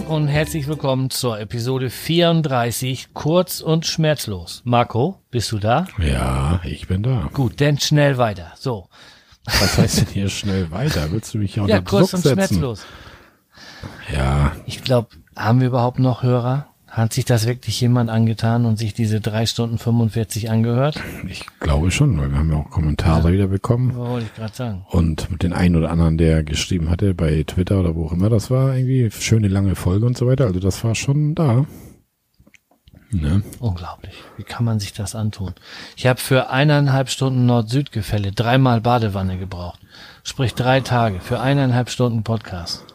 und herzlich willkommen zur Episode 34, kurz und schmerzlos. Marco, bist du da? Ja, ich bin da. Gut, dann schnell weiter. So. Was heißt denn hier schnell weiter? Willst du mich hier Ja, unter kurz Druck und setzen? schmerzlos. Ja, Ich glaube, haben wir überhaupt noch Hörer? Hat sich das wirklich jemand angetan und sich diese 3 Stunden 45 angehört? ich glaube schon, weil wir haben ja auch Kommentare wieder bekommen. Wollte ich gerade sagen. Und mit den einen oder anderen, der geschrieben hatte bei Twitter oder wo auch immer, das war irgendwie schöne lange Folge und so weiter. Also das war schon da. Ne? Unglaublich. Wie kann man sich das antun? Ich habe für 1,5 Stunden Nord-Süd-Gefälle 3-mal Badewanne gebraucht. Sprich 3 Tage für 1,5 Stunden Podcast.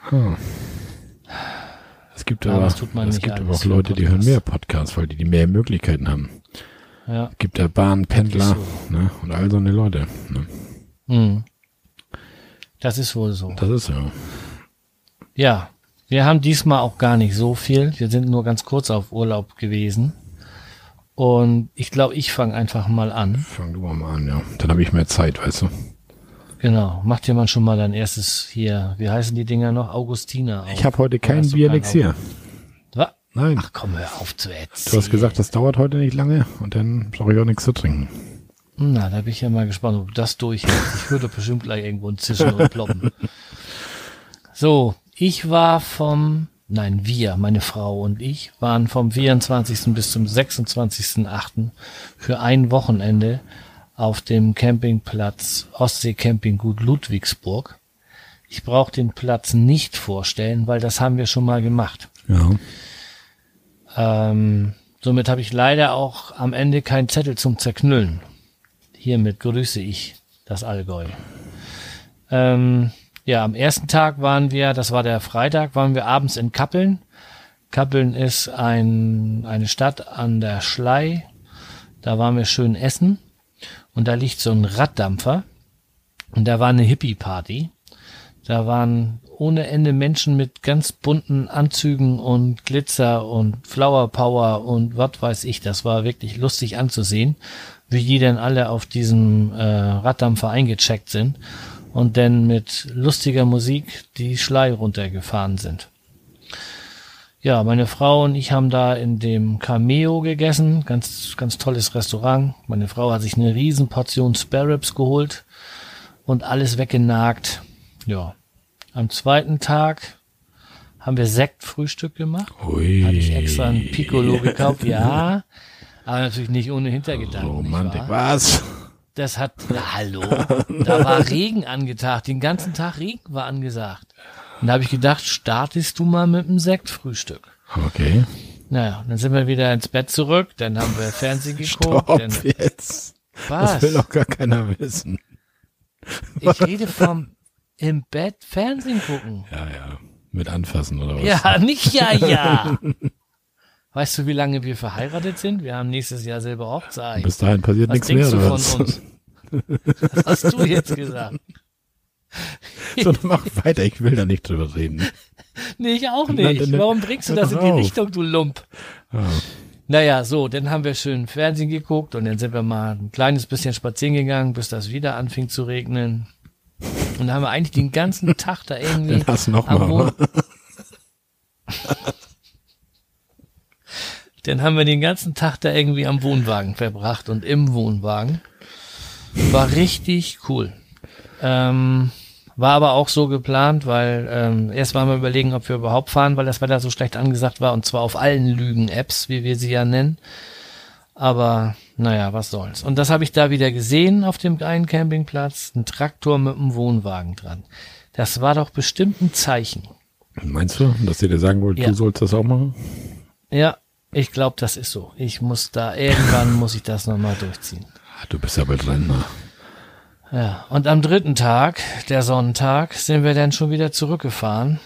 Es gibt Aber aber, das tut man es nicht gibt aber alles auch für Leute, die Podcasts. hören mehr Podcasts, weil die mehr Möglichkeiten haben. Ja. Es gibt ja Bahnpendler, Wirklich ne? Und all so eine Leute. Ne? Mhm. Das ist wohl so. Das ist ja. Ja, wir haben diesmal auch gar nicht so viel. Wir sind nur ganz kurz auf Urlaub gewesen. Und ich glaube, ich fange einfach mal an. Fang du mal an, ja. Dann habe ich mehr Zeit, weißt du. Genau. Mach dir mal schon mal dein erstes hier, wie heißen die Dinger noch? Augustiner. Ich habe heute Oder kein hast du Bier-Elixier. Was? Nein. Ach komm, hör auf zu erzählen. Du hast gesagt, das dauert heute nicht lange und dann brauche ich auch nichts zu trinken. Na, da bin ich ja mal gespannt, ob du das durchhältst. Ich würde bestimmt gleich irgendwo ein Zischen und ploppen. So, wir, meine Frau und ich, waren vom 24. bis zum 26.8. für ein Wochenende auf dem Campingplatz Ostsee-Campinggut Ludwigsburg. Ich brauche den Platz nicht vorstellen, weil das haben wir schon mal gemacht. Ja. Somit habe ich leider auch am Ende keinen Zettel zum Zerknüllen. Hiermit grüße ich das Allgäu. Am ersten Tag waren wir, das war der Freitag, waren wir abends in Kappeln. Kappeln ist eine Stadt an der Schlei. Da waren wir schön essen. Und da liegt so ein Raddampfer. Und da war eine Hippie-Party. Da waren ohne Ende Menschen mit ganz bunten Anzügen und Glitzer und Flower Power und was weiß ich. Das war wirklich lustig anzusehen, wie die denn alle auf diesem Raddampfer eingecheckt sind und dann mit lustiger Musik die Schlei runtergefahren sind. Ja, meine Frau und ich haben da in dem Cameo gegessen, ganz, ganz tolles Restaurant. Meine Frau hat sich eine riesen Portion Spare Ribs geholt und alles weggenagt. Ja, am zweiten Tag haben wir Sektfrühstück gemacht. Ui. Hatte ich extra ein Piccolo gekauft, ja, aber natürlich nicht ohne Hintergedanken. Romantik, nicht wahr? was? Das hat, na, hallo, da war Regen angetagt, den ganzen Tag Regen war angesagt. Und da habe ich gedacht, startest du mal mit einem Sektfrühstück. Okay. Naja, dann sind wir wieder ins Bett zurück, dann haben wir Fernsehen geguckt. Stopp Dann, jetzt. was? Das will doch gar keiner wissen. Ich rede vom im Bett Fernsehen gucken. Ja. Mit anfassen oder was? Ja, nicht ja. Weißt du, wie lange wir verheiratet sind? Wir haben nächstes Jahr selber Hochzeit. Bis dahin passiert Was nichts denkst mehr, du oder von was? uns? Was hast du jetzt gesagt? So, dann mach weiter, ich will da nicht drüber reden. Nee, ich auch Nein, nicht. dann- Warum bringst du hör das in doch die auf. Richtung, du Lump? Ah, Naja, so, dann haben wir schön Fernsehen geguckt und dann sind wir mal ein kleines bisschen spazieren gegangen, bis das wieder anfing zu regnen. Und dann haben wir eigentlich den ganzen Tag da irgendwie dann hast du noch am mal. Wohn- Dann haben wir den ganzen Tag da irgendwie am Wohnwagen verbracht und im Wohnwagen. War richtig cool. War aber auch so geplant, weil erst mal überlegen, ob wir überhaupt fahren, weil das Wetter so schlecht angesagt war und zwar auf allen Lügen-Apps, wie wir sie ja nennen. Aber naja, was soll's. Und das habe ich da wieder gesehen auf dem einen Campingplatz, ein Traktor mit einem Wohnwagen dran. Das war doch bestimmt ein Zeichen. Meinst du, dass ihr dir sagen wollt, Ja. du sollst das auch machen? Ja, ich glaube, das ist so. Irgendwann muss ich das nochmal durchziehen. Ah, du bist ja bald Rentner. Ja, und am dritten Tag, der Sonntag, sind wir dann schon wieder zurückgefahren.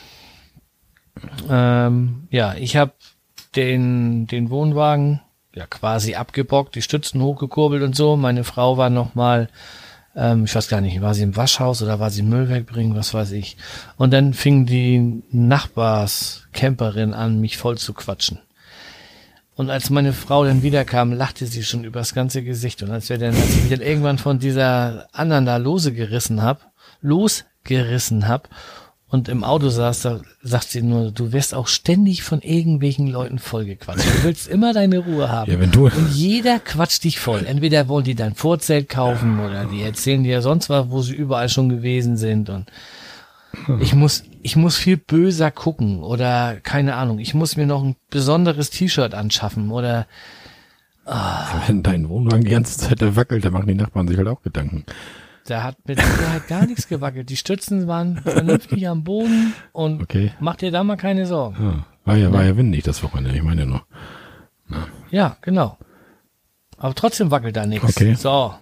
Ich habe den Wohnwagen ja quasi abgebockt, die Stützen hochgekurbelt und so. Meine Frau war nochmal, ich weiß gar nicht, war sie im Waschhaus oder war sie Müll wegbringen, was weiß ich. Und dann fing die Nachbarscamperin an, mich voll zu quatschen. Und als meine Frau dann wiederkam, lachte sie schon übers ganze Gesicht. Und als ich mich dann irgendwann von dieser anderen da losgerissen hab und im Auto saß, da sagt sie nur, du wirst auch ständig von irgendwelchen Leuten vollgequatscht. Du willst immer deine Ruhe haben. Ja, wenn du Und jeder quatscht dich voll. Entweder wollen die dein Vorzelt kaufen oder die erzählen dir sonst was, wo sie überall schon gewesen sind. Und ich muss viel böser gucken oder keine Ahnung. Ich muss mir noch ein besonderes T-Shirt anschaffen oder wenn dein Wohnwagen die ganze Zeit da wackelt, dann machen die Nachbarn sich halt auch Gedanken. da hat mit Sicherheit gar nichts gewackelt. Die Stützen waren vernünftig am Boden und Okay. mach dir da mal keine Sorgen. Ja, war ja windig das Wochenende, ich meine nur. Ja, genau. Aber trotzdem wackelt da nichts. Okay. So.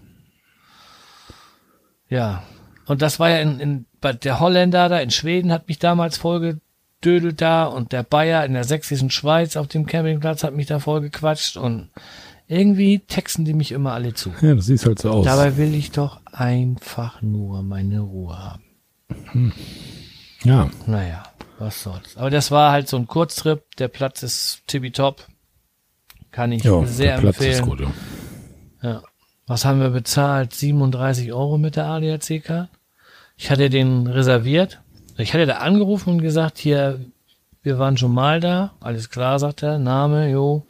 Ja. Und das war ja bei der Holländer da in Schweden hat mich damals vollgedödelt da und der Bayer in der sächsischen Schweiz auf dem Campingplatz hat mich da vollgequatscht und irgendwie texten die mich immer alle zu. Ja, das sieht halt so aus. Dabei will ich doch einfach nur meine Ruhe haben. Ja, Naja, was soll's. Aber das war halt so ein Kurztrip. Der Platz ist tippitopp. Kann ich sehr der Platz empfehlen. ist gut. Ja. Ja. Was haben wir bezahlt? 37 € mit der ADAC-Card. Ich hatte den reserviert. Ich hatte da angerufen und gesagt, hier, wir waren schon mal da. Alles klar, sagt er. Name, jo.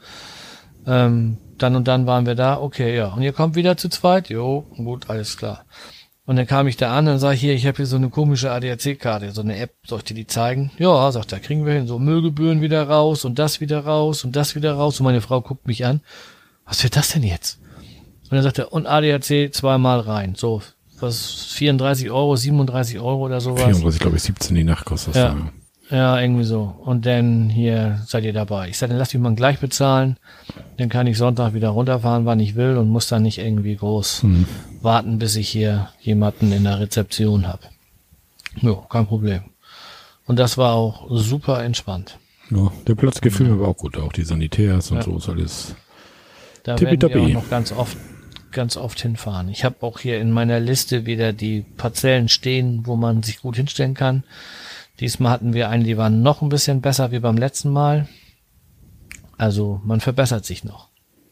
Dann und dann waren wir da. Okay, ja. Und ihr kommt wieder zu zweit? Jo, gut, alles klar. Und dann kam ich da an und sage, hier, ich habe hier so eine komische ADAC-Karte, so eine App, soll ich dir die zeigen? Ja, sagt er, kriegen wir hin. So Müllgebühren wieder raus und das wieder raus und das wieder raus. Und meine Frau guckt mich an. Was wird das denn jetzt? Und dann sagt er, und ADAC zweimal rein. So, was, 34 €, 37 € oder sowas. 34, glaube ich, 17 die Nacht kostet das. Ja. Ja, irgendwie so. Und dann hier seid ihr dabei. Ich sage, dann lasst mich mal gleich bezahlen. Dann kann ich Sonntag wieder runterfahren, wann ich will und muss dann nicht irgendwie groß warten, bis ich hier jemanden in der Rezeption habe. Ja, kein Problem. Und das war auch super entspannt. Ja, der Platz gefiel mir aber auch gut. Auch die Sanitärs und so ist alles. Da werden wir Tippitoppi. auch noch ganz oft hinfahren. Ich habe auch hier in meiner Liste wieder die Parzellen stehen, wo man sich gut hinstellen kann. Diesmal hatten wir eine, die waren noch ein bisschen besser wie beim letzten Mal. Also man verbessert sich noch.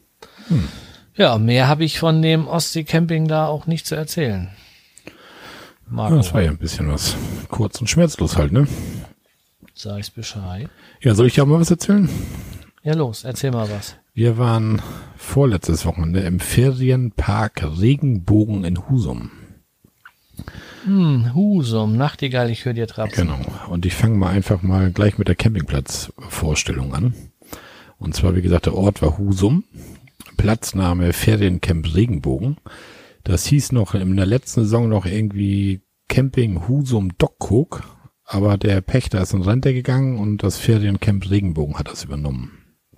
Ja, mehr habe ich von dem Ostsee-Camping da auch nicht zu erzählen. Marco, Das war ja ein bisschen was kurz und schmerzlos halt, ne? sag ich's Bescheid. Ja, soll ich auch mal was erzählen? Ja, los, erzähl mal was. Wir waren vorletztes Wochenende im Ferienpark Regenbogen in Husum. Husum, Nachtigall, ich höre dir trapsen. Genau. Und ich fange mal einfach mal gleich mit der Campingplatzvorstellung an. Und zwar, wie gesagt, der Ort war Husum. Platzname Feriencamp Regenbogen. Das hieß noch in der letzten Saison noch irgendwie Camping Husum Dockhook. Aber der Pächter ist in Rente gegangen und das Feriencamp Regenbogen hat das übernommen.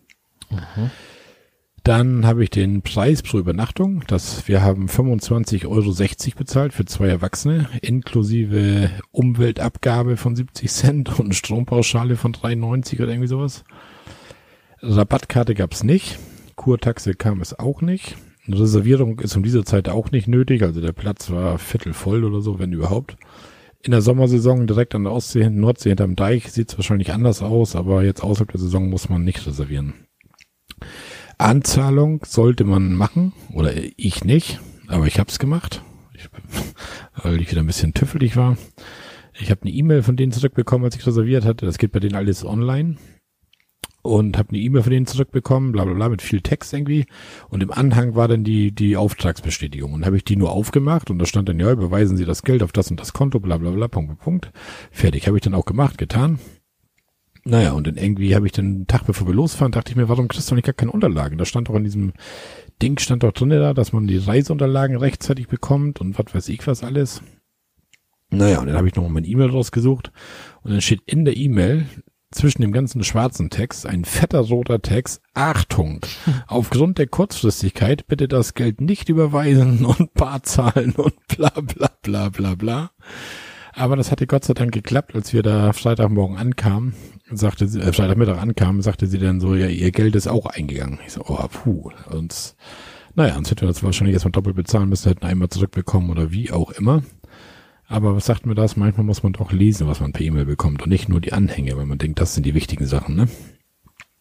Dann habe ich den Preis pro Übernachtung. Wir haben 25,60 € bezahlt für 2 Erwachsene, inklusive Umweltabgabe von 70 Cent und Strompauschale von 3,90 oder irgendwie sowas. Rabattkarte gab's nicht. Kurtaxe kam es auch nicht. Eine Reservierung ist um diese Zeit auch nicht nötig. Also der Platz war viertelvoll oder so, wenn überhaupt. In der Sommersaison direkt an der Nordsee hinterm Deich sieht's wahrscheinlich anders aus, aber jetzt außerhalb der Saison muss man nicht reservieren. Anzahlung sollte man machen, oder ich nicht, aber ich habe es gemacht, weil ich wieder ein bisschen tüffelig war. Ich habe eine E-Mail von denen zurückbekommen, als ich reserviert hatte. Das geht bei denen alles online. Und habe eine E-Mail von denen zurückbekommen, bla bla bla, mit viel Text irgendwie. Und im Anhang war dann die Auftragsbestätigung. Und habe ich die nur aufgemacht und da stand dann, ja, überweisen Sie das Geld auf das und das Konto, bla bla bla, Punkt. Fertig, habe ich dann auch gemacht, getan. Naja, und dann irgendwie habe ich dann einen Tag bevor wir losfahren, dachte ich mir, warum kriegst du nicht gar keine Unterlagen? Da stand doch in diesem Ding, stand doch drin da, dass man die Reiseunterlagen rechtzeitig bekommt und was weiß ich was alles. Naja, und dann habe ich nochmal meine E-Mail rausgesucht und dann steht in der E-Mail zwischen dem ganzen schwarzen Text ein fetter roter Text, Achtung, aufgrund der Kurzfristigkeit bitte das Geld nicht überweisen und barzahlen und bla bla bla bla bla. Aber das hatte Gott sei Dank geklappt, als wir da Freitagmorgen ankamen, Freitagmittag ankamen, sagte sie dann so, ja, ihr Geld ist auch eingegangen. Ich so, oh, puh. Und naja, sonst hätten wir das wahrscheinlich erstmal doppelt bezahlen müssen, hätten einmal zurückbekommen oder wie auch immer. Aber was sagt mir das? Manchmal muss man doch lesen, was man per E-Mail bekommt und nicht nur die Anhänge, weil man denkt, das sind die wichtigen Sachen, ne?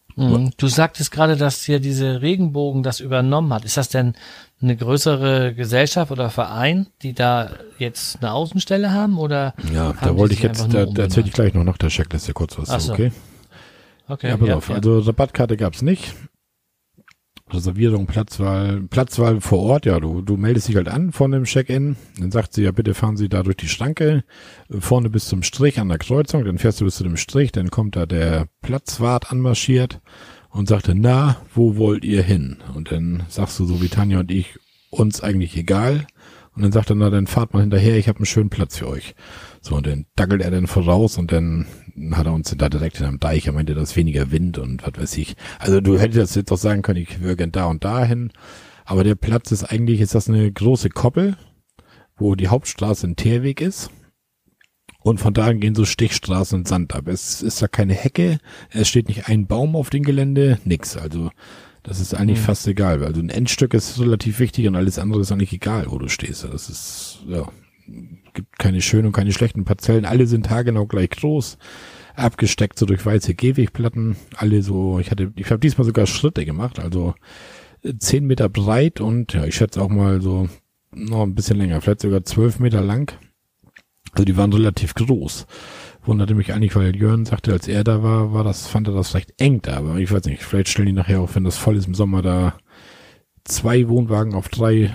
Du sagtest gerade, dass hier diese Regenbogen das übernommen hat. Ist das denn eine größere Gesellschaft oder Verein, die da jetzt eine Außenstelle haben? Oder ja, da wollte ich jetzt, da erzähle ich gleich noch nach der Checkliste kurz was. Ach so. Okay? Okay. Ja, pass auf. Also Rabattkarte gab's nicht. Reservierung, Platzwahl vor Ort, ja, du meldest dich halt an von dem Check-in, dann sagt sie, ja, bitte fahren Sie da durch die Schranke, vorne bis zum Strich an der Kreuzung, dann fährst du bis zu dem Strich, dann kommt da der Platzwart anmarschiert und sagte, na, wo wollt ihr hin? Und dann sagst du so wie Tanja und ich, uns eigentlich egal. Und dann sagt er, na, dann fahrt mal hinterher, ich habe einen schönen Platz für euch. So, und dann dackelt er dann voraus und dann hat er uns da direkt in einem Deich, er meinte, da ist weniger Wind und was weiß ich. Also du hättest jetzt auch sagen können, ich würde gern da und da hin. Aber der Platz ist eigentlich, ist das eine große Koppel, wo die Hauptstraße ein Teerweg ist. Und von da gehen so Stichstraßen und Sand ab. Es ist da keine Hecke, es steht nicht ein Baum auf dem Gelände, nix. Also das ist eigentlich fast egal. Also ein Endstück ist relativ wichtig und alles andere ist eigentlich egal, wo du stehst. Das ist, ja, gibt keine schönen und keine schlechten Parzellen. Alle sind haargenau gleich groß, abgesteckt so durch weiße Gehwegplatten. Alle so, ich habe diesmal sogar Schritte gemacht, also 10 Meter breit und ja, ich schätze auch mal so noch ein bisschen länger, vielleicht sogar 12 Meter lang. Also die waren relativ groß. Wunderte mich eigentlich, weil Jörn sagte, als er da war, fand er das recht eng da, aber ich weiß nicht, vielleicht stellen die nachher auch, wenn das voll ist im Sommer, da 2 Wohnwagen auf 3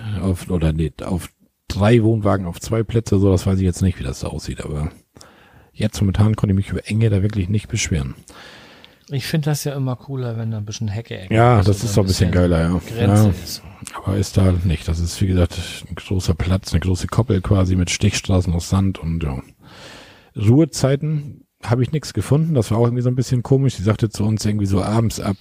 Wohnwagen auf 2 Plätze, so, das weiß ich jetzt nicht, wie das da aussieht, aber jetzt momentan konnte ich mich über Enge da wirklich nicht beschweren. Ich finde das ja immer cooler, wenn da ein bisschen Hecke ja, das ist doch ein bisschen geiler, ja. Grenze ist. Aber ist da nicht. Das ist, wie gesagt, ein großer Platz, eine große Koppel quasi mit Stichstraßen aus Sand und ja. Ruhezeiten habe ich nichts gefunden. Das war auch irgendwie so ein bisschen komisch. Sie sagte zu uns irgendwie so abends ab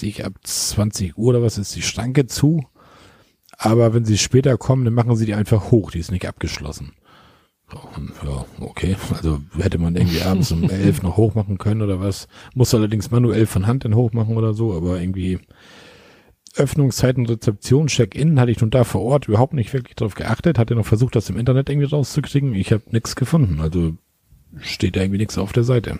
20 Uhr oder was ist die Schranke zu. Aber wenn sie später kommen, dann machen sie die einfach hoch. Die ist nicht abgeschlossen. Ja, okay. Also hätte man irgendwie abends um 11 noch hochmachen können oder was. Muss allerdings manuell von Hand dann hochmachen oder so. Aber irgendwie Öffnungszeiten, Rezeption, Check-in hatte ich nun da vor Ort überhaupt nicht wirklich drauf geachtet. Hatte noch versucht, das im Internet irgendwie rauszukriegen. Ich habe nichts gefunden. Also steht da irgendwie nichts auf der Seite.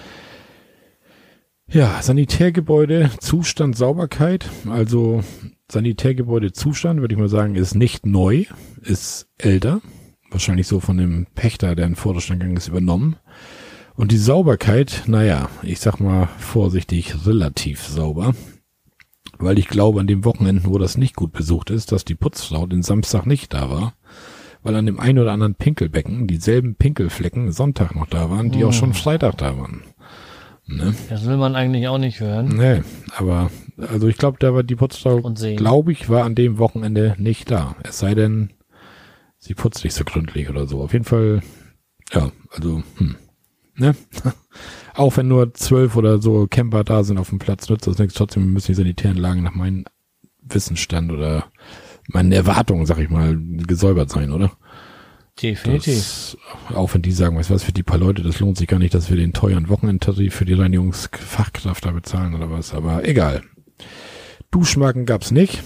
Ja, Sanitärgebäude, Zustand, Sauberkeit. Also Sanitärgebäude, Zustand, würde ich mal sagen, ist nicht neu, ist älter. Wahrscheinlich so von dem Pächter, der in den Vorderstand gegangen ist, übernommen. Und die Sauberkeit, naja, ich sag mal vorsichtig, relativ sauber. Weil ich glaube, an den Wochenenden, wo das nicht gut besucht ist, dass die Putzfrau den Samstag nicht da war. Weil an dem einen oder anderen Pinkelbecken dieselben Pinkelflecken Sonntag noch da waren, die auch schon Freitag da waren. Ne? Das will man eigentlich auch nicht hören. Nee, aber also ich glaube, da war die Putzfrau, glaube ich, war an dem Wochenende nicht da. Es sei denn, sie putzt nicht so gründlich oder so. Auf jeden Fall, ja, also, ne? Auch wenn nur 12 oder so Camper da sind auf dem Platz, nützt das nichts. Trotzdem müssen die Sanitäranlagen nach meinem Wissensstand oder meinen Erwartungen, sag ich mal, gesäubert sein, oder? Definitiv. Das, auch wenn die sagen, weißt du was, für die paar Leute, das lohnt sich gar nicht, dass wir den teuren Wochenendtarif für die Reinigungsfachkraft da bezahlen oder was, aber egal. Duschmarken gab's nicht.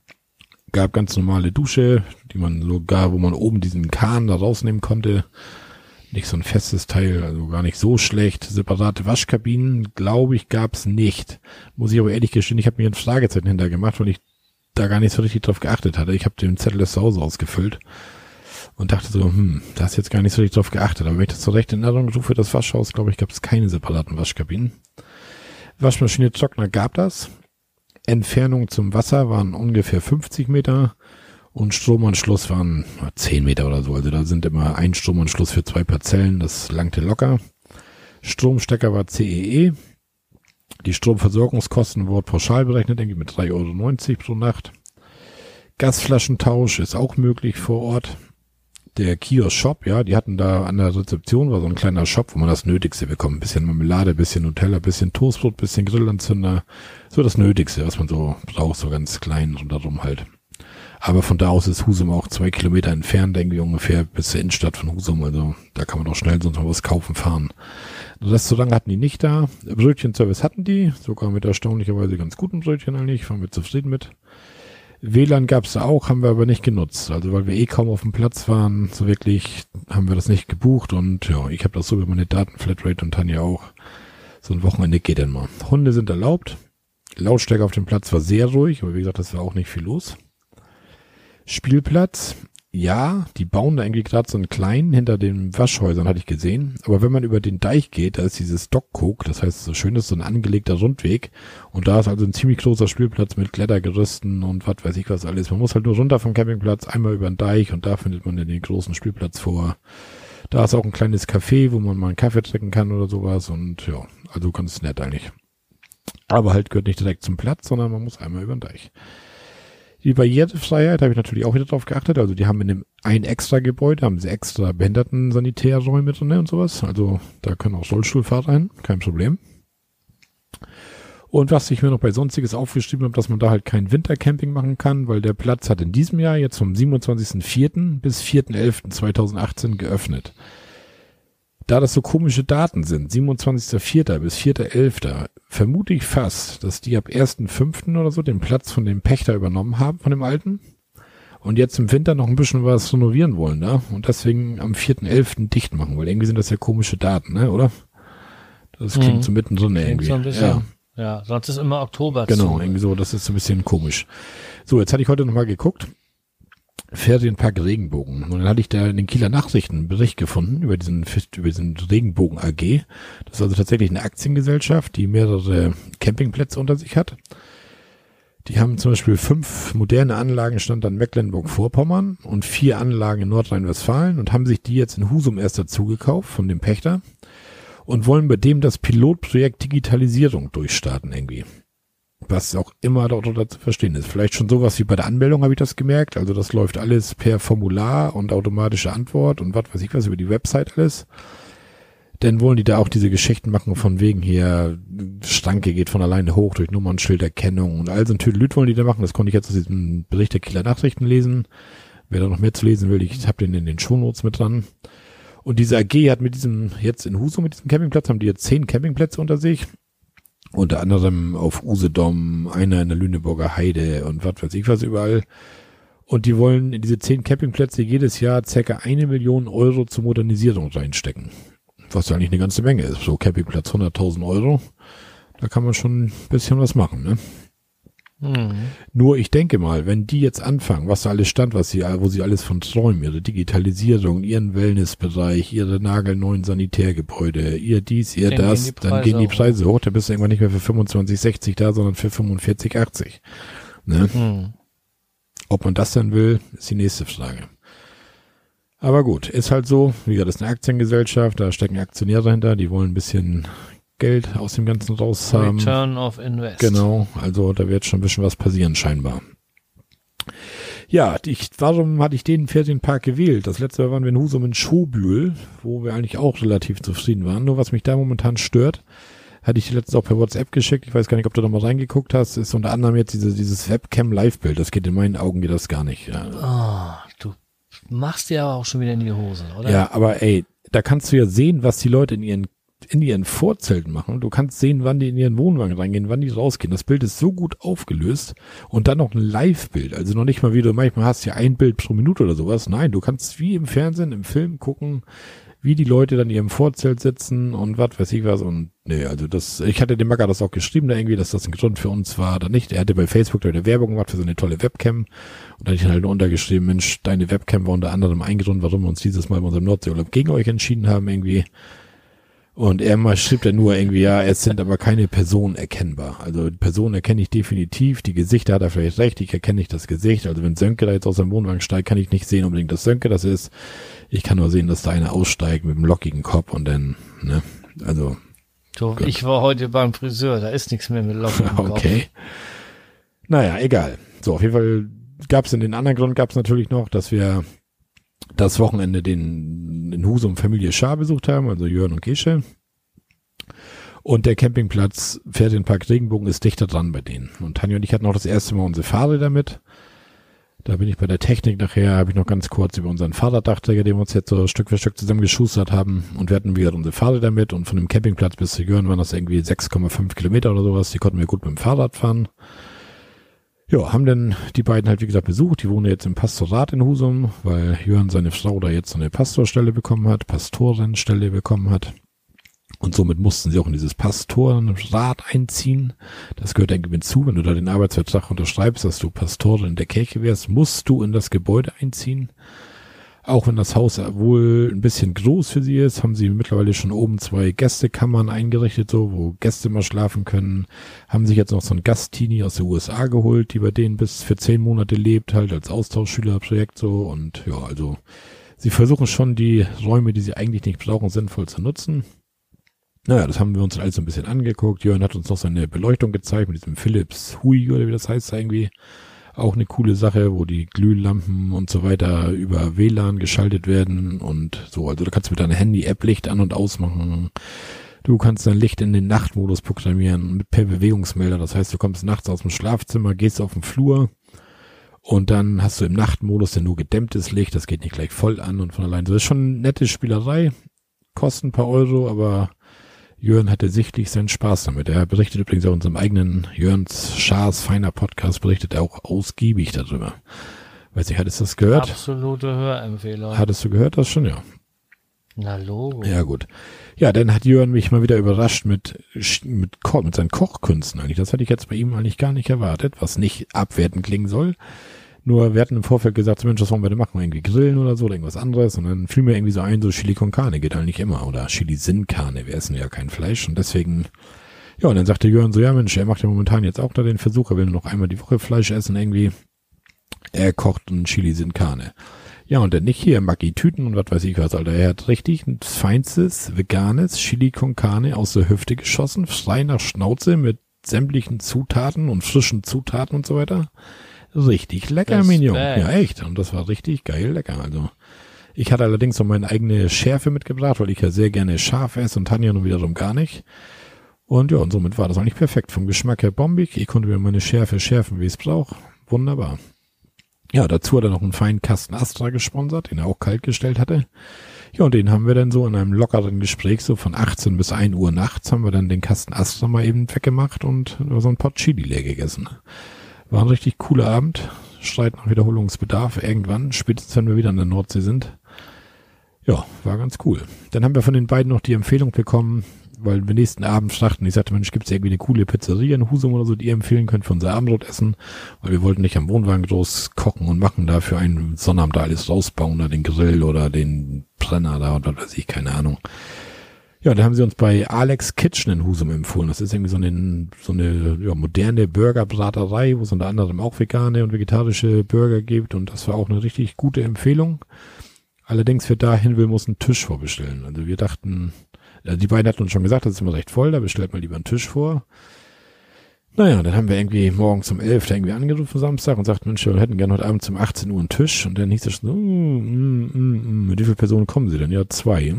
Gab ganz normale Dusche, die man sogar, wo man oben diesen Kahn da rausnehmen konnte. Nicht so ein festes Teil, also gar nicht so schlecht. Separate Waschkabinen, glaube ich, gab's nicht. Muss ich aber ehrlich gestehen, ich habe mir ein Fragezeichen hintergemacht, weil ich da gar nicht so richtig drauf geachtet hatte. Ich habe den Zettel zu Hause ausgefüllt und dachte so, da hast jetzt gar nicht so richtig drauf geachtet. Aber wenn ich das so recht in Erinnerung rufe, für das Waschhaus, glaube ich, gab es keine separaten Waschkabinen. Waschmaschine, Trockner gab das. Entfernung zum Wasser waren ungefähr 50 Meter und Stromanschluss waren 10 Meter oder so. Also da sind immer ein Stromanschluss für 2 Parzellen, das langte locker. Stromstecker war CEE. Die Stromversorgungskosten wurden pauschal berechnet, irgendwie mit 3,90 € pro Nacht. Gasflaschentausch ist auch möglich vor Ort. Der Kiosk-Shop, ja, die hatten da an der Rezeption, war so ein kleiner Shop, wo man das Nötigste bekommt. Ein bisschen Marmelade, ein bisschen Nutella, ein bisschen Toastbrot, ein bisschen Grillanzünder. So das Nötigste, was man so braucht, so ganz klein rundherum halt. Aber von da aus ist Husum auch 2 Kilometer entfernt, irgendwie ungefähr bis zur Innenstadt von Husum. Also da kann man auch schnell sonst mal was kaufen fahren. Restaurant hatten die nicht da. Brötchenservice hatten die, sogar mit erstaunlicherweise ganz guten Brötchen eigentlich, waren wir zufrieden mit. WLAN gab's da auch, haben wir aber nicht genutzt. Also weil wir kaum auf dem Platz waren, so wirklich haben wir das nicht gebucht. Und ja, ich habe das so über meine Datenflatrate und Tanja auch. So ein Wochenende geht dann mal. Hunde sind erlaubt. Lautstärke auf dem Platz war sehr ruhig, aber wie gesagt, das war auch nicht viel los. Spielplatz, ja, die bauen da irgendwie gerade so einen kleinen hinter den Waschhäusern, hatte ich gesehen. Aber wenn man über den Deich geht, da ist dieses Dockcook, das heißt so schön ist so ein angelegter Rundweg. Und da ist also ein ziemlich großer Spielplatz mit Klettergerüsten und was weiß ich was alles. Man muss halt nur runter vom Campingplatz, einmal über den Deich und da findet man dann den großen Spielplatz vor. Da ist auch ein kleines Café, wo man mal einen Kaffee trinken kann oder sowas. Und ja, also ganz nett eigentlich. Aber halt gehört nicht direkt zum Platz, sondern man muss einmal über den Deich. Die Barrierefreiheit habe ich natürlich auch wieder drauf geachtet. Also die haben in dem ein extra Gebäude, haben sie extra Behinderten-Sanitärräume drin und sowas. Also da können auch Rollstuhlfahrer hin, kein Problem. Und was ich mir noch bei Sonstiges aufgeschrieben habe, dass man da halt kein Wintercamping machen kann, weil der Platz hat in diesem Jahr jetzt vom 27.04. bis 4.11.2018 geöffnet. Da das so komische Daten sind, 27.04. bis 4.11., vermute ich fast, dass die ab 1.05. oder so den Platz von dem Pächter übernommen haben, von dem alten. Und jetzt im Winter noch ein bisschen was renovieren wollen, ne? Und deswegen am 4.11. dicht machen, weil irgendwie sind das ja komische Daten, ne, oder? Das klingt so mittendrin irgendwie. So ein bisschen, ja, sonst ist immer Oktober. Genau, irgendwie so, das ist so ein bisschen komisch. So, jetzt hatte ich heute nochmal geguckt. Ferienpark Regenbogen. Und dann hatte ich da in den Kieler Nachrichten einen Bericht gefunden über diesen Regenbogen AG. Das ist also tatsächlich eine Aktiengesellschaft, die mehrere Campingplätze unter sich hat. Die haben zum Beispiel 5 moderne Anlagen stand an Mecklenburg-Vorpommern und 4 Anlagen in Nordrhein-Westfalen und haben sich die jetzt in Husum erst dazu gekauft von dem Pächter und wollen bei dem das Pilotprojekt Digitalisierung durchstarten irgendwie. Was auch immer darunter zu verstehen ist. Vielleicht schon sowas wie bei der Anmeldung, habe ich das gemerkt. Also das läuft alles per Formular und automatische Antwort und was weiß ich was über die Website alles. Dann wollen die da auch diese Geschichten machen von wegen hier, Schranke geht von alleine hoch durch Nummernschilderkennung und all so ein Tüdelüt wollen die da machen. Das konnte ich jetzt aus diesem Bericht der Kieler Nachrichten lesen. Wer da noch mehr zu lesen will, ich habe den in den Shownotes mit dran. Und diese AG hat mit diesem, jetzt in Husum mit diesem Campingplatz, haben die jetzt 10 Campingplätze unter sich. Unter anderem auf Usedom, einer in der Lüneburger Heide und was weiß ich was überall. Und die wollen in diese 10 Campingplätze jedes Jahr ca. 1 Million Euro zur Modernisierung reinstecken. Was ja eigentlich eine ganze Menge ist. So Campingplatz 100.000 Euro. Da kann man schon ein bisschen was machen, ne? Nur ich denke mal, wenn die jetzt anfangen, was da alles stand, wo sie alles von träumen, ihre Digitalisierung, ihren Wellnessbereich, ihre nagelneuen Sanitärgebäude, ihr dies, ihr das, dann gehen die Preise hoch, da bist du irgendwann nicht mehr für 25,60 da, sondern für 45,80. Ne? Ob man das dann will, ist die nächste Frage. Aber gut, ist halt so, wie gesagt, das ist eine Aktiengesellschaft, da stecken Aktionäre dahinter, die wollen ein bisschen Geld aus dem Ganzen raus haben. Return of Invest. Genau, also da wird schon ein bisschen was passieren scheinbar. Ja, warum hatte ich den Ferienpark gewählt? Das letzte Mal waren wir in Husum in Schobühl, wo wir eigentlich auch relativ zufrieden waren. Nur was mich da momentan stört, hatte ich dir letztens auch per WhatsApp geschickt. Ich weiß gar nicht, ob du da mal reingeguckt hast. Ist unter anderem jetzt dieses Webcam-Live-Bild. Das geht in meinen Augen geht das gar nicht. Ja. Oh, du machst dir aber auch schon wieder in die Hose, oder? Ja, aber ey, da kannst du ja sehen, was die Leute in ihren Vorzelten machen. Du kannst sehen, wann die in ihren Wohnwagen reingehen, wann die rausgehen. Das Bild ist so gut aufgelöst und dann noch ein Live-Bild. Also noch nicht mal wie du manchmal hast ja ein Bild pro Minute oder sowas. Nein, du kannst wie im Fernsehen, im Film gucken, wie die Leute dann in ihrem Vorzelt sitzen und was weiß ich was. Und nee, also ich hatte dem Magger das auch geschrieben da irgendwie, dass das ein Grund für uns war oder nicht. Er hatte bei Facebook da eine Werbung gemacht für so eine tolle Webcam. Und da hatte ich dann halt untergeschrieben, Mensch, deine Webcam war unter anderem ein Grund, warum wir uns dieses Mal bei unserem Nordseeurlaub gegen euch entschieden haben irgendwie. Und er schrieb dann nur irgendwie, ja, es sind aber keine Personen erkennbar. Also Personen erkenne ich definitiv, die Gesichter hat er vielleicht recht, ich erkenne nicht das Gesicht. Also wenn Sönke da jetzt aus seinem Wohnwagen steigt, kann ich nicht sehen unbedingt, dass Sönke das ist. Ich kann nur sehen, dass da einer aussteigt mit einem lockigen Kopf und dann, ne, also. So, ich war heute beim Friseur, da ist nichts mehr mit lockigem Kopf. Okay. Naja, egal. So, auf jeden Fall gab's in den anderen Grund natürlich noch, dass wir das Wochenende in Husum Familie Schaar besucht haben, also Jörn und Gesche. Und der Campingplatz Ferienpark Regenbogen ist dichter dran bei denen. Und Tanja und ich hatten auch das erste Mal unsere Fahrräder mit. Da bin ich bei der Technik nachher, habe ich noch ganz kurz über unseren Fahrraddachtträger, den wir uns jetzt so Stück für Stück zusammengeschustert haben. Und wir hatten wieder unsere Fahrräder mit. Und von dem Campingplatz bis zu Jörn waren das irgendwie 6,5 Kilometer oder sowas. Die konnten wir gut mit dem Fahrrad fahren. Ja, haben dann die beiden halt wie gesagt besucht. Die wohnen jetzt im Pastorat in Husum, weil Jörn seine Frau da jetzt so eine Pastorenstelle bekommen hat. Und somit mussten sie auch in dieses Pastorenrat einziehen. Das gehört irgendwie hinzu. Wenn du da den Arbeitsvertrag unterschreibst, dass du Pastorin der Kirche wärst, musst du in das Gebäude einziehen. Auch wenn das Haus wohl ein bisschen groß für sie ist, haben sie mittlerweile schon oben 2 Gästekammern eingerichtet, so, wo Gäste mal schlafen können. Haben sich jetzt noch so ein Gastteenie aus den USA geholt, die bei denen bis für 10 Monate lebt, halt als Austauschschülerprojekt so. Und ja, also sie versuchen schon die Räume, die sie eigentlich nicht brauchen, sinnvoll zu nutzen. Naja, das haben wir uns alles so ein bisschen angeguckt. Jörn hat uns noch seine Beleuchtung gezeigt mit diesem Philips Hui oder wie das heißt irgendwie. Auch eine coole Sache, wo die Glühlampen und so weiter über WLAN geschaltet werden und so. Also du kannst mit deiner Handy-App Licht an- und ausmachen. Du kannst dein Licht in den Nachtmodus programmieren per Bewegungsmelder. Das heißt, du kommst nachts aus dem Schlafzimmer, gehst auf den Flur und dann hast du im Nachtmodus dann nur gedämmtes Licht. Das geht nicht gleich voll an und von allein. Das ist schon eine nette Spielerei. Kostet ein paar Euro, aber Jörn hatte sichtlich seinen Spaß damit. Er berichtet übrigens auch in unserem eigenen Jörns Schaas feiner Podcast, berichtet er auch ausgiebig darüber. Weiß nicht, hattest du das gehört? Absolute Hörempfehlung. Hattest du gehört das schon? Ja. Na Logo. Ja, gut. Ja, dann hat Jörn mich mal wieder überrascht mit seinen Kochkünsten eigentlich. Das hatte ich jetzt bei ihm eigentlich gar nicht erwartet, was nicht abwertend klingen soll. Nur wir hatten im Vorfeld gesagt, Mensch, was wollen wir denn machen? Irgendwie grillen oder so oder irgendwas anderes. Und dann fiel mir irgendwie so ein, so Chili con Carne geht eigentlich immer. Oder Chili sin Carne. Wir essen ja kein Fleisch. Und deswegen, ja, und dann sagte Jörn so, ja Mensch, er macht ja momentan jetzt auch da den Versuch. Er will nur noch einmal die Woche Fleisch essen irgendwie. Er kocht ein Chili sin Carne. Ja, und dann nicht hier Maggi-Tüten und was weiß ich was, Alter. Er hat richtig ein feinstes, veganes Chili con Carne aus der Hüfte geschossen. Frei nach Schnauze mit sämtlichen Zutaten und frischen Zutaten und so weiter. Richtig lecker, Mignon. Ja, echt. Und das war richtig geil lecker. Also ich hatte allerdings noch meine eigene Schärfe mitgebracht, weil ich ja sehr gerne scharf esse und Tanja nun wiederum gar nicht. Und ja, und somit war das eigentlich perfekt. Vom Geschmack her bombig. Ich konnte mir meine Schärfe schärfen, wie ich es brauche. Wunderbar. Ja, dazu hat er noch einen feinen Kasten Astra gesponsert, den er auch kalt gestellt hatte. Ja, und den haben wir dann so in einem lockeren Gespräch, so von 18 bis 1 Uhr nachts, haben wir dann den Kasten Astra mal eben weggemacht und so ein Pot Chili leer gegessen. War ein richtig cooler Abend. Streit nach Wiederholungsbedarf irgendwann, spätestens wenn wir wieder an der Nordsee sind. Ja, war ganz cool. Dann haben wir von den beiden noch die Empfehlung bekommen, weil wir nächsten Abend fragten, ich sagte, Mensch, gibt's irgendwie eine coole Pizzeria in Husum oder so, die ihr empfehlen könnt für unser Abendbrotessen? Weil wir wollten nicht am Wohnwagen groß kochen und machen, da für einen Sonnabend da alles rausbauen, da den Grill oder den Brenner da und was weiß ich, keine Ahnung. Ja, da haben sie uns bei Alex Kitchen in Husum empfohlen. Das ist irgendwie so eine ja, moderne Burgerbraterei, wo es unter anderem auch vegane und vegetarische Burger gibt. Und das war auch eine richtig gute Empfehlung. Allerdings, wer dahin will, muss einen Tisch vorbestellen. Also wir dachten, die beiden hatten uns schon gesagt, das ist immer recht voll, da bestellt man lieber einen Tisch vor. Naja, dann haben wir irgendwie morgens um 11 da irgendwie angerufen Samstag und sagten, Mensch, wir hätten gerne heute Abend um 18 Uhr einen Tisch. Und dann hieß es schon so, mit wie vielen Personen kommen Sie denn? Ja, 2.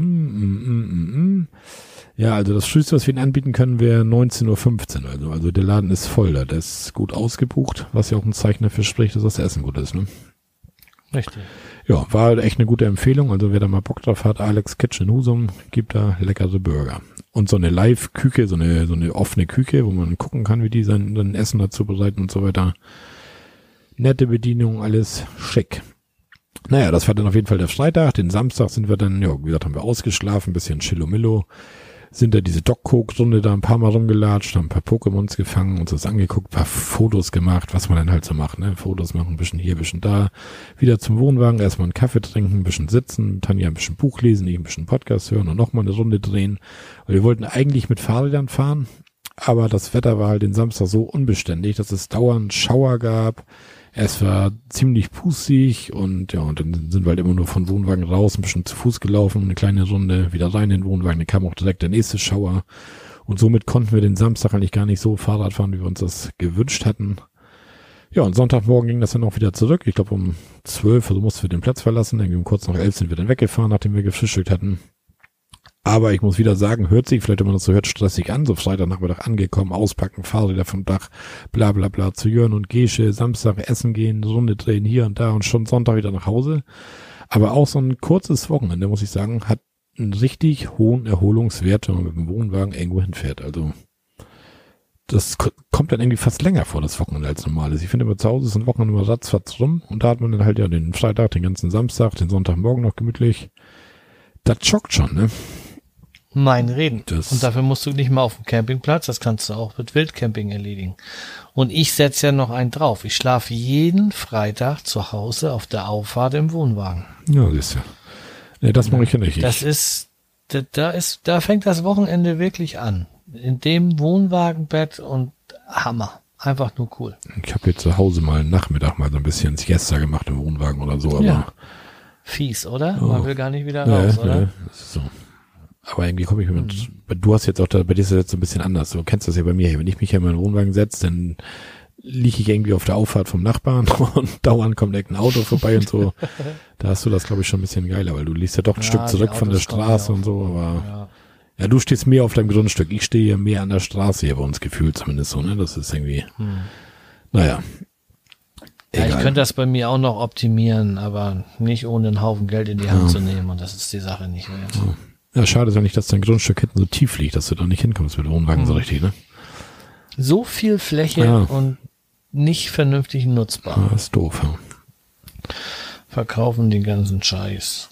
Ja, also das Frühste, was wir Ihnen anbieten können, wäre 19:15 Uhr. Also der Laden ist voll da, der ist gut ausgebucht, was ja auch ein Zeichen dafür spricht, dass das Essen gut ist, ne? Richtig. Ja, war echt eine gute Empfehlung. Also wer da mal Bock drauf hat, Alex Kitchen in Husum, gibt da leckere Burger. Und so eine Live-Küche, so eine offene Küche, wo man gucken kann, wie die sein Essen dazu bereiten und so weiter. Nette Bedienung, alles schick. Naja, das war dann auf jeden Fall der Freitag. Den Samstag sind wir dann, ja, wie gesagt, haben wir ausgeschlafen, ein bisschen Chillomillo. Sind da diese Doc-Coke-Runde da ein paar Mal rumgelatscht, haben ein paar Pokémons gefangen, uns das angeguckt, ein paar Fotos gemacht, was man dann halt so macht, ne? Fotos machen, ein bisschen hier, ein bisschen da. Wieder zum Wohnwagen, erstmal einen Kaffee trinken, ein bisschen sitzen, Tanja ein bisschen Buch lesen, ich ein bisschen Podcast hören und nochmal eine Runde drehen. Und wir wollten eigentlich mit Fahrrädern fahren, aber das Wetter war halt den Samstag so unbeständig, dass es dauernd Schauer gab. Es war ziemlich pustig und ja, und dann sind wir halt immer nur von Wohnwagen raus, ein bisschen zu Fuß gelaufen, eine kleine Runde, wieder rein in den Wohnwagen, dann kam auch direkt der nächste Schauer und somit konnten wir den Samstag eigentlich gar nicht so Fahrrad fahren, wie wir uns das gewünscht hatten. Ja, und Sonntagmorgen ging das dann auch wieder zurück, ich glaube um 12, also mussten wir den Platz verlassen, irgendwie um kurz nach 11 sind wir dann weggefahren, nachdem wir gefrühstückt hatten. Aber ich muss wieder sagen, hört sich, vielleicht wenn man das so hört, stressig an, so Freitagnachmittag angekommen, auspacken, Fahrräder vom Dach, bla bla bla, zu Jörn und Gesche, Samstag essen gehen, Runde drehen hier und da und schon Sonntag wieder nach Hause. Aber auch so ein kurzes Wochenende, muss ich sagen, hat einen richtig hohen Erholungswert, wenn man mit dem Wohnwagen irgendwo hinfährt. Also das kommt dann irgendwie fast länger vor, das Wochenende, als normales. Ich finde immer zu Hause ist ein Wochenende immer ratzfatz rum und da hat man dann halt ja den Freitag, den ganzen Samstag, den Sonntagmorgen noch gemütlich. Das schockt schon, ne? Mein Reden. Und dafür musst du nicht mal auf dem Campingplatz, das kannst du auch mit Wildcamping erledigen. Und ich setze ja noch einen drauf. Ich schlafe jeden Freitag zu Hause auf der Auffahrt im Wohnwagen. Ja, siehst du. Nee, das mache ich ja nicht. Da fängt das Wochenende wirklich an. In dem Wohnwagenbett und Hammer. Einfach nur cool. Ich habe jetzt zu Hause mal Nachmittag mal so ein bisschen Siesta gemacht im Wohnwagen oder so, aber. Ja. Fies, oder? Man will gar nicht wieder raus, oder? Das ist so. Aber irgendwie komme ich mit, du hast jetzt auch, bei dir ist das jetzt so ein bisschen anders. Du kennst das ja bei mir hier. Wenn ich mich hier in meinen Wohnwagen setze, dann liege ich irgendwie auf der Auffahrt vom Nachbarn und dauernd kommt ein Auto vorbei und so. Da hast du das, glaube ich, schon ein bisschen geiler, weil du liegst ja doch ein Stück zurück von der Straße und so, aber ja, du stehst mehr auf deinem Grundstück. Ich stehe hier mehr an der Straße hier bei uns gefühlt zumindest so, ne? Das ist irgendwie, naja. Ja, ich könnte das bei mir auch noch optimieren, aber nicht ohne einen Haufen Geld in die Hand zu nehmen und das ist die Sache nicht wert. Ja, schade ist ja nicht, dass dein Grundstück hinten so tief liegt, dass du da nicht hinkommst mit dem Wohnwagen so richtig, ne? So viel Fläche und nicht vernünftig nutzbar. Ja, ist doof, ja. Verkaufen den ganzen Scheiß.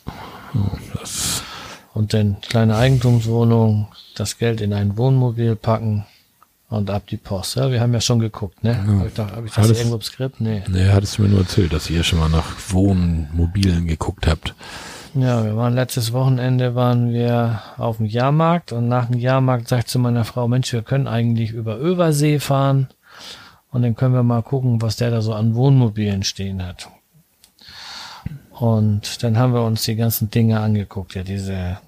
Und dann kleine Eigentumswohnung, das Geld in ein Wohnmobil packen und ab die Post. Ja, wir haben ja schon geguckt, ne? Ja. Hab ich das irgendwo im Skript? Nee, hattest du mir nur erzählt, dass ihr schon mal nach Wohnmobilen geguckt habt. Ja, letztes Wochenende waren wir auf dem Jahrmarkt und nach dem Jahrmarkt sagte ich zu meiner Frau, Mensch, wir können eigentlich über Översee fahren und dann können wir mal gucken, was der da so an Wohnmobilen stehen hat. Und dann haben wir uns die ganzen Dinge angeguckt, ja, diese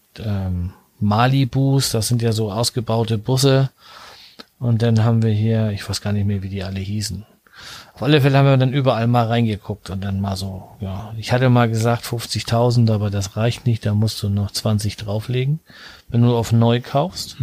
Malibus, das sind ja so ausgebaute Busse. Und dann haben wir hier, ich weiß gar nicht mehr, wie die alle hießen. Auf alle Fälle haben wir dann überall mal reingeguckt und dann mal so, ja, ich hatte mal gesagt 50.000, aber das reicht nicht, da musst du noch 20 drauflegen, wenn du auf neu kaufst.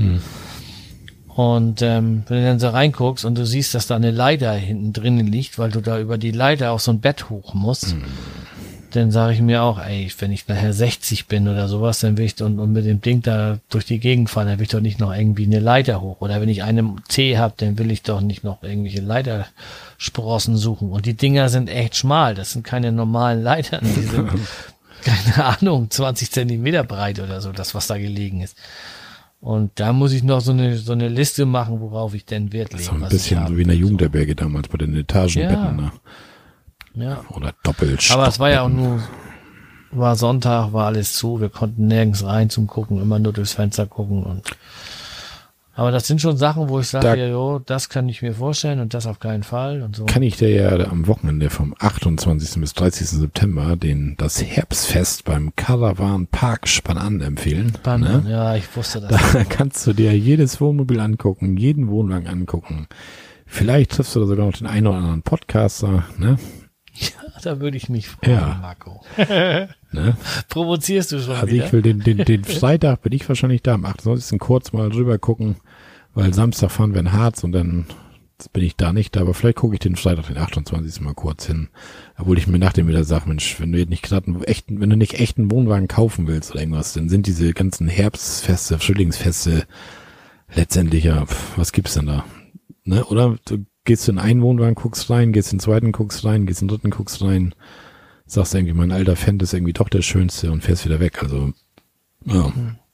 Und wenn du dann so reinguckst und du siehst, dass da eine Leiter hinten drinnen liegt, weil du da über die Leiter auf so ein Bett hoch musst, dann sage ich mir auch, ey, wenn ich nachher 60 bin oder sowas, dann will ich und mit dem Ding da durch die Gegend fahren, dann will ich doch nicht noch irgendwie eine Leiter hoch. Oder wenn ich einen C habe, dann will ich doch nicht noch irgendwelche Leitersprossen suchen. Und die Dinger sind echt schmal, das sind keine normalen Leitern, die sind, keine Ahnung, 20 Zentimeter breit oder so, das was da gelegen ist. Und da muss ich noch so eine Liste machen, worauf ich denn Wert lege. So ein bisschen so wie in der Jugendherberge damals bei den Etagenbetten, ne? Ja. Oder doppelt. Aber es war ja auch war Sonntag, war alles zu, wir konnten nirgends rein zum Gucken, immer nur durchs Fenster gucken aber das sind schon Sachen, wo ich sage, das kann ich mir vorstellen und das auf keinen Fall und so. Kann ich dir ja am Wochenende vom 28. bis 30. September das Herbstfest beim Caravan Park Spann empfehlen. Ne? Ja, ich wusste das. Da kannst du dir jedes Wohnmobil angucken, jeden Wohnwagen angucken. Vielleicht triffst du da sogar noch den einen oder anderen Podcaster, ne? Ja, da würde ich mich freuen, Marco. Ne? Provozierst du schon also wieder? Ich will den Freitag bin ich wahrscheinlich da, am 28. kurz mal drüber gucken, weil Samstag fahren wir in Harz und dann bin ich da nicht da, aber vielleicht gucke ich den Freitag, den 28. mal kurz hin. Obwohl ich mir nachdem wieder sage, Mensch, wenn du jetzt nicht gerade wenn du nicht echten Wohnwagen kaufen willst oder irgendwas, dann sind diese ganzen Herbstfeste, Frühlingsfeste letztendlich ja, was gibt's denn da? Ne? Oder du gehst in einen Wohnwagen, guckst rein, gehst in den zweiten, guckst rein, gehst in den dritten, guckst rein, sagst irgendwie, mein alter Fan ist irgendwie doch der Schönste und fährst wieder weg. Also, ja.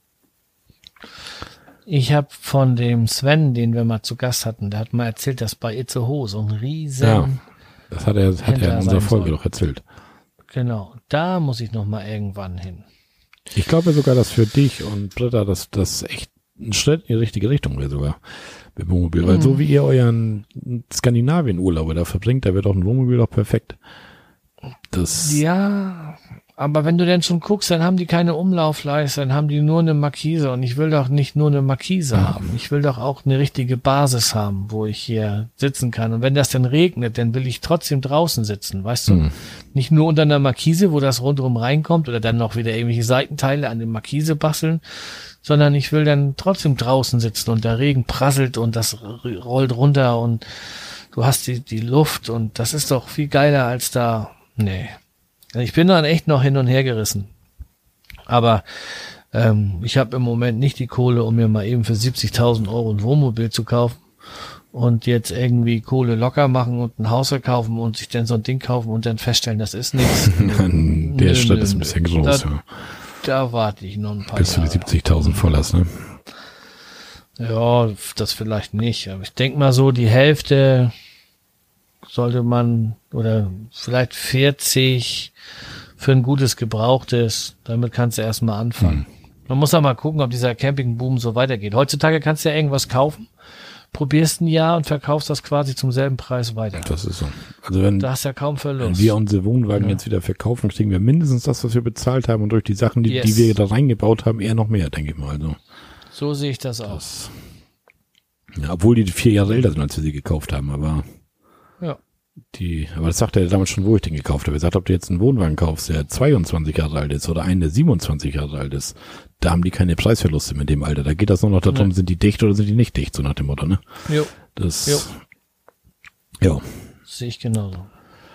Ich habe von dem Sven, den wir mal zu Gast hatten, der hat mal erzählt, dass bei Itzehoe so ein riesen... Ja, das hat er in unserer Folge doch erzählt. Genau, da muss ich noch mal irgendwann hin. Ich glaube sogar, dass für dich und Britta das echt ein Schritt in die richtige Richtung wäre sogar. Mit Wohnmobil, weil so wie ihr euren Skandinavien-Urlaub da verbringt, da wird auch ein Wohnmobil doch perfekt. Ja, aber wenn du denn schon guckst, dann haben die keine Umlaufleiste, dann haben die nur eine Markise und ich will doch nicht nur eine Markise haben. Ich will doch auch eine richtige Basis haben, wo ich hier sitzen kann. Und wenn das dann regnet, dann will ich trotzdem draußen sitzen, weißt du? Nicht nur unter einer Markise, wo das rundherum reinkommt oder dann noch wieder irgendwelche Seitenteile an der Markise basteln, sondern ich will dann trotzdem draußen sitzen und der Regen prasselt und das rollt runter und du hast die Luft und das ist doch viel geiler als da. Nee. Ich bin dann echt noch hin und her gerissen. Aber ich habe im Moment nicht die Kohle, um mir mal eben für 70.000 Euro ein Wohnmobil zu kaufen und jetzt irgendwie Kohle locker machen und ein Haus verkaufen und sich dann so ein Ding kaufen und dann feststellen, das ist nichts. Der Schritt ist ein bisschen groß, ja. Da warte ich noch ein paar Bis du die Jahre. 70.000 voll hast, ne? Ja, das vielleicht nicht. Aber ich denke mal so, die Hälfte sollte man, oder vielleicht 40 für ein gutes Gebrauchtes. Damit kannst du erstmal anfangen. Man muss auch mal gucken, ob dieser Campingboom so weitergeht. Heutzutage kannst du ja irgendwas kaufen, probierst ein Jahr und verkaufst das quasi zum selben Preis weiter. Das ist so. Also wenn Da hast du ja kaum Verlust. wir unsere Wohnwagen jetzt wieder verkaufen, kriegen wir mindestens das, was wir bezahlt haben und durch die Sachen, die wir da reingebaut haben, eher noch mehr, denke ich mal. Also, So sehe ich das aus. ja, obwohl die 4 Jahre älter sind, als wir sie gekauft haben, aber Ja. aber das sagte er damals schon, wo ich den gekauft habe. Er sagt, ob du jetzt einen Wohnwagen kaufst, der 22 Jahre alt ist oder einen, der 27 Jahre alt ist, da haben die keine Preisverluste mit dem Alter. Da geht das nur noch darum, sind die dicht oder sind die nicht dicht, so nach dem Motto, ne? Jo. Das, ja. Sehe ich genauso.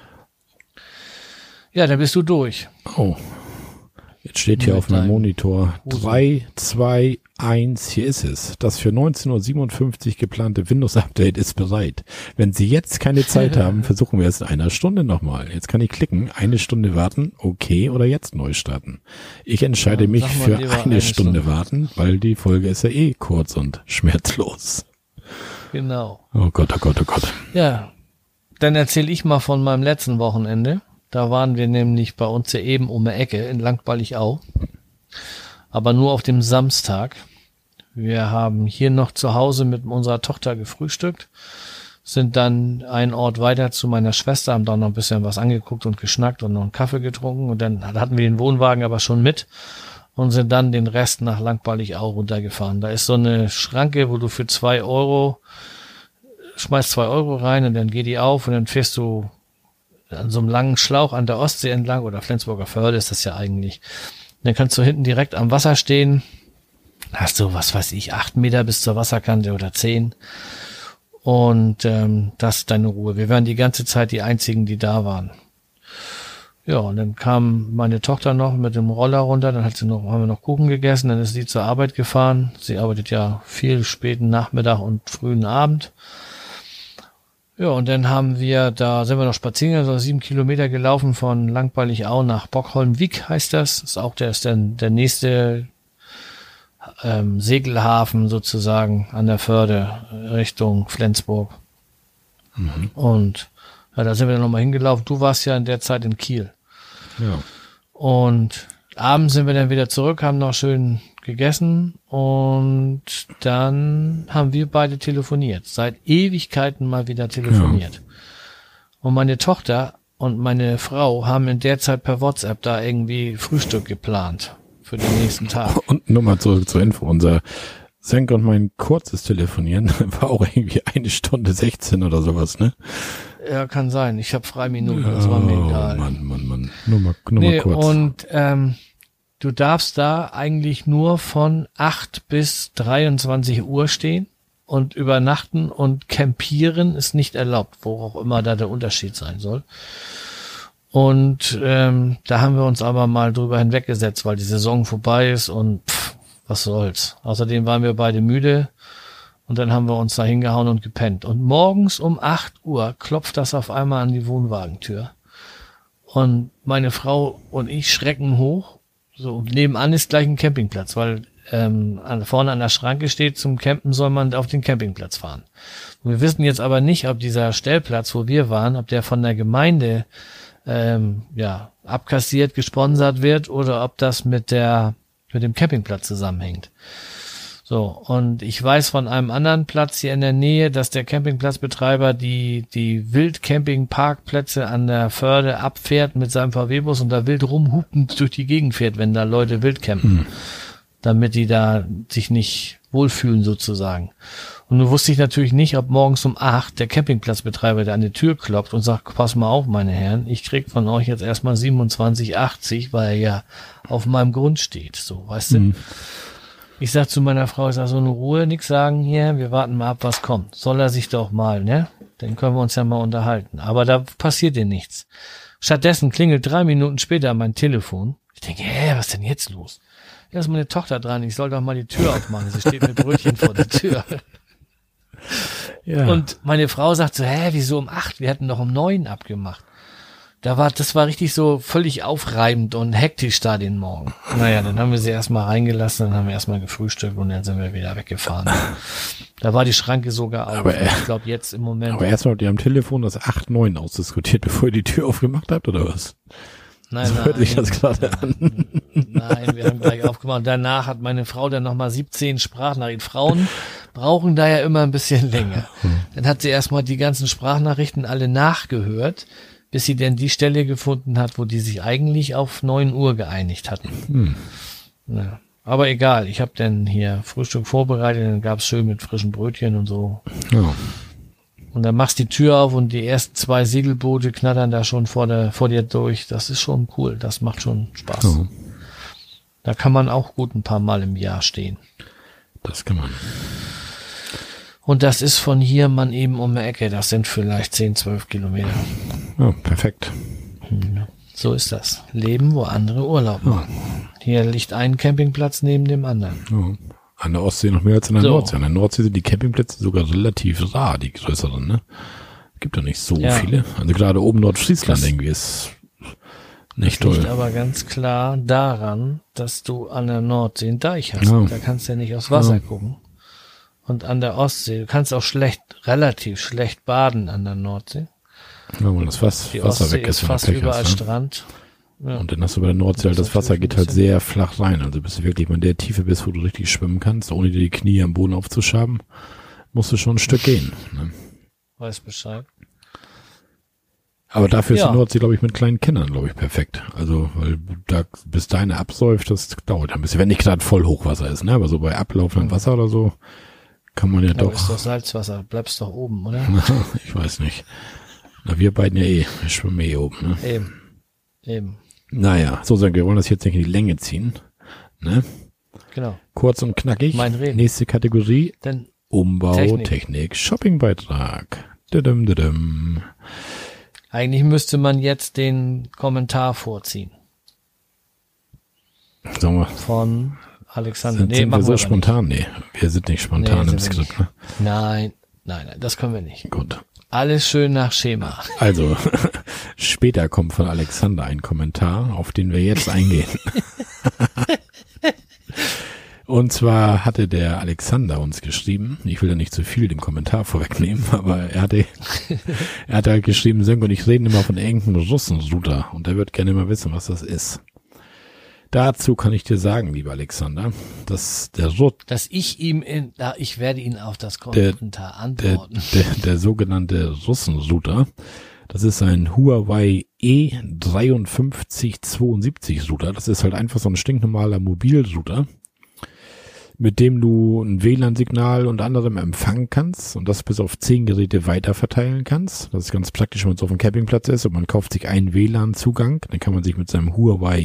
Ja, dann bist du durch. Oh. Jetzt steht hier Mit auf meinem deinem Monitor Husum. 3, 2, 1, hier ist es. Das für 19:57 Uhr geplante Windows-Update ist bereit. Wenn Sie jetzt keine Zeit haben, versuchen wir es in einer Stunde nochmal. Jetzt kann ich klicken, 1 Stunde warten, okay, oder jetzt neu starten. Ich entscheide mich sag mal für lieber eine eine Stunde Stunde. warten, weil die Folge ist ja eh kurz und schmerzlos. Genau. Oh Gott, oh Gott, oh Gott. Ja, dann erzähle ich mal von meinem letzten Wochenende. Da waren wir nämlich bei uns hier eben um die Ecke in Langballigau. Aber nur auf dem Samstag. Wir haben hier noch zu Hause mit unserer Tochter gefrühstückt, sind dann einen Ort weiter zu meiner Schwester, haben da noch ein bisschen was angeguckt und geschnackt und noch einen Kaffee getrunken. Und dann hatten wir den Wohnwagen aber schon mit und sind dann den Rest nach Langballigau runtergefahren. Da ist so eine Schranke, wo du für 2 Euro schmeißt 2 Euro rein und dann geht die auf und dann fährst du an so einem langen Schlauch an der Ostsee entlang, oder Flensburger Förde ist das ja eigentlich. Und dann kannst du hinten direkt am Wasser stehen, hast du, was weiß ich, 8 Meter bis zur Wasserkante oder 10 und das ist deine Ruhe. Wir waren die ganze Zeit die Einzigen, die da waren. Ja, und dann kam meine Tochter noch mit dem Roller runter, dann haben wir noch Kuchen gegessen, dann ist sie zur Arbeit gefahren. Sie arbeitet ja viel späten Nachmittag und frühen Abend. Ja, und dann sind wir noch spazieren, also 7 Kilometer gelaufen von Langballigau nach Bockholm-Wiek heißt das. Ist der nächste Segelhafen sozusagen an der Förde Richtung Flensburg. Und ja, da sind wir dann nochmal hingelaufen. Du warst ja in der Zeit in Kiel. Ja. Und abends sind wir dann wieder zurück, haben noch schön gegessen und dann haben wir beide telefoniert. Seit Ewigkeiten mal wieder telefoniert. Ja. Und meine Tochter und meine Frau haben in der Zeit per WhatsApp da irgendwie Frühstück geplant für den nächsten Tag. Und nur mal zurück zur Info. Unser Senk und mein kurzes Telefonieren war auch irgendwie 1 Stunde 16 oder sowas, ne? Ja, kann sein. Ich habe Freiminuten, das war mir egal. Mann. Nur mal kurz. Und du darfst da eigentlich nur von 8 bis 23 Uhr stehen und übernachten und campieren ist nicht erlaubt, wo auch immer da der Unterschied sein soll. Und da haben wir uns aber mal drüber hinweggesetzt, weil die Saison vorbei ist und was soll's. Außerdem waren wir beide müde und dann haben wir uns da hingehauen und gepennt. Und morgens um 8 Uhr klopft das auf einmal an die Wohnwagentür. Und meine Frau und ich schrecken hoch. So, nebenan ist gleich ein Campingplatz, weil vorne an der Schranke steht, zum Campen soll man auf den Campingplatz fahren. Und wir wissen jetzt aber nicht, ob dieser Stellplatz, wo wir waren, ob der von der Gemeinde abkassiert, gesponsert wird oder ob das mit dem Campingplatz zusammenhängt. So, und ich weiß von einem anderen Platz hier in der Nähe, dass der Campingplatzbetreiber die Wildcampingparkplätze an der Förde abfährt mit seinem VW-Bus und da wild rumhupend durch die Gegend fährt, wenn da Leute wild campen, damit die da sich nicht wohlfühlen sozusagen. Und nun wusste ich natürlich nicht, ob morgens um 8 der Campingplatzbetreiber da an die Tür klopft und sagt, pass mal auf, meine Herren, ich krieg von euch jetzt erstmal 27,80, weil er ja auf meinem Grund steht, so, weißt du? Ich sag zu meiner Frau, ich sag so eine Ruhe, nix sagen hier, wir warten mal ab, was kommt. Soll er sich doch mal, ne? Dann können wir uns ja mal unterhalten. Aber da passiert dir nichts. Stattdessen klingelt 3 Minuten später mein Telefon. Ich denke, was ist denn jetzt los? Da ist meine Tochter dran, ich soll doch mal die Tür aufmachen. Sie steht mit Brötchen vor der Tür. Ja. Und meine Frau sagt so, wieso um 8? Wir hätten doch um 9 abgemacht. das war richtig so völlig aufreibend und hektisch da den Morgen. Naja, dann haben wir sie erstmal reingelassen, dann haben wir erstmal gefrühstückt und dann sind wir wieder weggefahren. Da war die Schranke sogar auf. Aber, ich glaube jetzt im Moment. Aber erstmal habt ihr am Telefon das 8-9 ausdiskutiert, bevor ihr die Tür aufgemacht habt, oder was? Nein, So hört sich das gerade an. Nein, wir haben gleich aufgemacht. Danach hat meine Frau dann nochmal 17 Sprachnachrichten. Frauen brauchen da ja immer ein bisschen länger. Dann hat sie erstmal die ganzen Sprachnachrichten alle nachgehört, bis sie denn die Stelle gefunden hat, wo die sich eigentlich auf 9 Uhr geeinigt hatten. Ja. Aber egal, ich habe dann hier Frühstück vorbereitet, dann gab's schön mit frischen Brötchen und so. Ja. Und dann machst die Tür auf und die ersten 2 Segelboote knattern da schon vor dir durch. Das ist schon cool, das macht schon Spaß. Ja. Da kann man auch gut ein paar Mal im Jahr stehen. Das kann man. Und das ist von hier man eben um die Ecke. Das sind vielleicht 10, 12 Kilometer. Ja, perfekt. So ist das. Leben, wo andere Urlaub machen. Hier liegt ein Campingplatz neben dem anderen. Ja. An der Ostsee noch mehr als an der So. Nordsee. An der Nordsee sind die Campingplätze sogar relativ rar, die größeren, ne? Gibt ja nicht so viele. Also gerade oben Nordfriesland Das- irgendwie ist nicht Das liegt toll. aber ganz klar daran, dass du an der Nordsee einen Deich hast. Ja. Da kannst du ja nicht aufs Wasser Ja. gucken. Und an der Ostsee, du kannst auch relativ schlecht baden an der Nordsee. Ja, weil das Die Wasser Ostsee weg ist, ist wenn du fast Pech überall hast, ne? Strand. Ja. Und dann hast du bei der Nordsee halt, Das das Wasser natürlich geht ein halt bisschen- sehr flach rein. Also bist du wirklich mal in der Tiefe bist, wo du richtig schwimmen kannst, ohne dir die Knie am Boden aufzuschaben, musst du schon ein Stück gehen. Ne? Weiß Bescheid. Aber dafür ist Ja. die Nordsee, glaube ich, mit kleinen Kindern, glaube ich, perfekt. Also, weil da bis deine absäuft, das dauert ein bisschen. Wenn nicht gerade voll Hochwasser ist, ne? Aber so bei ablaufendem Wasser oder so kann man ja Aber ist doch. doch Salzwasser, bleibst doch oben, oder? Ich weiß nicht. Na, wir beiden ja wir schwimmen oben, ne? Eben. Naja, so sagen wir wollen das jetzt nicht in die Länge ziehen. Ne? Genau. Kurz und knackig. Mein Reden. Nächste Kategorie. Denn Umbau, Technik. Technik, Shoppingbeitrag. Dudum, dudum. eigentlich müsste man jetzt den Kommentar vorziehen Sagen wir, von Alexander. sind wir machen so aber spontan? Nee, wir sind nicht spontan Nee, im sind wir Skript. Ne? nicht. Nein, das können wir nicht. Gut. Alles schön nach Schema. Also, später kommt von Alexander ein Kommentar, auf den wir jetzt eingehen. Und zwar hatte der Alexander uns geschrieben, ich will da nicht zu viel dem Kommentar vorwegnehmen, aber er hatte halt geschrieben, Sönke und ich reden immer von irgendeinem Russenrouter und er wird gerne mal wissen, was das ist. Dazu kann ich dir sagen, lieber Alexander, dass der Dass ich ich werde ihn auf das Kommentar antworten. der sogenannte Russenrouter, das ist ein Huawei E5372 Router. Das ist halt einfach so ein stinknormaler Mobilrouter, mit dem du ein WLAN-Signal unter anderem empfangen kannst und das bis auf 10 Geräte weiterverteilen kannst. Das ist ganz praktisch, wenn man so auf dem Campingplatz ist und man kauft sich einen WLAN-Zugang. Dann kann man sich mit seinem Huawei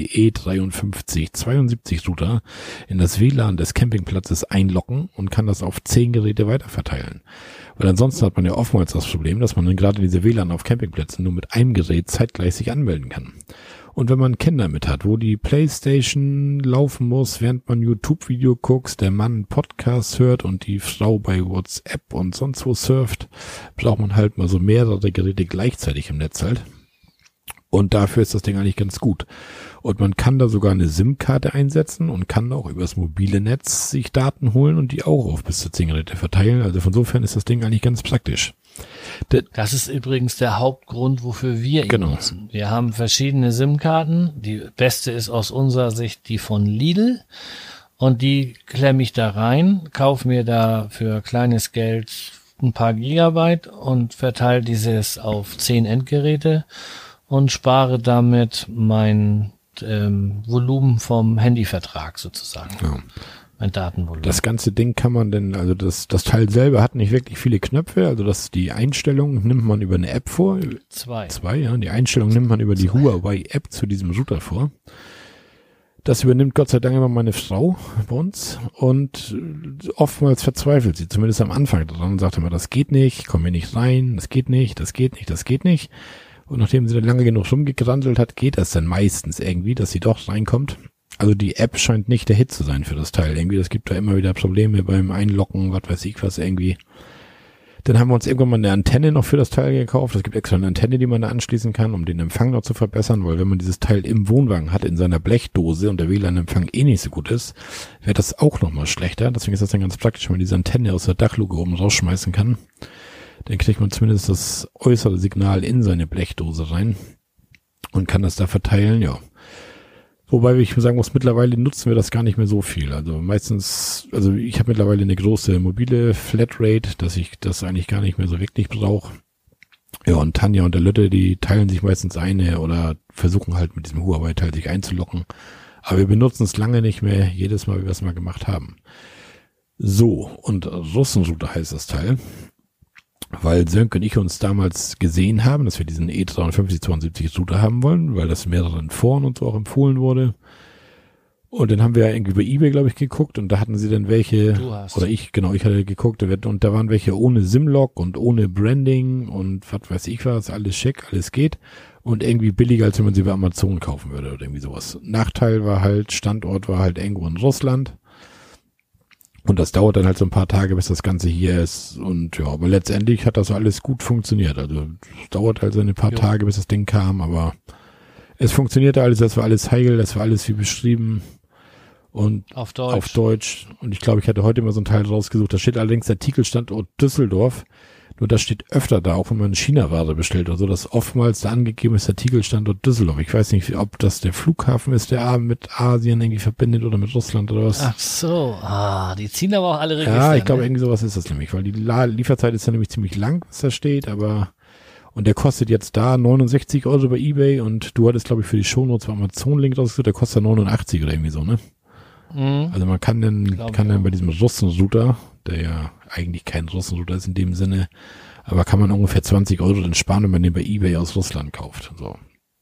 E5372 Router in das WLAN des Campingplatzes einloggen und kann das auf 10 Geräte weiterverteilen. Weil ansonsten hat man ja oftmals das Problem, dass man dann gerade diese WLAN auf Campingplätzen nur mit einem Gerät zeitgleich sich anmelden kann. Und wenn man Kinder mit hat, wo die Playstation laufen muss, während man YouTube-Video guckt, der Mann einen Podcast hört und die Frau bei WhatsApp und sonst wo surft, braucht man halt mal so mehrere Geräte gleichzeitig im Netz halt. Und dafür ist das Ding eigentlich ganz gut. Und man kann da sogar eine SIM-Karte einsetzen und kann auch übers mobile Netz sich Daten holen und die auch auf bis zu 10 Geräte verteilen. Also von insofern ist das Ding eigentlich ganz praktisch. Das ist übrigens der Hauptgrund, wofür wir ihn Genau. nutzen. Wir haben verschiedene SIM-Karten. Die beste ist aus unserer Sicht die von Lidl. Und die klemme ich da rein, kaufe mir da für kleines Geld ein paar Gigabyte und verteile dieses auf 10 Endgeräte und spare damit mein Volumen vom Handyvertrag sozusagen. Ja. Mein Datenvolumen. Das ganze Ding kann man denn, also das Teil selber hat nicht wirklich viele Knöpfe, also die Einstellung nimmt man über eine App vor. 2. Ja, die Einstellung nimmt man über die Huawei-App zu diesem Router vor. Das übernimmt Gott sei Dank immer meine Frau bei uns und oftmals verzweifelt sie, zumindest am Anfang daran und sagt immer, das geht nicht, komm hier nicht rein, das geht nicht. Und nachdem sie dann lange genug rumgegranselt hat, geht das dann meistens irgendwie, dass sie doch reinkommt. Also die App scheint nicht der Hit zu sein für das Teil irgendwie. Das gibt da immer wieder Probleme beim Einloggen, was weiß ich was irgendwie. Dann haben wir uns irgendwann mal eine Antenne noch für das Teil gekauft. Es gibt extra eine Antenne, die man da anschließen kann, um den Empfang noch zu verbessern, weil wenn man dieses Teil im Wohnwagen hat, in seiner Blechdose und der WLAN-Empfang nicht so gut ist, wäre das auch nochmal schlechter. Deswegen ist das dann ganz praktisch, wenn man diese Antenne aus der Dachluke oben rausschmeißen kann. Dann kriegt man zumindest das äußere Signal in seine Blechdose rein und kann das da verteilen, ja. Wobei ich sagen muss, mittlerweile nutzen wir das gar nicht mehr so viel. Also meistens, also ich habe mittlerweile eine große mobile Flatrate, dass ich das eigentlich gar nicht mehr so wirklich brauche. Ja, und Tanja und der Lütte, die teilen sich meistens eine oder versuchen halt mit diesem Huawei-Teil sich einzulocken. Aber wir benutzen es lange nicht mehr, jedes Mal, wie wir es mal gemacht haben. So, und Russenrouter heißt das Teil. Weil Sönke und ich uns damals gesehen haben, dass wir diesen E35072 Router haben wollen, weil das mehreren Foren und so auch empfohlen wurde. Und dann haben wir irgendwie bei eBay, glaube ich, geguckt und da hatten sie dann welche, oder ich hatte geguckt und da waren welche ohne SIM-Lock und ohne Branding und was weiß ich was, alles schick, alles geht und irgendwie billiger, als wenn man sie bei Amazon kaufen würde oder irgendwie sowas. Nachteil war halt, Standort war halt irgendwo in Russland. Und das dauert dann halt so ein paar Tage, bis das Ganze hier ist. Und ja, aber letztendlich hat das alles gut funktioniert. Also es dauert halt so ein paar Tage, bis das Ding kam, aber es funktionierte alles, das war alles heil, das war alles wie beschrieben. Und auf Deutsch. Und ich glaube, ich hatte heute mal so ein Teil rausgesucht. Da steht allerdings der Artikelstandort Düsseldorf. Nur das steht öfter da, auch wenn man China-Ware bestellt oder so, dass oftmals da angegeben ist der Artikelstandort Düsseldorf. Ich weiß nicht, ob das der Flughafen ist, der mit Asien irgendwie verbindet oder mit Russland oder was. Ach so, die ziehen aber auch alle Register. Ja, ich glaube, irgendwie sowas ist das nämlich, weil die Lieferzeit ist ja nämlich ziemlich lang, was da steht, aber und der kostet jetzt da 69 € bei eBay und du hattest, glaube ich, für die Shownotes beim Amazon-Link rausgesucht, der kostet 89 oder irgendwie so, ne? Mhm. Also man kann dann bei diesem Russenrouter, der ja eigentlich kein Russenrouter ist in dem Sinne, aber kann man ungefähr 20 € dann sparen, wenn man den bei eBay aus Russland kauft. So.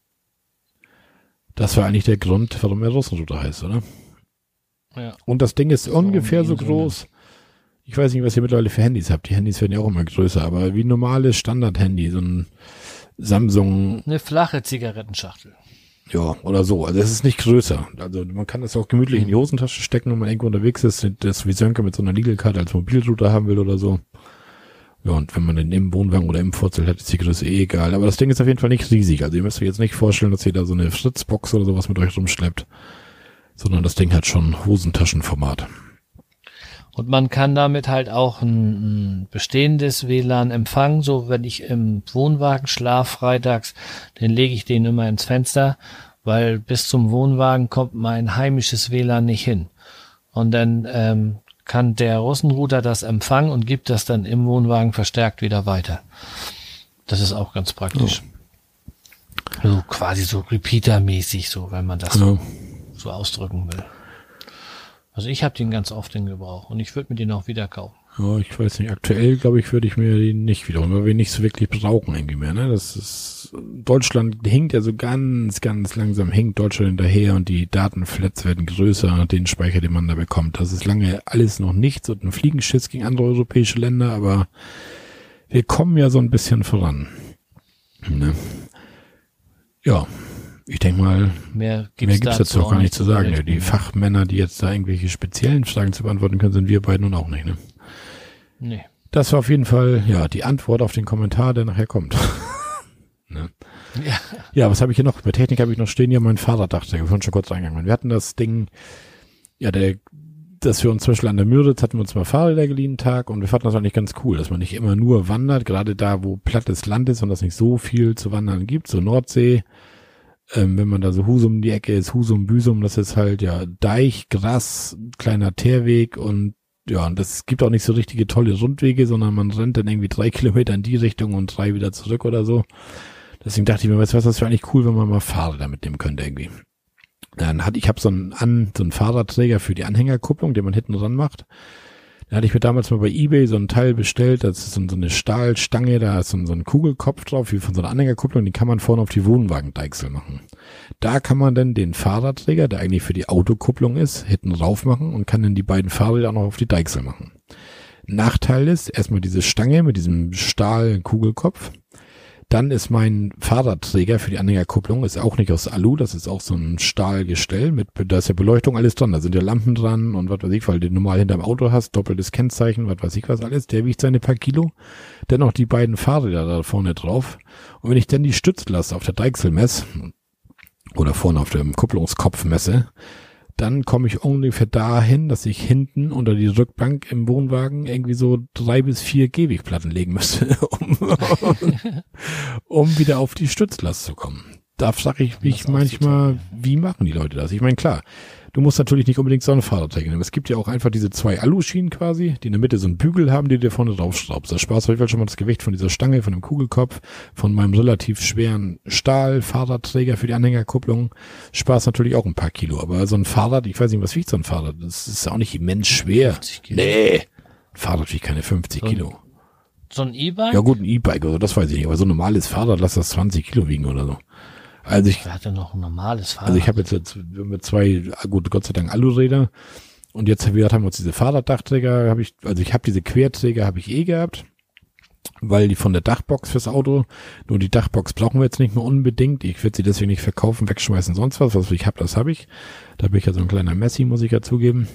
Das war eigentlich der Grund, warum er Russenrouter heißt, oder? Ja. Und das Ding ist ungefähr so groß. Ich weiß nicht, was ihr mittlerweile für Handys habt. Die Handys werden ja auch immer größer, aber wie normale Standard-Handy, so ein Samsung. Eine flache Zigarettenschachtel. Ja, oder so. Also es ist nicht größer. Also man kann das auch gemütlich in die Hosentasche stecken, wenn man irgendwo unterwegs ist, das wie Sönke mit so einer Lidl-Karte als Mobilrouter haben will oder so. Ja, und wenn man den im Wohnwagen oder im Vorzelt hat, ist die Größe egal. Aber das Ding ist auf jeden Fall nicht riesig. Also ihr müsst euch jetzt nicht vorstellen, dass ihr da so eine Fritzbox oder sowas mit euch rumschleppt, sondern das Ding hat schon Hosentaschenformat. Und man kann damit halt auch ein bestehendes WLAN empfangen. So, wenn ich im Wohnwagen schlaf freitags, dann lege ich den immer ins Fenster, weil bis zum Wohnwagen kommt mein heimisches WLAN nicht hin. Und dann kann der Russenrouter das empfangen und gibt das dann im Wohnwagen verstärkt wieder weiter. Das ist auch ganz praktisch. Oh. Also quasi so Repeater-mäßig, so, wenn man das so ausdrücken will. Also ich habe den ganz oft in Gebrauch und ich würde mir den auch wieder kaufen. Ja, ich weiß nicht. Aktuell, glaube ich, würde ich mir den nicht wiederholen, weil wir ihn nicht so wirklich brauchen irgendwie mehr. Ne? Das ist Deutschland hinkt ja so ganz, ganz langsam, hinkt Deutschland hinterher und die Datenflats werden größer, den Speicher, den man da bekommt. Das ist lange alles noch nichts und ein Fliegenschiss gegen andere europäische Länder, aber wir kommen ja so ein bisschen voran. Ne? Ja. Ich denke mal, mehr gibt's dazu auch gar nicht zu sagen. Ja, die Fachmänner, die jetzt da irgendwelche speziellen Fragen zu beantworten können, sind wir beide nun auch nicht, ne? Nee. Das war auf jeden Fall, ja, die Antwort auf den Kommentar, der nachher kommt. Ne? Ja, was habe ich hier noch? Bei Technik habe ich noch stehen, ja, mein Fahrraddach, der vorhin schon kurz reingegangen. Wir hatten das Ding, ja, dass wir uns zum Beispiel an der Müritz hatten wir uns mal Fahrräder geliehen einen Tag und wir fanden das eigentlich ganz cool, dass man nicht immer nur wandert, gerade da, wo plattes Land ist und das nicht so viel zu wandern gibt, so Nordsee. Wenn man da so Husum in die Ecke ist, Husum, Büsum, das ist halt ja Deich, Gras, kleiner Teerweg und ja, und das gibt auch nicht so richtige tolle Rundwege, sondern man rennt dann irgendwie 3 Kilometer in die Richtung und 3 wieder zurück oder so. Deswegen dachte ich mir, weißt du was, das wäre eigentlich cool, wenn man mal Fahrräder mitnehmen könnte irgendwie. Ich habe so einen Fahrradträger für die Anhängerkupplung, den man hinten dran macht. Da hatte ich mir damals mal bei eBay so ein Teil bestellt, das ist so eine Stahlstange, da ist so ein Kugelkopf drauf, wie von so einer Anhängerkupplung, den kann man vorne auf die Wohnwagendeichsel machen. Da kann man dann den Fahrradträger, der eigentlich für die Autokupplung ist, hinten drauf machen und kann dann die beiden Fahrräder auch noch auf die Deichsel machen. Nachteil ist erstmal diese Stange mit diesem Stahlkugelkopf. Dann ist mein Fahrradträger für die Anhängerkupplung ist auch nicht aus Alu, das ist auch so ein Stahlgestell da ist ja Beleuchtung alles dran, da sind ja Lampen dran und was weiß ich, weil du normal hinterm Auto hast, doppeltes Kennzeichen, was weiß ich was alles, der wiegt seine paar Kilo. Dennoch die beiden Fahrräder da vorne drauf. Und wenn ich dann die Stützlast auf der Deichsel messe oder vorne auf dem Kupplungskopf messe, dann komme ich ungefähr dahin, dass ich hinten unter die Rückbank im Wohnwagen irgendwie so 3 bis 4 Gehwegplatten legen müsste, um wieder auf die Stützlast zu kommen. Da frage ich mich manchmal, wie machen die Leute das? Ich meine, klar, du musst natürlich nicht unbedingt so einen Fahrradträger nehmen. Es gibt ja auch einfach diese 2 Aluschienen quasi, die in der Mitte so einen Bügel haben, die du dir vorne draufschraubst. Das sparst auf jeden Fall schon mal das Gewicht von dieser Stange, von dem Kugelkopf, von meinem relativ schweren Stahl-Fahrradträger für die Anhängerkupplung. Sparst natürlich auch ein paar Kilo. Aber so ein Fahrrad, ich weiß nicht, was wiegt so ein Fahrrad? Das ist auch nicht immens schwer. 50 Kilo. Nee, ein Fahrrad wiegt keine 50 Kilo. So ein E-Bike? Ja gut, ein E-Bike, also das weiß ich nicht. Aber so ein normales Fahrrad, lass das 20 Kilo wiegen oder so. Also Wer hat denn noch ein normales Fahrrad? Also ich habe jetzt mit 2, gut, Gott sei Dank Aluräder und jetzt haben wir uns diese Fahrraddachtträger, ich habe diese Querträger habe ich gehabt, weil die von der Dachbox fürs Auto, nur die Dachbox brauchen wir jetzt nicht mehr unbedingt, ich werde sie deswegen nicht verkaufen, wegschmeißen, sonst was ich habe, das habe ich. Da bin ich ja so ein kleiner Messi, muss ich ja zugeben.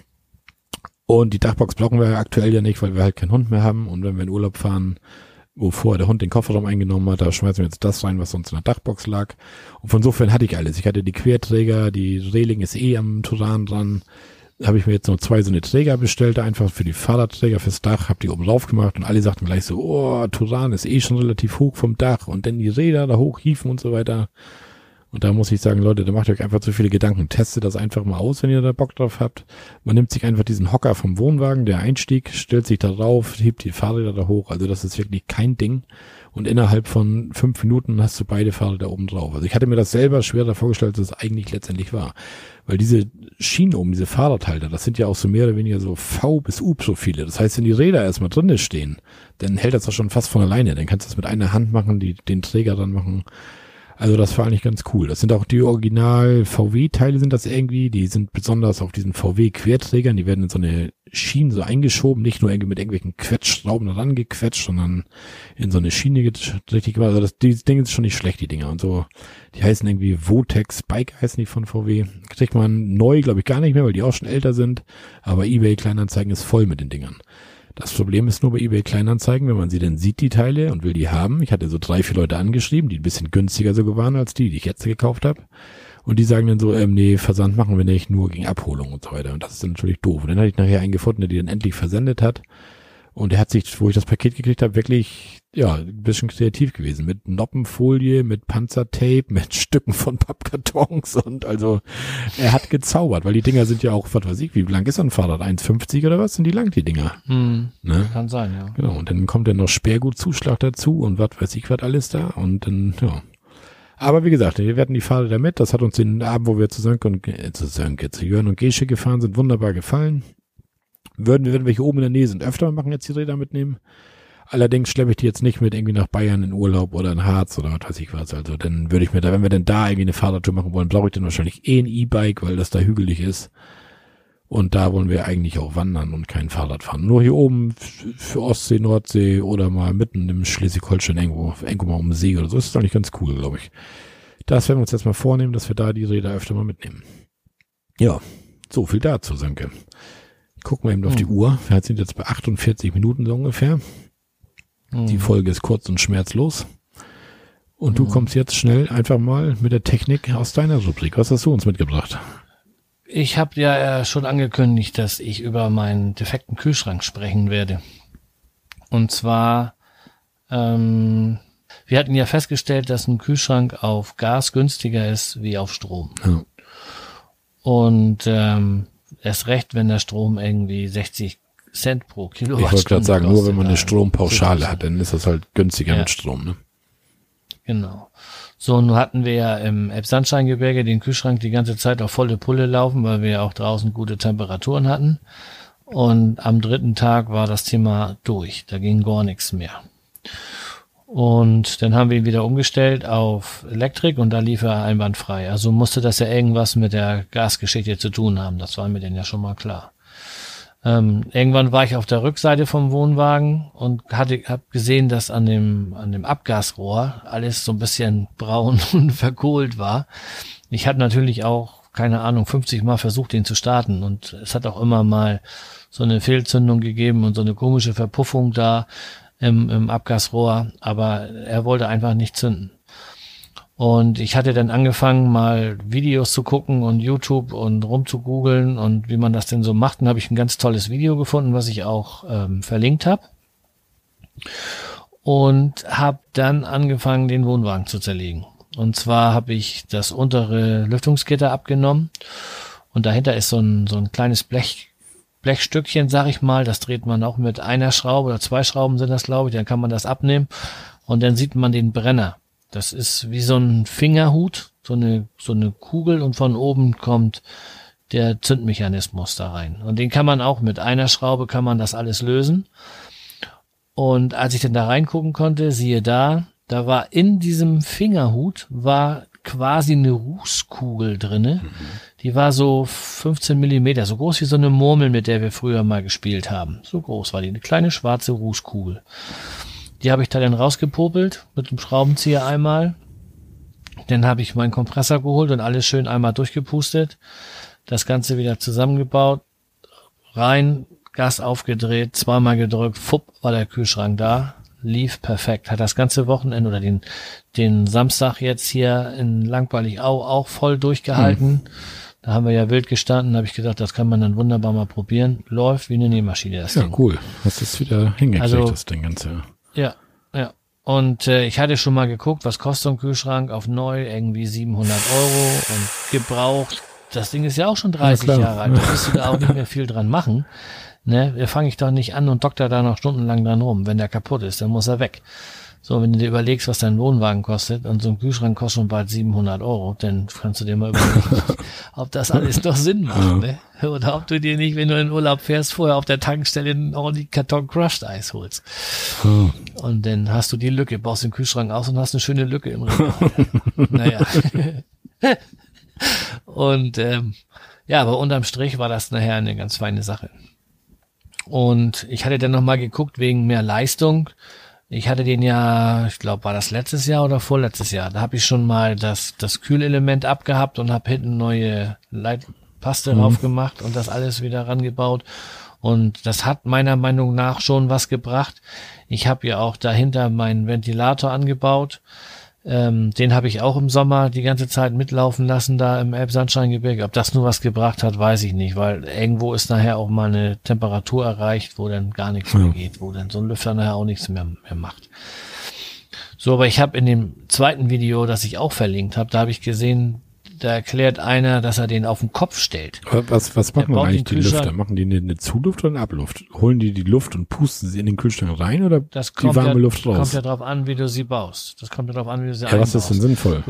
Und die Dachbox brauchen wir aktuell ja nicht, weil wir halt keinen Hund mehr haben und wenn wir in Urlaub fahren, wo vorher der Hund den Kofferraum eingenommen hat, da schmeißen wir jetzt das rein, was sonst in der Dachbox lag. Und von insofern hatte ich alles. Ich hatte die Querträger, die Reling ist am Turan dran. Da habe ich mir jetzt noch 2 so eine Träger bestellt, einfach für die Fahrradträger fürs Dach, habe die oben drauf gemacht und alle sagten gleich so, oh, Turan ist schon relativ hoch vom Dach und dann die Räder da hochhieven und so weiter. Und da muss ich sagen, Leute, da macht ihr euch einfach zu viele Gedanken. Testet das einfach mal aus, wenn ihr da Bock drauf habt. Man nimmt sich einfach diesen Hocker vom Wohnwagen, der Einstieg, stellt sich da drauf, hebt die Fahrräder da hoch. Also das ist wirklich kein Ding. Und innerhalb von 5 Minuten hast du beide Fahrräder oben drauf. Also ich hatte mir das selber schwerer vorgestellt, als es eigentlich letztendlich war. Weil diese Schienen oben, diese Fahrradhalter, das sind ja auch so mehr oder weniger so V bis U so viele. Das heißt, wenn die Räder erstmal drinne stehen, dann hält das doch schon fast von alleine. Dann kannst du das mit einer Hand machen, den Träger dann machen. Also das war eigentlich ganz cool. Das sind auch die Original-VW-Teile sind das irgendwie. Die sind besonders auf diesen VW-Querträgern. Die werden in so eine Schiene so eingeschoben. Nicht nur irgendwie mit irgendwelchen Quetschschrauben rangequetscht, sondern in so eine Schiene richtig gemacht. Also die Dinge sind schon nicht schlecht, die Dinger. Und so, die heißen irgendwie Votex Bike, heißen die von VW. Kriegt man neu, glaube ich, gar nicht mehr, weil die auch schon älter sind. Aber eBay Kleinanzeigen ist voll mit den Dingern. Das Problem ist nur bei eBay Kleinanzeigen, wenn man sie denn sieht, die Teile, und will die haben. Ich hatte so 3, 4 Leute angeschrieben, die ein bisschen günstiger sogar waren als die ich jetzt gekauft habe. Und die sagen dann so, nee, Versand machen wir nicht, nur gegen Abholung und so weiter. Und das ist dann natürlich doof. Und dann hatte ich nachher einen gefunden, der die dann endlich versendet hat. Und der hat sich, wo ich das Paket gekriegt habe, wirklich, ja, ein bisschen kreativ gewesen. Mit Noppenfolie, mit Panzertape, mit Stücken von Pappkartons und also, er hat gezaubert, weil die Dinger sind ja auch, was weiß ich, wie lang ist so ein Fahrrad? 1,50 oder was sind die lang, die Dinger? Ne? Kann sein, ja. Genau, und dann kommt dann noch Sperrgutzuschlag dazu und was weiß ich, was alles da und dann, ja. Aber wie gesagt, wir hatten die Fahrräder mit, das hat uns den Abend, wo wir zu Jörn und Gesche gefahren sind, wunderbar gefallen. Würden wir, wenn welche oben in der Nähe sind, öfter machen, jetzt die Räder mitnehmen. Allerdings schleppe ich die jetzt nicht mit irgendwie nach Bayern in Urlaub oder in Harz oder was weiß ich was. Also dann würde ich mir da, wenn wir denn da irgendwie eine Fahrradtour machen wollen, brauche ich dann wahrscheinlich ein E-Bike, weil das da hügelig ist. Und da wollen wir eigentlich auch wandern und kein Fahrrad fahren. Nur hier oben für Ostsee, Nordsee oder mal mitten im Schleswig-Holstein irgendwo mal um den See oder so. Das ist eigentlich ganz cool, glaube ich. Das werden wir uns jetzt mal vornehmen, dass wir da die Räder öfter mal mitnehmen. Ja, so viel dazu, Sönke. Gucken wir eben auf die Uhr. Wir sind jetzt bei 48 Minuten so ungefähr. Die Folge ist kurz und schmerzlos. Und du kommst jetzt schnell einfach mal mit der Technik aus deiner Rubrik. Was hast du uns mitgebracht? Ich habe ja schon angekündigt, dass ich über meinen defekten Kühlschrank sprechen werde. Und zwar, wir hatten ja festgestellt, dass ein Kühlschrank auf Gas günstiger ist wie auf Strom. Ja. Und erst recht, wenn der Strom irgendwie 60 Cent pro Kilowattstunde Ich wollte gerade sagen, nur wenn man eine Strompauschale kostet. hat, dann ist das halt günstiger mit Strom, ne? Genau. So, nun hatten wir ja im Elbsandsteingebirge den Kühlschrank die ganze Zeit auf volle Pulle laufen, weil wir ja auch draußen gute Temperaturen hatten. Und am 3. Tag war das Thema durch. Da ging gar nichts mehr. Und dann haben wir ihn wieder umgestellt auf Elektrik und da lief er einwandfrei. Also musste das ja irgendwas mit der Gasgeschichte zu tun haben. Das war mir denn ja schon mal klar. Irgendwann war ich auf der Rückseite vom Wohnwagen und habe gesehen, dass an dem Abgasrohr alles so ein bisschen braun und verkohlt war. Ich hatte natürlich auch, keine Ahnung, 50 Mal versucht, den zu starten, und es hat auch immer mal so eine Fehlzündung gegeben und so eine komische Verpuffung da im Abgasrohr, aber er wollte einfach nicht zünden. Und ich hatte dann angefangen, mal Videos zu gucken und YouTube und rumzugoogeln und wie man das denn so macht. Und habe ich ein ganz tolles Video gefunden, was ich auch verlinkt habe. Und habe dann angefangen, den Wohnwagen zu zerlegen. Und zwar habe ich das untere Lüftungsgitter abgenommen. Und dahinter ist so ein kleines Blechstückchen, sag ich mal. Das dreht man auch mit einer Schraube oder 2 Schrauben sind das, glaube ich. Dann kann man das abnehmen. Und dann sieht man den Brenner. Das ist wie so ein Fingerhut, so eine Kugel, und von oben kommt der Zündmechanismus da rein. Und den kann man auch mit einer Schraube, kann man das alles lösen. Und als ich dann da reingucken konnte, siehe da war in diesem Fingerhut war quasi eine Rußkugel drinne. Die war so 15 Millimeter, so groß wie so eine Murmel, mit der wir früher mal gespielt haben. So groß war die, eine kleine schwarze Rußkugel. Die habe ich da dann rausgepopelt mit dem Schraubenzieher einmal. Dann habe ich meinen Kompressor geholt und alles schön einmal durchgepustet. Das Ganze wieder zusammengebaut. Rein, Gas aufgedreht, 2-mal gedrückt, fupp, war der Kühlschrank da. Lief perfekt. Hat das ganze Wochenende oder den Samstag jetzt hier in Langweilig-Au auch voll durchgehalten. Da haben wir ja wild gestanden. Da habe ich gedacht, das kann man dann wunderbar mal probieren. Läuft wie eine Nähmaschine. Das Ding. Cool. Hast du es wieder hingekriegt, also, das Ding Ganze. Ja. Und ich hatte schon mal geguckt, was kostet so ein Kühlschrank auf neu, irgendwie 700 € und gebraucht. Das Ding ist ja auch schon 30 Jahre alt. Da wirst du da auch nicht mehr viel dran machen. Ne, da fange ich doch nicht an und doktor da noch stundenlang dran rum. Wenn der kaputt ist, dann muss er weg. So, wenn du dir überlegst, was dein Wohnwagen kostet, und so ein Kühlschrank kostet schon bald 700 €, dann kannst du dir mal überlegen, ob das alles noch Sinn macht, ne? Oder ob du dir nicht, wenn du in Urlaub fährst, vorher auf der Tankstelle einen ordentlichen Karton Crushed Eis holst. Und dann hast du die Lücke, baust den Kühlschrank aus und hast eine schöne Lücke im Regal. Naja. Und ja, aber unterm Strich war das nachher eine ganz feine Sache. Und ich hatte dann nochmal geguckt wegen mehr Leistung. Ich hatte den ja, ich glaube, war das letztes Jahr oder vorletztes Jahr. Da habe ich schon mal das Kühlelement abgehabt und habe hinten neue Leitpaste drauf gemacht und das alles wieder rangebaut. Und das hat meiner Meinung nach schon was gebracht. Ich habe ja auch dahinter meinen Ventilator angebaut. Den habe ich auch im Sommer die ganze Zeit mitlaufen lassen da im Elbsandsteingebirge. Ob das nur was gebracht hat, weiß ich nicht, weil irgendwo ist nachher auch mal eine Temperatur erreicht, wo dann gar nichts mehr geht, wo dann so ein Lüfter nachher auch nichts mehr macht. So, aber ich habe in dem zweiten Video, das ich auch verlinkt habe, da habe ich gesehen, da erklärt einer, dass er den auf den Kopf stellt. Was machen eigentlich die Lüfter? Machen die eine Zuluft oder eine Abluft? Holen die Luft und pusten sie in den Kühlschrank rein oder das die warme Luft raus? Das kommt ja drauf an, wie du sie baust. Das kommt ja drauf an, wie du sie einbaust. Was ist denn sinnvoll?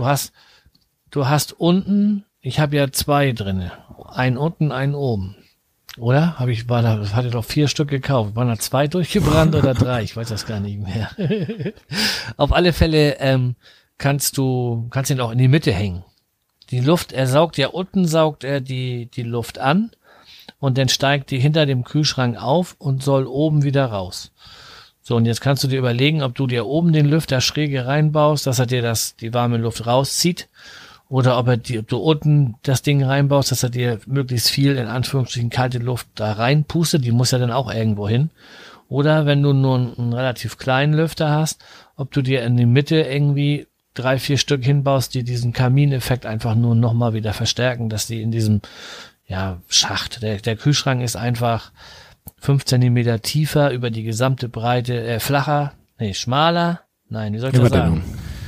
Du hast unten, ich habe ja 2 drinne. Einen unten, einen oben. Oder? Hatte doch 4 Stück gekauft. Waren da 2 durchgebrannt oder 3? Ich weiß das gar nicht mehr. Auf alle Fälle kannst du ihn auch in die Mitte hängen. Die Luft, unten saugt er die Luft an und dann steigt die hinter dem Kühlschrank auf und soll oben wieder raus. So, und jetzt kannst du dir überlegen, ob du dir oben den Lüfter schräge reinbaust, dass er dir die warme Luft rauszieht, oder ob du unten das Ding reinbaust, dass er dir möglichst viel, in Anführungsstrichen, kalte Luft da reinpustet, die muss ja dann auch irgendwo hin. Oder wenn du nur einen relativ kleinen Lüfter hast, ob du dir in die Mitte irgendwie 3, 4 Stück hinbaust, die diesen Kamineffekt einfach nur nochmal wieder verstärken, dass die in diesem Schacht, der Kühlschrank ist einfach 5 Zentimeter tiefer über die gesamte Breite, schmaler, wie soll ich das sagen?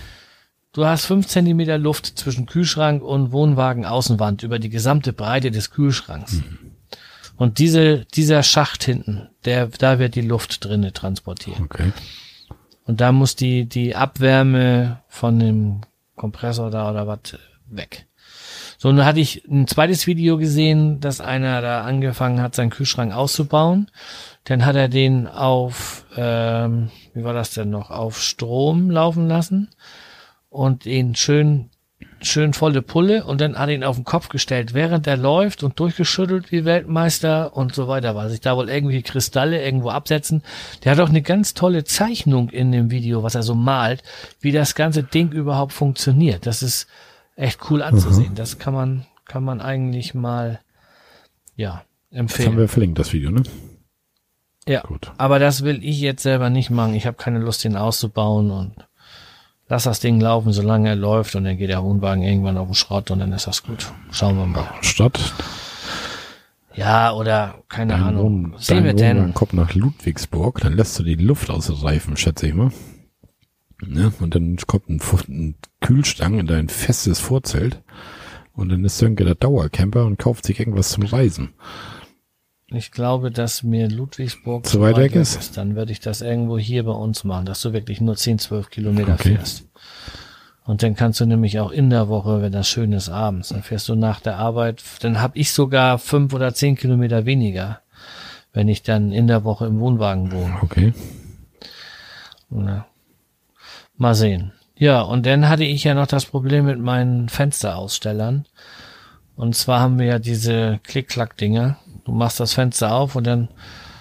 Du hast 5 Zentimeter Luft zwischen Kühlschrank und Wohnwagen Außenwand über die gesamte Breite des Kühlschranks. Und dieser Schacht hinten, da wird die Luft drinne transportiert. Okay. Und da muss die Abwärme von dem Kompressor da oder was weg. So, und dann hatte ich ein zweites Video gesehen, dass einer da angefangen hat, seinen Kühlschrank auszubauen. Dann hat er den auf, wie war das denn noch, auf Strom laufen lassen und ihn schön schön volle Pulle und dann hat er ihn auf den Kopf gestellt, während er läuft und durchgeschüttelt wie Weltmeister und so weiter, weil sich da wohl irgendwelche Kristalle irgendwo absetzen. Der hat auch eine ganz tolle Zeichnung in dem Video, was er so malt, wie das ganze Ding überhaupt funktioniert. Das ist echt cool anzusehen. Das kann man eigentlich mal, ja, empfehlen. Das haben wir verlinkt, das Video, ne? Ja, gut. Aber das will ich jetzt selber nicht machen. Ich habe keine Lust, den auszubauen und lass das Ding laufen, solange er läuft und dann geht der Wohnwagen irgendwann auf den Schrott und dann ist das gut. Schauen wir mal. Stadt? Ja, oder keine Ahnung. Sehen wir denn? Dann kommt nach Ludwigsburg, dann lässt du die Luft aus den Reifen, schätze ich mal. Ja, und dann kommt ein Kühlstang in dein festes Vorzelt und dann ist Sönke der Dauercamper und kauft sich irgendwas zum Reisen. Ich glaube, dass mir Ludwigsburg zu weit weg ist. Dann würde ich das irgendwo hier bei uns machen, dass du wirklich nur 10, 12 Kilometer fährst. Und dann kannst du nämlich auch in der Woche, wenn das schön ist, abends, dann fährst du nach der Arbeit, dann habe ich sogar 5 oder 10 Kilometer weniger, wenn ich dann in der Woche im Wohnwagen wohne. Okay. Ja. Mal sehen. Ja, und dann hatte ich ja noch das Problem mit meinen Fensterausstellern. Und zwar haben wir ja diese Klick-Klack-Dinger. Du machst das Fenster auf und dann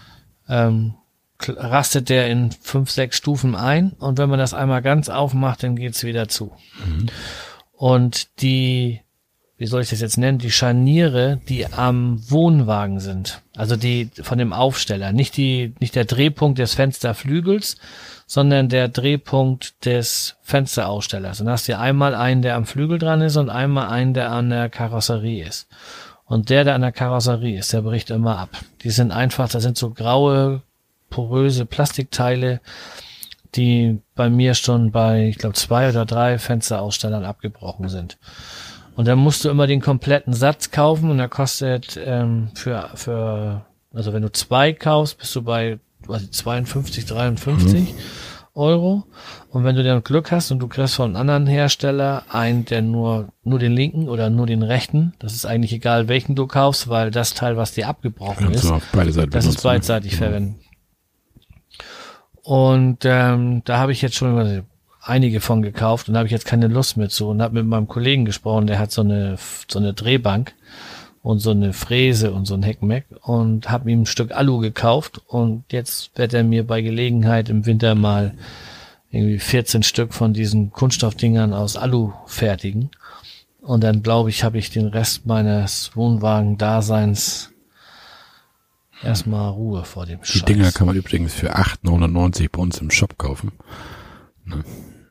rastet der in 5, 6 Stufen ein und wenn man das einmal ganz aufmacht, dann geht's wieder zu. Mhm. Und die, wie soll ich das jetzt nennen, die Scharniere, die am Wohnwagen sind, also die von dem Aufsteller, nicht der Drehpunkt des Fensterflügels, sondern der Drehpunkt des Fensterausstellers. Und dann hast du einmal einen, der am Flügel dran ist und einmal einen, der an der Karosserie ist. Und der an der Karosserie ist, der bricht immer ab. Die sind einfach, das sind so graue, poröse Plastikteile, die bei mir schon bei, ich glaube, 2 oder 3 Fensterausstellern abgebrochen sind. Und dann musst du immer den kompletten Satz kaufen und der kostet also wenn du 2 kaufst, bist du bei 52, 53 Euro. Und wenn du dann Glück hast und du kriegst von einem anderen Hersteller einen, der nur den linken oder nur den rechten, das ist eigentlich egal, welchen du kaufst, weil das Teil, was dir abgebrochen ist, das ist beidseitig verwenden. Und da habe ich jetzt schon einige von gekauft und da habe ich jetzt keine Lust mehr zu und habe mit meinem Kollegen gesprochen, der hat so eine Drehbank und so eine Fräse und so ein Heckmeck und habe ihm ein Stück Alu gekauft und jetzt wird er mir bei Gelegenheit im Winter mal irgendwie 14 Stück von diesen Kunststoffdingern aus Alu fertigen und dann glaube ich, habe ich den Rest meines Wohnwagen-Daseins erstmal Ruhe vor dem Scheiß. Die Dinger kann man übrigens für 8,99 bei uns im Shop kaufen. Ne?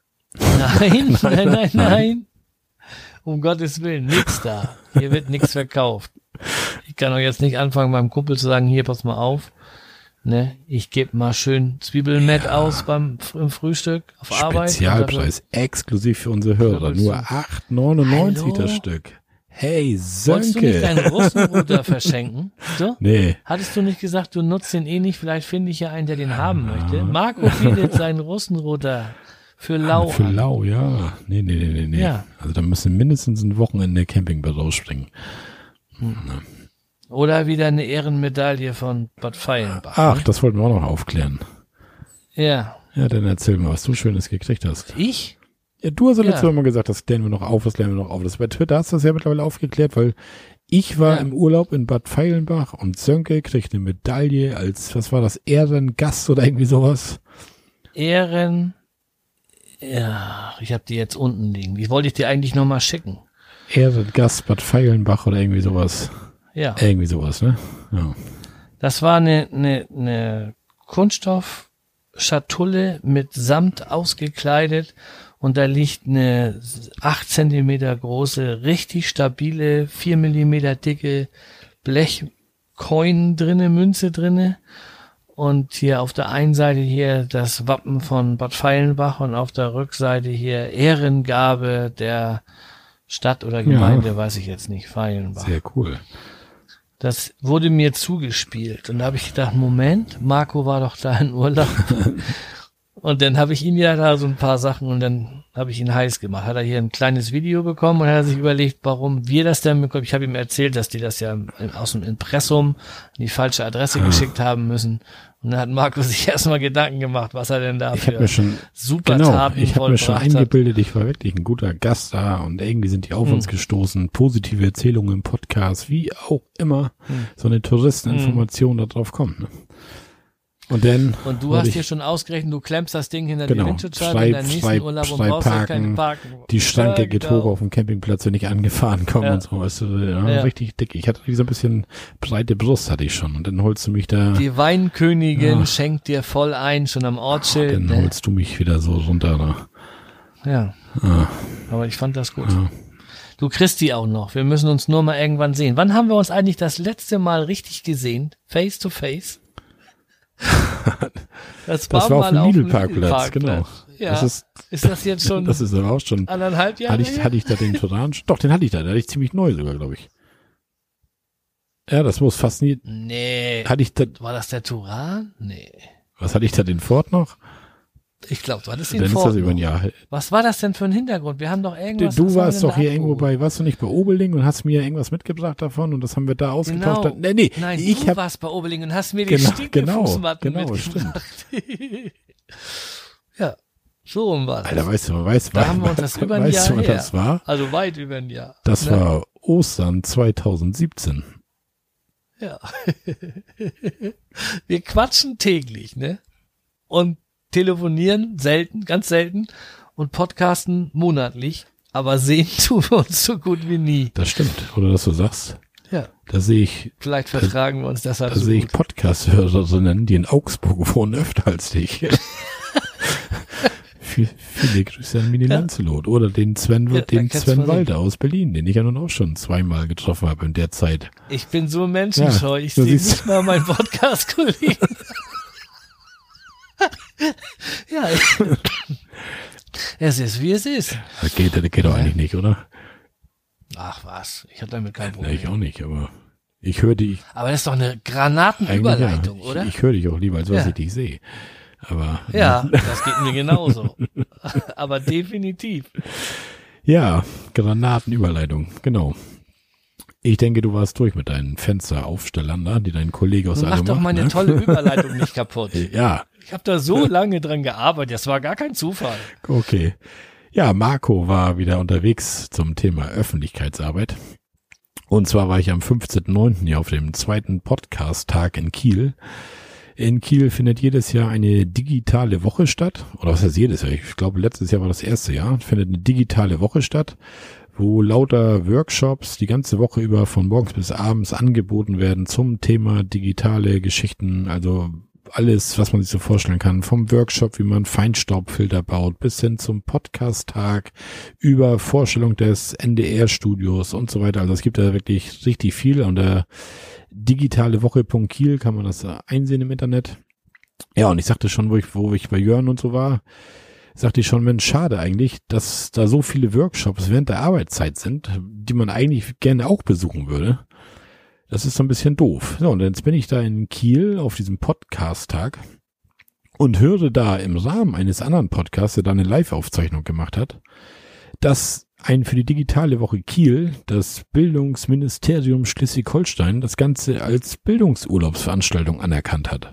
Nein. Um Gottes Willen, nix da. Hier wird nichts verkauft. Ich kann auch jetzt nicht anfangen, meinem Kumpel zu sagen, hier, pass mal auf. Ne, ich gebe mal schön Zwiebelmett aus im Frühstück auf Arbeit. Spezialpreis, exklusiv für unsere Hörer. Nur 8,99 das Stück. Hey, Sönke. Wolltest du nicht deinen Russenrouter verschenken? So? Nee. Hattest du nicht gesagt, du nutzt den nicht? Vielleicht finde ich ja einen, der den haben möchte. Marco bietet seinen Russenrouter für Lau. Für Lau, ja. Nee. Ja. Also da müssen mindestens ein Wochenende Campingbett rausspringen. Na. Oder wieder eine Ehrenmedaille von Bad Feilenbach. Ach, das wollten wir auch noch aufklären. Ja. Ja, dann erzähl mal, was du Schönes gekriegt hast. Ich? Ja, du hast ja letztes Mal gesagt, das klären wir noch auf, Das bei Twitter hast du das ja mittlerweile aufgeklärt, weil ich war im Urlaub in Bad Feilenbach und Sönke kriegt eine Medaille als, was war das, Ehrengast oder irgendwie sowas? Ja, ich habe die jetzt unten liegen. Die wollte ich dir eigentlich noch mal schicken. Ehrengast Bad Feilenbach oder irgendwie sowas. Ja. Irgendwie sowas, ne? Ja. Das war eine Kunststoffschatulle mit Samt ausgekleidet und da liegt eine 8 Zentimeter große, richtig stabile, 4 Millimeter dicke Blechcoin drinne, Münze drinne. Und hier auf der einen Seite hier das Wappen von Bad Feilenbach und auf der Rückseite hier Ehrengabe der Stadt oder Gemeinde, weiß ich jetzt nicht, Feilenbach. Sehr cool. Das wurde mir zugespielt und da habe ich gedacht, Moment, Marco war doch da in Urlaub. Und dann habe ich ihm ja da so ein paar Sachen und dann habe ich ihn heiß gemacht. Hat er hier ein kleines Video bekommen und hat sich überlegt, warum wir das denn bekommen. Ich habe ihm erzählt, dass die das ja aus dem Impressum an die falsche Adresse geschickt haben müssen. Und dann hat Marco sich erstmal Gedanken gemacht, was er denn da für super Taten ich habe mir schon vollbracht eingebildet, ich war wirklich ein guter Gast da und irgendwie sind die auf uns gestoßen, positive Erzählungen im Podcast, wie auch immer so eine Touristeninformation da drauf kommt. Ne? Und du hast hier schon ausgerechnet, du klemmst das Ding hinter die Windschutzscheibe in deinem nächsten Urlaub und brauchst ja keine Parken. Die Schranke geht hoch auf dem Campingplatz, wenn ich angefahren komme und so. Weißt du, richtig dick. Ich hatte so ein bisschen breite Brust hatte ich schon und dann holst du mich da. Die Weinkönigin schenkt dir voll ein, schon am Ortsschild. Dann holst du mich wieder so runter. Da. Ja, aber ich fand das gut. Ja. Du kriegst die auch noch. Wir müssen uns nur mal irgendwann sehen. Wann haben wir uns eigentlich das letzte Mal richtig gesehen? Face to face? Das war auf dem Lidl-Parkplatz, genau. Ja. Ist das jetzt schon? Das ist aber auch schon 1,5 Jahre Hatte ich da den Turan? Doch, den hatte ich da. Den hatte ich ziemlich neu sogar, glaube ich. Ja, das muss fast nie. Nee. War das der Turan? Nee. Was hatte ich da, den Ford noch? Ich glaube, du hattest den Ford. Dann ist das über ein Jahr. Was war das denn für ein Hintergrund? Wir haben doch irgendwas. Du warst doch hier irgendwo warst du nicht bei Obeling und hast mir irgendwas mitgebracht davon und das haben wir da ausgetauscht. Genau. Nee, nein, du warst bei Obeling und hast mir die Stiefelfußmatten mitgebracht. Stimmt. Ja, so rum war das. Alter, weißt du, da haben wir uns das über ein Jahr her. Das war? Also weit über ein Jahr. Das war Ostern 2017. Ja. Wir quatschen täglich, ne? Und telefonieren selten, ganz selten und podcasten monatlich, aber sehen tun wir uns so gut wie nie. Das stimmt, oder dass du sagst. Ja. Da sehe ich. Vielleicht vertragen wir uns deshalb so gut. Da sehe ich Podcast-Hörerinnen, die in Augsburg wohnen, öfter als dich. Viele Grüße an Mini Lancelot oder den Sven Walter aus Berlin, den ich ja nun auch schon zweimal getroffen habe in der Zeit. Ich bin so menschenscheu, ich sehe nicht mal meinen Podcast-Kollegen. Ja, es ist, wie es ist. Das geht doch eigentlich nicht, oder? Ach was, ich habe damit kein Problem. Ich auch nicht, aber ich höre dich. Aber das ist doch eine Granatenüberleitung, oder? Ich höre dich auch lieber, als was ich dich sehe. Aber ja, das geht mir genauso. Aber definitiv. Ja, Granatenüberleitung, genau. Ich denke, du warst durch mit deinen Fensteraufstellern da, die dein Kollege aus Allo macht. Mach doch meine tolle Überleitung nicht kaputt. Ja. Ich habe da so lange dran gearbeitet, das war gar kein Zufall. Okay. Ja, Marco war wieder unterwegs zum Thema Öffentlichkeitsarbeit. Und zwar war ich am 15.09. hier auf dem 2. Podcast-Tag in Kiel. In Kiel findet jedes Jahr eine digitale Woche statt. Oder was heißt jedes Jahr? Ich glaube, letztes Jahr war das erste Jahr. Findet eine digitale Woche statt, wo lauter Workshops die ganze Woche über von morgens bis abends angeboten werden zum Thema digitale Geschichten. Also alles, was man sich so vorstellen kann. Vom Workshop, wie man Feinstaubfilter baut, bis hin zum Podcast-Tag, über Vorstellung des NDR-Studios und so weiter. Also es gibt da wirklich richtig viel. Unter digitalewoche.kiel kann man das einsehen im Internet. Ja, und ich sagte schon, wo ich bei Jörn und so war, sagte ich schon, Mensch, schade eigentlich, dass da so viele Workshops während der Arbeitszeit sind, die man eigentlich gerne auch besuchen würde. Das ist so ein bisschen doof. So, und jetzt bin ich da in Kiel auf diesem Podcast-Tag und höre da im Rahmen eines anderen Podcasts, der da eine Live-Aufzeichnung gemacht hat, dass für die digitale Woche Kiel das Bildungsministerium Schleswig-Holstein das Ganze als Bildungsurlaubsveranstaltung anerkannt hat.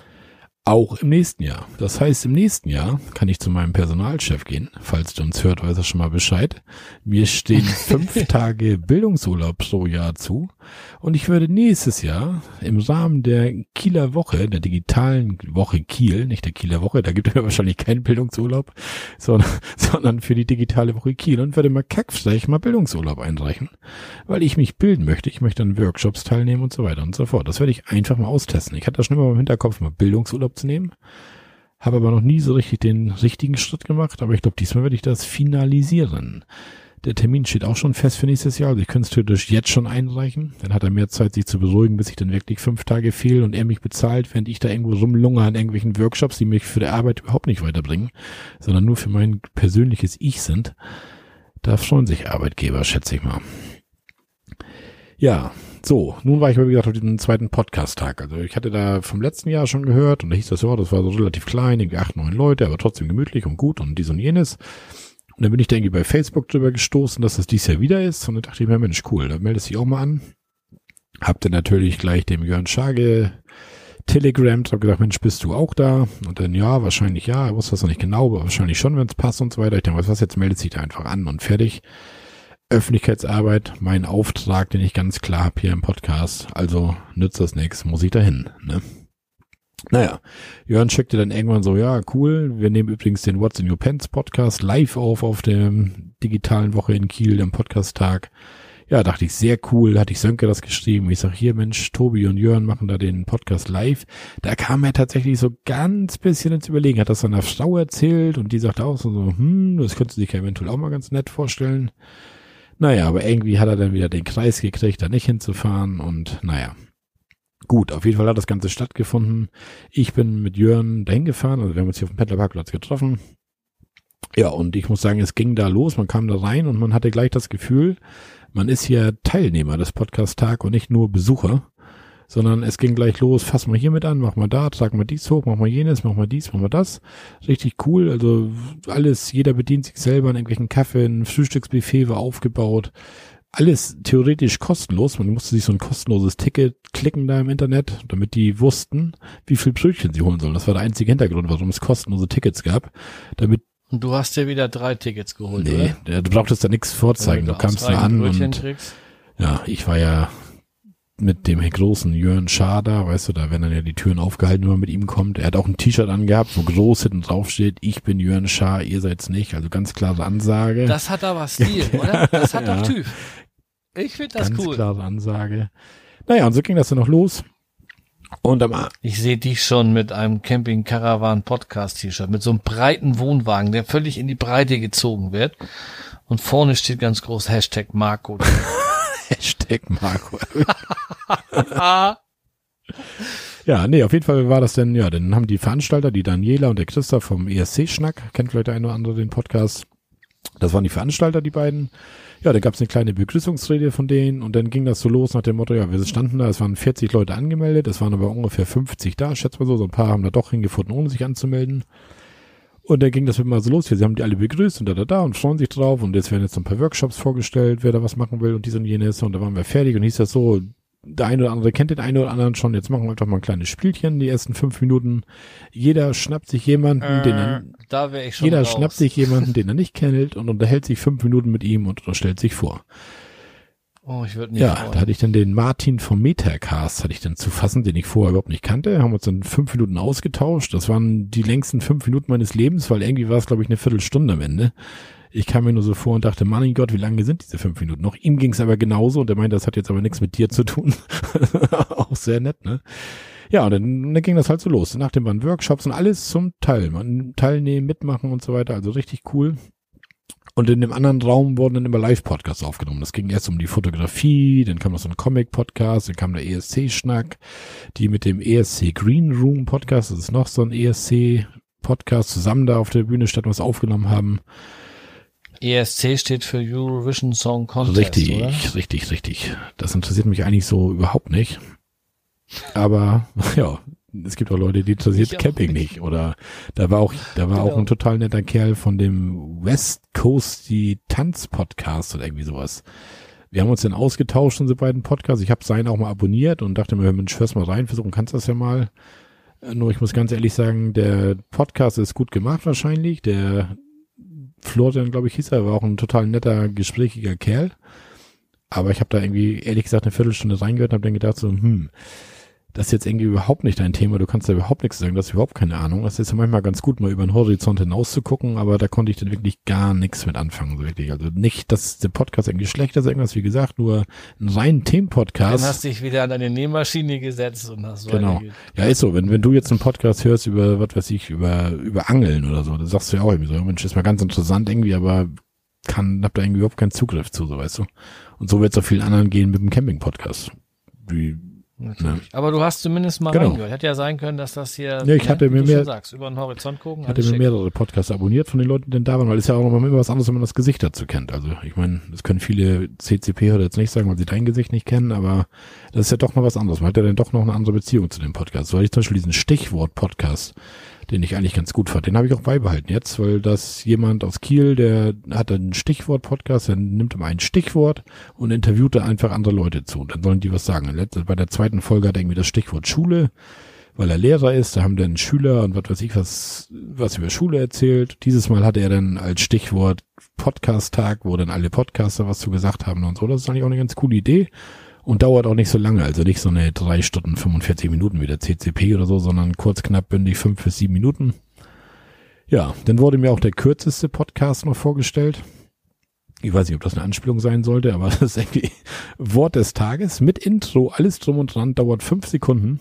Auch im nächsten Jahr. Das heißt, im nächsten Jahr kann ich zu meinem Personalchef gehen. Falls du uns hört, weiß er schon mal Bescheid. Mir stehen 5 Tage Bildungsurlaub pro Jahr zu. Und ich würde nächstes Jahr im Rahmen der Kieler Woche, der digitalen Woche Kiel, nicht der Kieler Woche, da gibt es ja wahrscheinlich keinen Bildungsurlaub, sondern für die digitale Woche Kiel und würde mal kackfrech mal Bildungsurlaub einreichen. Weil ich mich bilden möchte. Ich möchte an Workshops teilnehmen und so weiter und so fort. Das werde ich einfach mal austesten. Ich hatte da schon immer im Hinterkopf, mal Bildungsurlaub zu nehmen. Habe aber noch nie so richtig den richtigen Schritt gemacht, aber ich glaube, diesmal werde ich das finalisieren. Der Termin steht auch schon fest für nächstes Jahr, also ich könnte es theoretisch jetzt schon einreichen. Dann hat er mehr Zeit, sich zu beruhigen, bis ich dann wirklich 5 Tage fehle und er mich bezahlt, während ich da irgendwo rumlungere an irgendwelchen Workshops, die mich für die Arbeit überhaupt nicht weiterbringen, sondern nur für mein persönliches Ich sind. Da freuen sich Arbeitgeber, schätze ich mal. Ja, So, nun war ich aber, wie gesagt, auf diesem zweiten Podcast-Tag. Also ich hatte da vom letzten Jahr schon gehört und da hieß das, ja, das war so relativ klein, irgendwie 8, 9 Leute, aber trotzdem gemütlich und gut und dies und jenes. Und dann bin ich da irgendwie bei Facebook drüber gestoßen, dass das dies Jahr wieder ist und dann dachte ich mir, Mensch, cool, da meldest du dich auch mal an. Hab dann natürlich gleich dem Jörn Schage telegrammt, hab gesagt, Mensch, bist du auch da? Und dann, ja, wahrscheinlich ja, er wusste das noch nicht genau, aber wahrscheinlich schon, wenn es passt und so weiter. Ich denke, was, jetzt meldet sich da einfach an und fertig. Öffentlichkeitsarbeit, mein Auftrag, den ich ganz klar habe hier im Podcast. Also nützt das nichts, muss ich dahin. Ne? Naja, Jörn schickte dann irgendwann so, ja, cool, wir nehmen übrigens den What's in Your Pants Podcast live auf der digitalen Woche in Kiel, am Podcast-Tag. Ja, dachte ich, sehr cool, hatte ich Sönke das geschrieben. Ich sag, hier, Mensch, Tobi und Jörn machen da den Podcast live. Da kam er tatsächlich so ganz bisschen ins Überlegen, hat das seiner Frau erzählt und die sagte auch so, das könnte sich ja eventuell auch mal ganz nett vorstellen. Naja, aber irgendwie hat er dann wieder den Kreis gekriegt, da nicht hinzufahren und naja. Gut, auf jeden Fall hat das Ganze stattgefunden. Ich bin mit Jörn dahin gefahren, also wir haben uns hier auf dem Pendlerparkplatz getroffen. Ja, und ich muss sagen, es ging da los, man kam da rein und man hatte gleich das Gefühl, man ist hier Teilnehmer des Podcast-Tag und nicht nur Besucher, sondern es ging gleich los, fass mal hier mit an, mach mal da, trag mal dies hoch, mach mal jenes, mach mal dies, mach mal das. Richtig cool, also alles, jeder bedient sich selber an irgendwelchen Kaffee, ein Frühstücksbuffet war aufgebaut. Alles theoretisch kostenlos, man musste sich so ein kostenloses Ticket klicken da im Internet, damit die wussten, wie viel Brötchen sie holen sollen. Das war der einzige Hintergrund, warum es kostenlose Tickets gab, damit. Und du hast dir wieder 3 Tickets geholt, nee, oder? Du brauchtest da nichts vorzeigen, du kamst da an und ja, ich war ja mit dem großen Jörn Schader, weißt du, da werden dann ja die Türen aufgehalten, wenn man mit ihm kommt. Er hat auch ein T-Shirt angehabt, wo groß hinten drauf steht, ich bin Jörn Schaar, ihr seid's nicht, also ganz klare Ansage. Das hat aber Stil, oder? Das hat doch Typ. Ich finde das ganz cool. Ganz klare Ansage. Naja, und so ging das dann noch los. Und ich sehe dich schon mit einem Camping-Caravan-Podcast-T-Shirt, mit so einem breiten Wohnwagen, der völlig in die Breite gezogen wird. Und vorne steht ganz groß Hashtag Marco. Hashtag Marco. Ja, nee, auf jeden Fall war das dann, ja, dann haben die Veranstalter, die Daniela und der Christoph vom ESC-Schnack, kennt vielleicht der eine oder andere den Podcast. Das waren die Veranstalter, die beiden. Ja, da gab es eine kleine Begrüßungsrede von denen und dann ging das so los nach dem Motto, ja, wir standen da, es waren 40 Leute angemeldet, es waren aber ungefähr 50 da, schätze mal so ein paar haben da doch hingefunden, ohne sich anzumelden. Und dann ging das immer so los, sie haben die alle begrüßt und da und freuen sich drauf und jetzt werden jetzt so ein paar Workshops vorgestellt, wer da was machen will und dies und jenes und da waren wir fertig und hieß das so, der eine oder andere kennt den einen oder anderen schon, jetzt machen wir einfach mal ein kleines Spielchen, die ersten 5 Minuten. Jeder schnappt sich jemanden, den er nicht kennt und unterhält sich 5 Minuten mit ihm und stellt sich vor. Oh, ich würde nicht freuen. Da hatte ich dann den Martin vom Metacast, hatte ich dann zu fassen, den ich vorher überhaupt nicht kannte, haben uns dann 5 Minuten ausgetauscht. Das waren die längsten 5 Minuten meines Lebens, weil irgendwie war es, glaube ich, eine Viertelstunde am Ende. Ich kam mir nur so vor und dachte, mein Gott, wie lange sind diese 5 Minuten noch? Ihm ging es aber genauso und er meinte, das hat jetzt aber nichts mit dir zu tun. Auch sehr nett, ne? Ja, und dann ging das halt so los. Nachdem waren Workshops und alles zum Teil. Man teilnehmen, mitmachen und so weiter. Also richtig cool. Und in dem anderen Raum wurden dann immer Live-Podcasts aufgenommen. Das ging erst um die Fotografie, dann kam noch so ein Comic-Podcast, dann kam der ESC-Schnack, die mit dem ESC Green Room Podcast, das ist noch so ein ESC-Podcast, zusammen da auf der Bühne standen, was aufgenommen haben. ESC steht für Eurovision Song Contest, richtig, oder? Richtig. Das interessiert mich eigentlich so überhaupt nicht. Aber ja, es gibt auch Leute, die interessiert Camping nicht. Oder da war auch ein total netter Kerl von dem West Coast die Tanz-Podcast oder irgendwie sowas. Wir haben uns dann ausgetauscht, unsere beiden Podcasts. Ich habe seinen auch mal abonniert und dachte mir, Mensch, hörst mal rein, versuchen kannst das ja mal. Nur ich muss ganz ehrlich sagen, der Podcast ist gut gemacht wahrscheinlich. Der Florian, glaube ich, hieß er, war auch ein total netter, gesprächiger Kerl. Aber ich habe da irgendwie, ehrlich gesagt, eine Viertelstunde reingehört und habe dann gedacht so, das ist jetzt irgendwie überhaupt nicht dein Thema, du kannst da überhaupt nichts sagen, du hast überhaupt keine Ahnung. Das ist ja manchmal ganz gut, mal über den Horizont hinaus zu gucken, aber da konnte ich dann wirklich gar nichts mit anfangen, so richtig. Also nicht, dass der Podcast irgendwie schlecht ist, irgendwas, wie gesagt, nur ein reinen Themenpodcast. Dann hast du dich wieder an deine Nähmaschine gesetzt und hast genau. Ja, ist so, wenn du jetzt einen Podcast hörst über, was weiß ich, über Angeln oder so, dann sagst du ja auch irgendwie so, Mensch, ist mal ganz interessant irgendwie, aber hab da irgendwie überhaupt keinen Zugriff zu, so weißt du. Und so wird es auch vielen anderen gehen mit dem Camping-Podcast. Natürlich. Aber du hast zumindest mal reingehört. Hätte ja sein können, dass das hier, ja, ich hatte mir mehr, sagst, über den Horizont gucken. Ich hatte mir mehrere Podcasts abonniert von den Leuten, die da waren, weil es ja auch noch mal immer was anderes, wenn man das Gesicht dazu kennt. Also ich meine, das können viele CCP-Hörer jetzt nicht sagen, weil sie dein Gesicht nicht kennen, aber das ist ja doch noch was anderes. Man hat ja dann doch noch eine andere Beziehung zu dem Podcast. So hatte ich zum Beispiel diesen Stichwort-Podcast, den ich eigentlich ganz gut fand. Den habe ich auch beibehalten jetzt, weil das jemand aus Kiel, der hat einen Stichwort-Podcast, der nimmt immer ein Stichwort und interviewt da einfach andere Leute zu. Und dann sollen die was sagen. Bei der zweiten Folge hat er irgendwie das Stichwort Schule, weil er Lehrer ist. Da haben dann Schüler und was weiß ich was über Schule erzählt. Dieses Mal hatte er dann als Stichwort Podcast-Tag, wo dann alle Podcaster was zu gesagt haben und so. Das ist eigentlich auch eine ganz coole Idee. Und dauert auch nicht so lange, also nicht so eine 3 Stunden 45 Minuten wie der CCP oder so, sondern kurz, knapp, bündig 5 bis 7 Minuten. Ja, dann wurde mir auch der kürzeste Podcast noch vorgestellt. Ich weiß nicht, ob das eine Anspielung sein sollte, aber das ist irgendwie Wort des Tages mit Intro, alles drum und dran, dauert 5 Sekunden.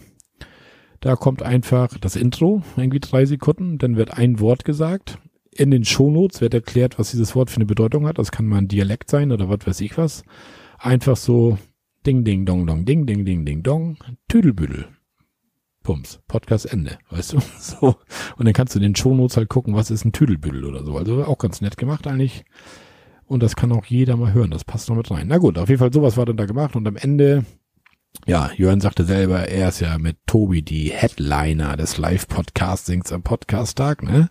Da kommt einfach das Intro, irgendwie 3 Sekunden, dann wird ein Wort gesagt. In den Shownotes wird erklärt, was dieses Wort für eine Bedeutung hat. Das kann mal ein Dialekt sein oder was weiß ich was. Einfach so Ding, ding, dong, dong, ding, ding, ding, ding, dong, Tüdelbüdel. Pumps, Podcast Ende, weißt du? So. Und dann kannst du in den Shownotes halt gucken, was ist ein Tüdelbüdel oder so. Also auch ganz nett gemacht eigentlich. Und das kann auch jeder mal hören, das passt noch mit rein. Na gut, auf jeden Fall sowas war dann da gemacht und am Ende, ja, Jörn sagte selber, er ist ja mit Tobi die Headliner des Live-Podcastings am Podcast-Tag, ne?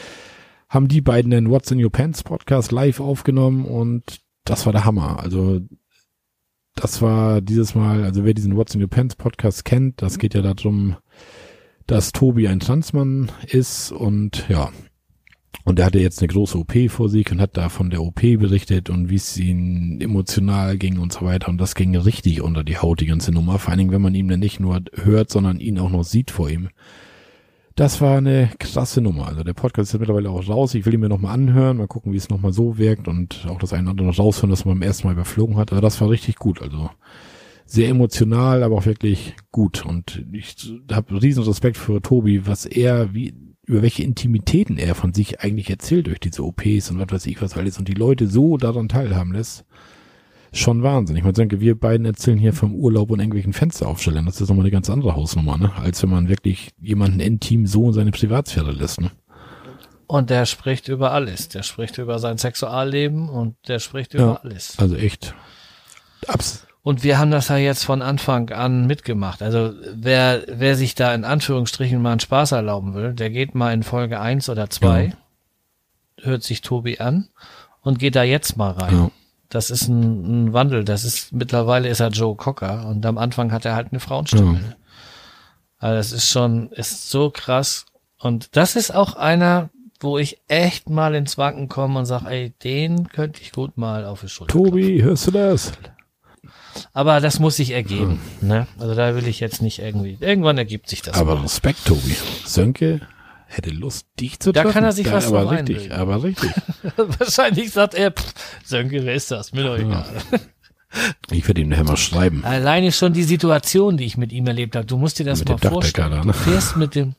Haben die beiden den What's in Your Pants Podcast live aufgenommen und das war der Hammer. Also das war dieses Mal, also wer diesen What's in Your Pants Podcast kennt, das geht ja darum, dass Tobi ein Transmann ist und ja, und er hatte jetzt eine große OP vor sich und hat da von der OP berichtet und wie es ihm emotional ging und so weiter und das ging richtig unter die Haut, die ganze Nummer, vor allen Dingen, wenn man ihn dann nicht nur hört, sondern ihn auch noch sieht vor ihm. Das war eine krasse Nummer. Also der Podcast ist ja mittlerweile auch raus. Ich will ihn mir nochmal anhören, mal gucken, wie es nochmal so wirkt und auch das eine oder andere noch raushören, das man beim ersten Mal überflogen hat. Aber das war richtig gut. Also sehr emotional, aber auch wirklich gut. Und ich habe riesen Respekt für Tobi, was er, über welche Intimitäten er von sich eigentlich erzählt durch diese OPs und was weiß ich was alles und die Leute so daran teilhaben lässt. Schon Wahnsinn. Ich meine, denke, wir beiden erzählen hier vom Urlaub und irgendwelchen Fensteraufstellern. Das ist nochmal eine ganz andere Hausnummer, ne? Als wenn man wirklich jemanden intim so in seine Privatsphäre lässt, ne? Und der spricht über alles. Der spricht über sein Sexualleben und der spricht über alles. Also echt. Und wir haben das ja jetzt von Anfang an mitgemacht. Also wer sich da in Anführungsstrichen mal einen Spaß erlauben will, der geht mal in Folge 1 oder 2, hört sich Tobi an und geht da jetzt mal rein. Ja. Das ist ein Wandel. Mittlerweile ist er Joe Cocker und am Anfang hat er halt eine Frauenstimme. Ja. Also das ist so krass. Und das ist auch einer, wo ich echt mal ins Wanken komme und sage, ey, den könnte ich gut mal auf die Schulter Tobi, klopfen. Hörst du das? Aber das muss sich ergeben. Ne? Also da will ich jetzt nicht irgendwann ergibt sich das. Aber mal. Respekt, Tobi. Sönke hätte Lust, dich zu treffen. Da kann er sich was aber richtig, aber richtig. Wahrscheinlich sagt er, Sönke, wer ist das? Mir doch egal. Ich werde ihm nachher mal schreiben. Alleine schon die Situation, die ich mit ihm erlebt habe. Du musst dir das mal vorstellen. Da, ne? Du fährst mit dem,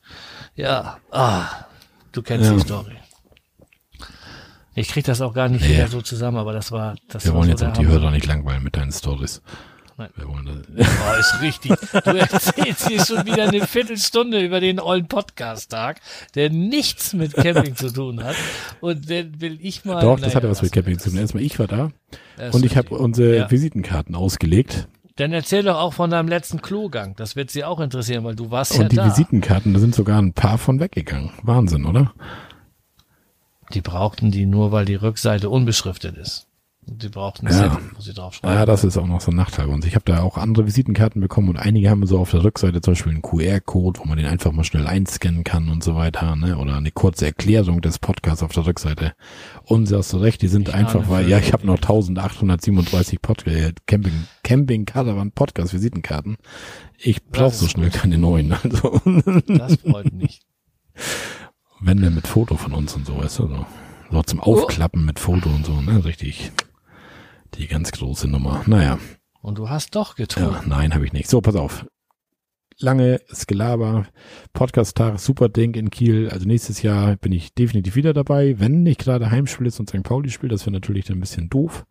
du kennst die Story. Ich krieg das auch gar nicht wieder so zusammen, aber das war Wir wollen so jetzt auch die Hörer nicht langweilen mit deinen Stories. Nein. Ist richtig. Du erzählst hier schon wieder eine Viertelstunde über den ollen Podcast-Tag, der nichts mit Camping zu tun hat. Und dann will ich mal... Doch, das hatte was mit Camping zu tun. Erstmal, ich war da und ich habe unsere Visitenkarten ausgelegt. Dann erzähl doch auch von deinem letzten Klogang. Das wird sie auch interessieren, weil du warst und ja da. Und die Visitenkarten, da sind sogar ein paar von weggegangen. Wahnsinn, oder? Die brauchten die nur, weil die Rückseite unbeschriftet ist. Die brauchten Zettel, wo sie drauf schreiben. Ja, das ist auch noch so ein Nachteil. Und ich habe da auch andere Visitenkarten bekommen und einige haben so auf der Rückseite zum Beispiel einen QR-Code, wo man den einfach mal schnell einscannen kann und so weiter, ne? Oder eine kurze Erklärung des Podcasts auf der Rückseite. Und du hast recht, die sind einfach, weil, ich habe noch 1837 Camping Caravan Podcast Visitenkarten. Ich brauche so schnell keine neuen. Also. Das freut mich. Wenn der mit Foto von uns und so, weißt du, so zum Aufklappen mit Foto und so, ne, richtig. Die ganz große Nummer. Naja. Und du hast doch getrunken. Ja, nein, habe ich nicht. So, pass auf. Langes Gelaber, Podcast-Tag, super Ding in Kiel. Also nächstes Jahr bin ich definitiv wieder dabei. Wenn nicht gerade Heimspiel ist und St. Pauli spielt, das wäre natürlich dann ein bisschen doof.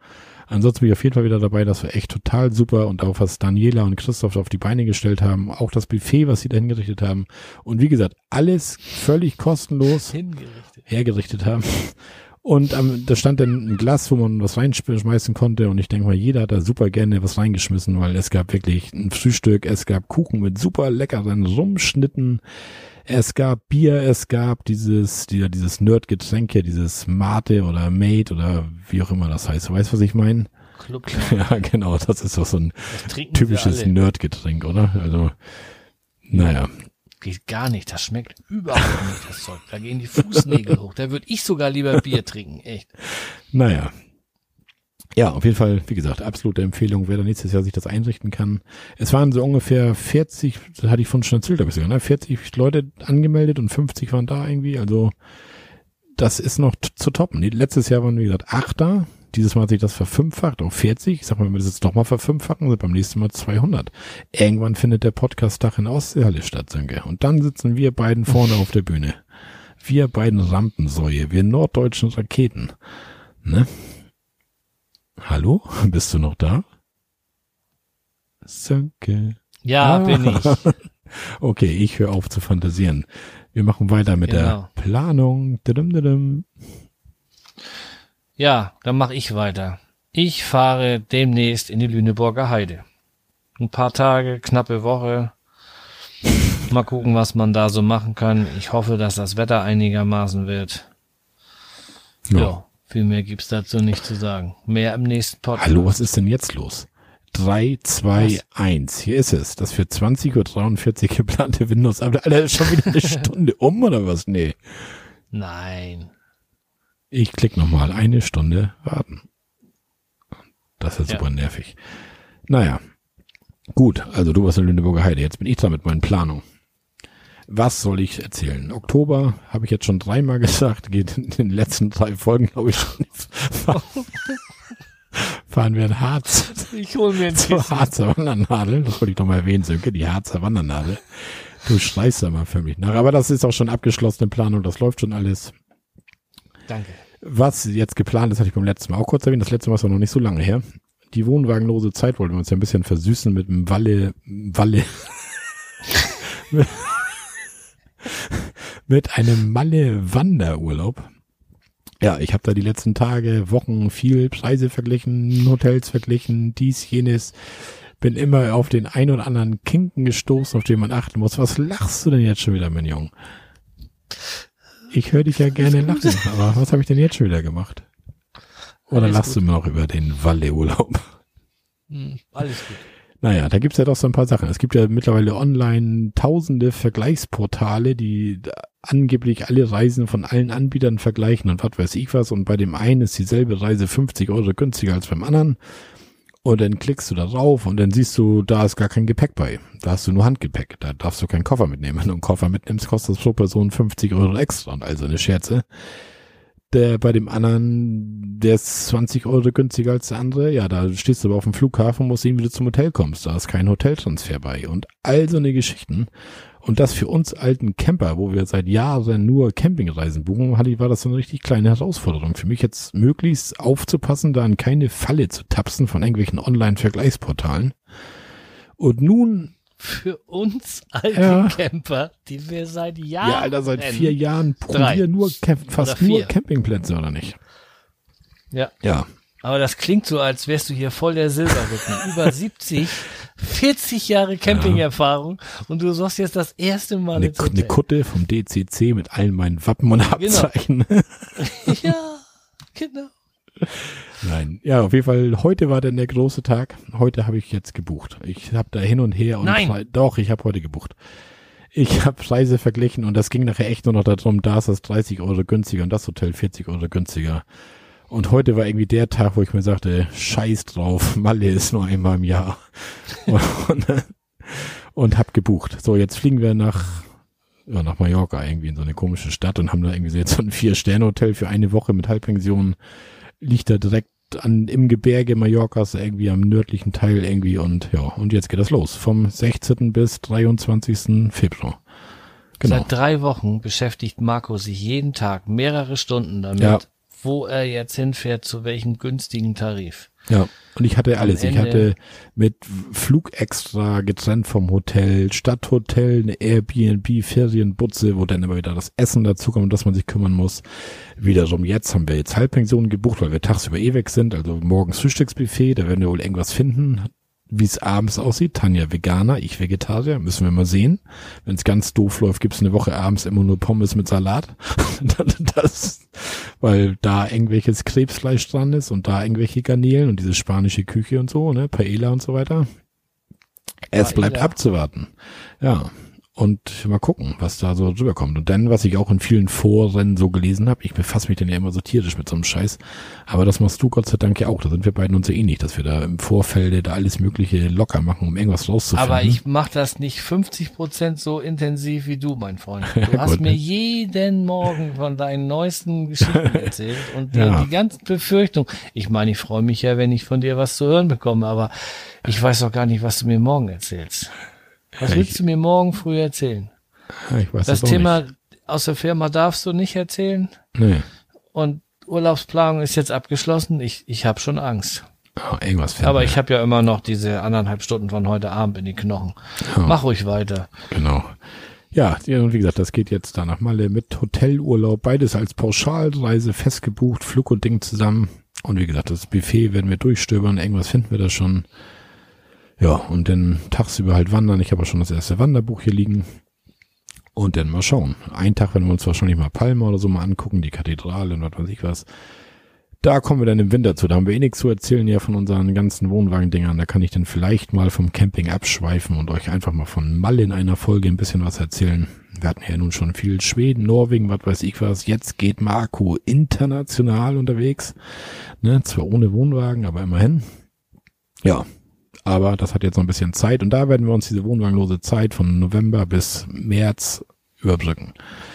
Ansonsten bin ich auf jeden Fall wieder dabei, das war echt total super und auch was Daniela und Christoph auf die Beine gestellt haben, auch das Buffet, was sie da hingerichtet haben und wie gesagt, alles völlig kostenlos hergerichtet haben. Und da stand dann ein Glas, wo man was reinschmeißen konnte und ich denke mal, jeder hat da super gerne was reingeschmissen, weil es gab wirklich ein Frühstück, es gab Kuchen mit super leckeren Rumschnitten, es gab Bier, es gab dieses Nerd-Getränk hier, dieses Mate oder Mate oder wie auch immer das heißt. Weißt du, was ich meine? Club. Ja, genau, das ist doch so ein typisches Nerd-Getränk, oder? Also, naja. Geht gar nicht, das schmeckt überhaupt nicht, das Zeug. Da gehen die Fußnägel hoch. Da würde ich sogar lieber Bier trinken, echt. Naja. Ja, auf jeden Fall, wie gesagt, absolute Empfehlung, wer da nächstes Jahr sich das einrichten kann. Es waren so ungefähr 40, das hatte ich von schon erzählt, habe ich sogar, ne? 40 Leute angemeldet und 50 waren da irgendwie, also das ist noch zu toppen. Letztes Jahr waren, wie gesagt, 8 da. Dieses Mal hat sich das verfünffacht auf 40. Ich sag mal, wenn wir das jetzt nochmal verfünffachen, sind beim nächsten Mal 200. Irgendwann findet der Podcast-Tag in Ostseehalle statt, Sönke. Und dann sitzen wir beiden vorne auf der Bühne. Wir beiden Rampensäue, wir norddeutschen Raketen. Ne? Hallo? Bist du noch da? Sönke. Ja, bin ich. Okay, ich höre auf zu fantasieren. Wir machen weiter mit der Planung. Ja, dann mache ich weiter. Ich fahre demnächst in die Lüneburger Heide. Ein paar Tage, knappe Woche. Mal gucken, was man da so machen kann. Ich hoffe, dass das Wetter einigermaßen wird. Ja, viel mehr gibt's dazu nicht zu sagen. Mehr im nächsten Podcast. Hallo, was ist denn jetzt los? 3, 2, 1. Hier ist es. Das für 20:43 Uhr geplante Windows. Aber Alter, ist schon wieder eine Stunde um oder was? Nee. Nein. Ich klicke nochmal. 1 Stunde warten. Das ist super nervig. Naja. Gut, also du warst in Lüneburger Heide. Jetzt bin ich dran mit meinen Planungen. Was soll ich erzählen? Oktober, habe ich jetzt schon 3-mal gesagt, geht in den letzten 3 Folgen, glaube ich, schon. Fahren wir in Harz. Ich hole mir ein zur Harzer Wandernadel. Das wollte ich doch mal erwähnen, Sönke, die Harzer Wandernadel. Du schreist da mal für mich nach. Aber das ist auch schon abgeschlossene Planung, das läuft schon alles. Danke. Was jetzt geplant ist, hatte ich beim letzten Mal auch kurz erwähnt. Das letzte Mal ist noch nicht so lange her. Die wohnwagenlose Zeit wollten wir uns ja ein bisschen versüßen mit dem mit einem Malle-Wanderurlaub. Ja, ich habe da die letzten Tage, Wochen viel Preise verglichen, Hotels verglichen, dies, jenes. Bin immer auf den ein oder anderen Kinken gestoßen, auf den man achten muss. Was lachst du denn jetzt schon wieder, mein Junge? Ich höre dich ja gerne lachen, aber was habe ich denn jetzt schon wieder gemacht? Oder lachst du mir noch über den Walle-Urlaub? Alles gut. Naja, da gibt's ja doch so ein paar Sachen. Es gibt ja mittlerweile online tausende Vergleichsportale, die angeblich alle Reisen von allen Anbietern vergleichen und was weiß ich was. Und bei dem einen ist dieselbe Reise 50 € günstiger als beim anderen. Und dann klickst du da drauf und dann siehst du, da ist gar kein Gepäck bei. Da hast du nur Handgepäck. Da darfst du keinen Koffer mitnehmen. Wenn du einen Koffer mitnimmst, kostet das pro Person 50 € extra. Also eine Scherze. Der bei dem anderen, der ist 20 € günstiger als der andere. Ja, da stehst du aber auf dem Flughafen und musst sehen, wie du zum Hotel kommst. Da ist kein Hoteltransfer bei. Und all so eine Geschichten. Und das für uns alten Camper, wo wir seit Jahren nur Campingreisen buchen, war das so eine richtig kleine Herausforderung. Für mich jetzt möglichst aufzupassen, da in keine Falle zu tapsen von irgendwelchen Online-Vergleichsportalen. Und nun... Für uns alte Camper, die wir seit Jahren... Ja, Alter, seit 4 Jahren probieren nur fast nur Campingplätze, oder nicht? Ja. Ja. Aber das klingt so, als wärst du hier voll der Silberrücken. Über 70, 40 Jahre Campingerfahrung und du sagst jetzt das erste Mal eine Kutte vom DCC mit allen meinen Wappen und Abzeichen. Genau. Ja, genau. Nein, ja, auf jeden Fall, heute war dann der große Tag. Heute habe ich jetzt gebucht. Ich habe da hin und her und doch, ich habe heute gebucht. Ich habe Preise verglichen und das ging nachher echt nur noch darum, da ist das 30 € günstiger und das Hotel 40 € günstiger. Und heute war irgendwie der Tag, wo ich mir sagte, scheiß drauf, Malle ist nur einmal im Jahr. Und hab gebucht. So, jetzt fliegen wir nach Mallorca irgendwie in so eine komische Stadt und haben da irgendwie so jetzt so ein 4-Sterne-Hotel für eine Woche mit Halbpension. Liegt da direkt im Gebirge Mallorcas irgendwie am nördlichen Teil irgendwie und ja, und jetzt geht das los. Vom 16. bis 23. Februar. Genau. Seit 3 Wochen beschäftigt Marco sich jeden Tag mehrere Stunden damit, wo er jetzt hinfährt, zu welchem günstigen Tarif. Ja, und ich hatte alles. Ich Ende. hatte mit Flug extra getrennt vom Hotel, Stadthotel, eine Airbnb, Ferienbutze, wo dann immer wieder das Essen dazukommt, um das man sich kümmern muss. Wiederum jetzt haben wir jetzt Halbpension gebucht, weil wir tagsüber weg sind, also morgens Frühstücksbuffet, da werden wir wohl irgendwas finden. Wie es abends aussieht, Tanja Veganer, ich Vegetarier, müssen wir mal sehen. Wenn es ganz doof läuft, gibt's eine Woche abends immer nur Pommes mit Salat. Weil da irgendwelches Krebsfleisch dran ist und da irgendwelche Garnelen und diese spanische Küche und so, ne, Paella und so weiter. Es bleibt abzuwarten. Ja. Und mal gucken, was da so rüberkommt. Und dann, was ich auch in vielen Foren so gelesen habe, ich befasse mich dann ja immer so tierisch mit so einem Scheiß, aber das machst du Gott sei Dank ja auch. Da sind wir beiden uns ja ähnlich, dass wir da im Vorfeld da alles Mögliche locker machen, um irgendwas rauszufinden. Aber ich mache das nicht 50% so intensiv wie du, mein Freund. Du hast mir jeden Morgen von deinen neuesten Geschichten erzählt und die ganzen Befürchtungen. Ich meine, ich freue mich ja, wenn ich von dir was zu hören bekomme, aber ich weiß doch gar nicht, was du mir morgen erzählst. Was willst du mir morgen früh erzählen? Ja, ich weiß das auch Thema nicht. Aus der Firma darfst du nicht erzählen. Nee. Und Urlaubsplanung ist jetzt abgeschlossen. Ich habe schon Angst. Oh, irgendwas finden. Aber ich habe ja immer noch diese 1,5 Stunden von heute Abend in die Knochen. Oh. Mach ruhig weiter. Genau. Ja, und wie gesagt, das geht jetzt da nach Malle mit Hotelurlaub. Beides als Pauschalreise festgebucht, Flug und Ding zusammen. Und wie gesagt, das Buffet werden wir durchstöbern. Irgendwas finden wir da schon. Ja, und dann tagsüber halt wandern. Ich habe auch schon das erste Wanderbuch hier liegen. Und dann mal schauen. Einen Tag werden wir uns wahrscheinlich mal Palma oder so mal angucken, die Kathedrale und was weiß ich was. Da kommen wir dann im Winter zu. Da haben wir nichts zu erzählen ja von unseren ganzen Wohnwagendingern. Da kann ich dann vielleicht mal vom Camping abschweifen und euch einfach mal von Malle in einer Folge ein bisschen was erzählen. Wir hatten ja nun schon viel Schweden, Norwegen, was weiß ich was. Jetzt geht Marco international unterwegs. Ne, zwar ohne Wohnwagen, aber immerhin. Ja. Aber das hat jetzt noch ein bisschen Zeit und da werden wir uns diese wohnwagenlose Zeit von November bis März überbrücken.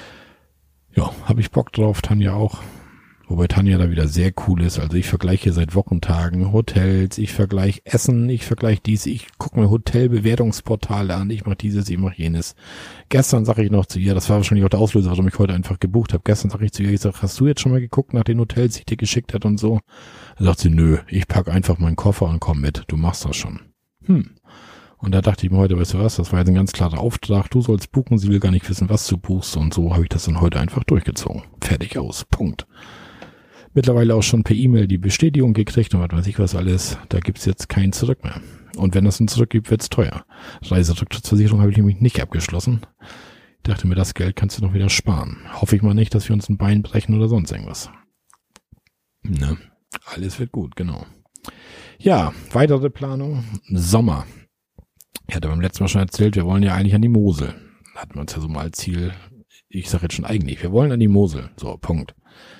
Ja, habe ich Bock drauf, Tanja auch. Wobei Tanja da wieder sehr cool ist. Also ich vergleiche seit Wochentagen Hotels, ich vergleiche Essen, ich vergleiche dies, ich gucke mir Hotelbewertungsportale an, ich mache dieses, ich mache jenes. Gestern sage ich noch zu ihr, das war wahrscheinlich auch der Auslöser, warum ich heute einfach gebucht habe. Gestern sage ich zu ihr, ich sage, hast du jetzt schon mal geguckt nach den Hotels, die ich dir geschickt hat und so? Dann sagt sie, nö, ich packe einfach meinen Koffer und komm mit, du machst das schon. Und da dachte ich mir heute, weißt du was, das war jetzt ein ganz klarer Auftrag, du sollst buchen, sie will gar nicht wissen, was du buchst und so habe ich das dann heute einfach durchgezogen. Fertig aus, Punkt. Mittlerweile auch schon per E-Mail die Bestätigung gekriegt und was weiß ich was alles, da gibt's jetzt kein Zurück mehr. Und wenn es ein Zurück gibt, wird's teuer. Reiserücktrittsversicherung habe ich nämlich nicht abgeschlossen. Ich dachte mir, das Geld kannst du noch wieder sparen. Hoffe ich mal nicht, dass wir uns ein Bein brechen oder sonst irgendwas. Ne, alles wird gut, genau. Ja, weitere Planung. Sommer. Ich hatte beim letzten Mal schon erzählt, wir wollen ja eigentlich an die Mosel. Hatten wir uns ja so mal als Ziel, ich sage jetzt schon eigentlich, wir wollen an die Mosel. So, Punkt.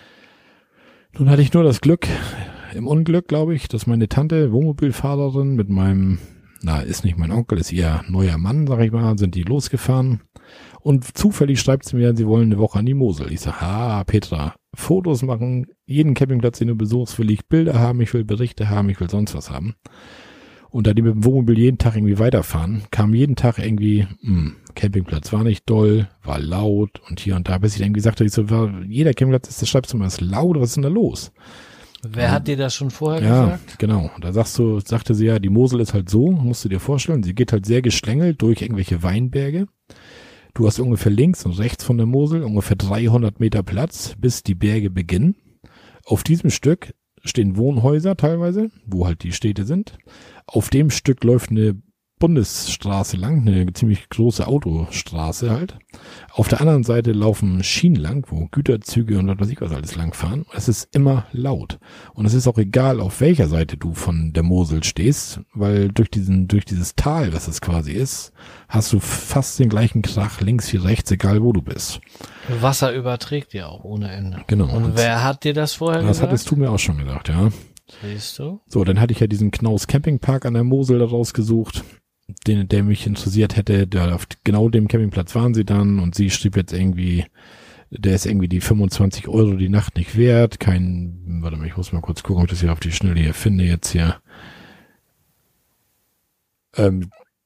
Nun hatte ich nur das Glück, im Unglück glaube ich, dass meine Tante, Wohnmobilfahrerin mit meinem, ist nicht mein Onkel, ist ihr neuer Mann, sag ich mal, sind die losgefahren. Und zufällig schreibt sie mir, sie wollen eine Woche an die Mosel. Ich sage, Petra, Fotos machen, jeden Campingplatz, den du besuchst, will ich Bilder haben, ich will Berichte haben, ich will sonst was haben. Und da die mit dem Wohnmobil jeden Tag irgendwie weiterfahren, kam jeden Tag irgendwie, Campingplatz war nicht doll, war laut und hier und da, bis ich dann irgendwie sagte, jeder Campingplatz ist, da schreibst du mal, ist laut, was ist denn da los? Wer hat dir das schon vorher gesagt? Ja, genau. Da sagte sie ja, die Mosel ist halt so, musst du dir vorstellen, sie geht halt sehr geschlängelt durch irgendwelche Weinberge. Du hast ungefähr links und rechts von der Mosel ungefähr 300 Meter Platz, bis die Berge beginnen. Auf diesem Stück stehen Wohnhäuser teilweise, wo halt die Städte sind. Auf dem Stück läuft eine Bundesstraße lang, eine ziemlich große Autostraße halt. Auf der anderen Seite laufen Schienen lang, wo Güterzüge und was weiß ich was alles lang fahren. Es ist immer laut. Und es ist auch egal, auf welcher Seite du von der Mosel stehst, weil durch dieses Tal, was es quasi ist, hast du fast den gleichen Krach links wie rechts, egal wo du bist. Wasser überträgt ja auch ohne Ende. Genau. Und wer hat dir das vorher gesagt? Das hattest du mir auch schon gedacht, ja. Siehst du? So, dann hatte ich ja diesen Knaus Campingpark an der Mosel da rausgesucht, der mich interessiert hätte. Auf genau dem Campingplatz waren sie dann und sie schrieb jetzt irgendwie, der ist irgendwie die 25 € die Nacht nicht wert. Warte mal, ich muss mal kurz gucken, ob ich das hier auf die Schnelle hier finde jetzt hier.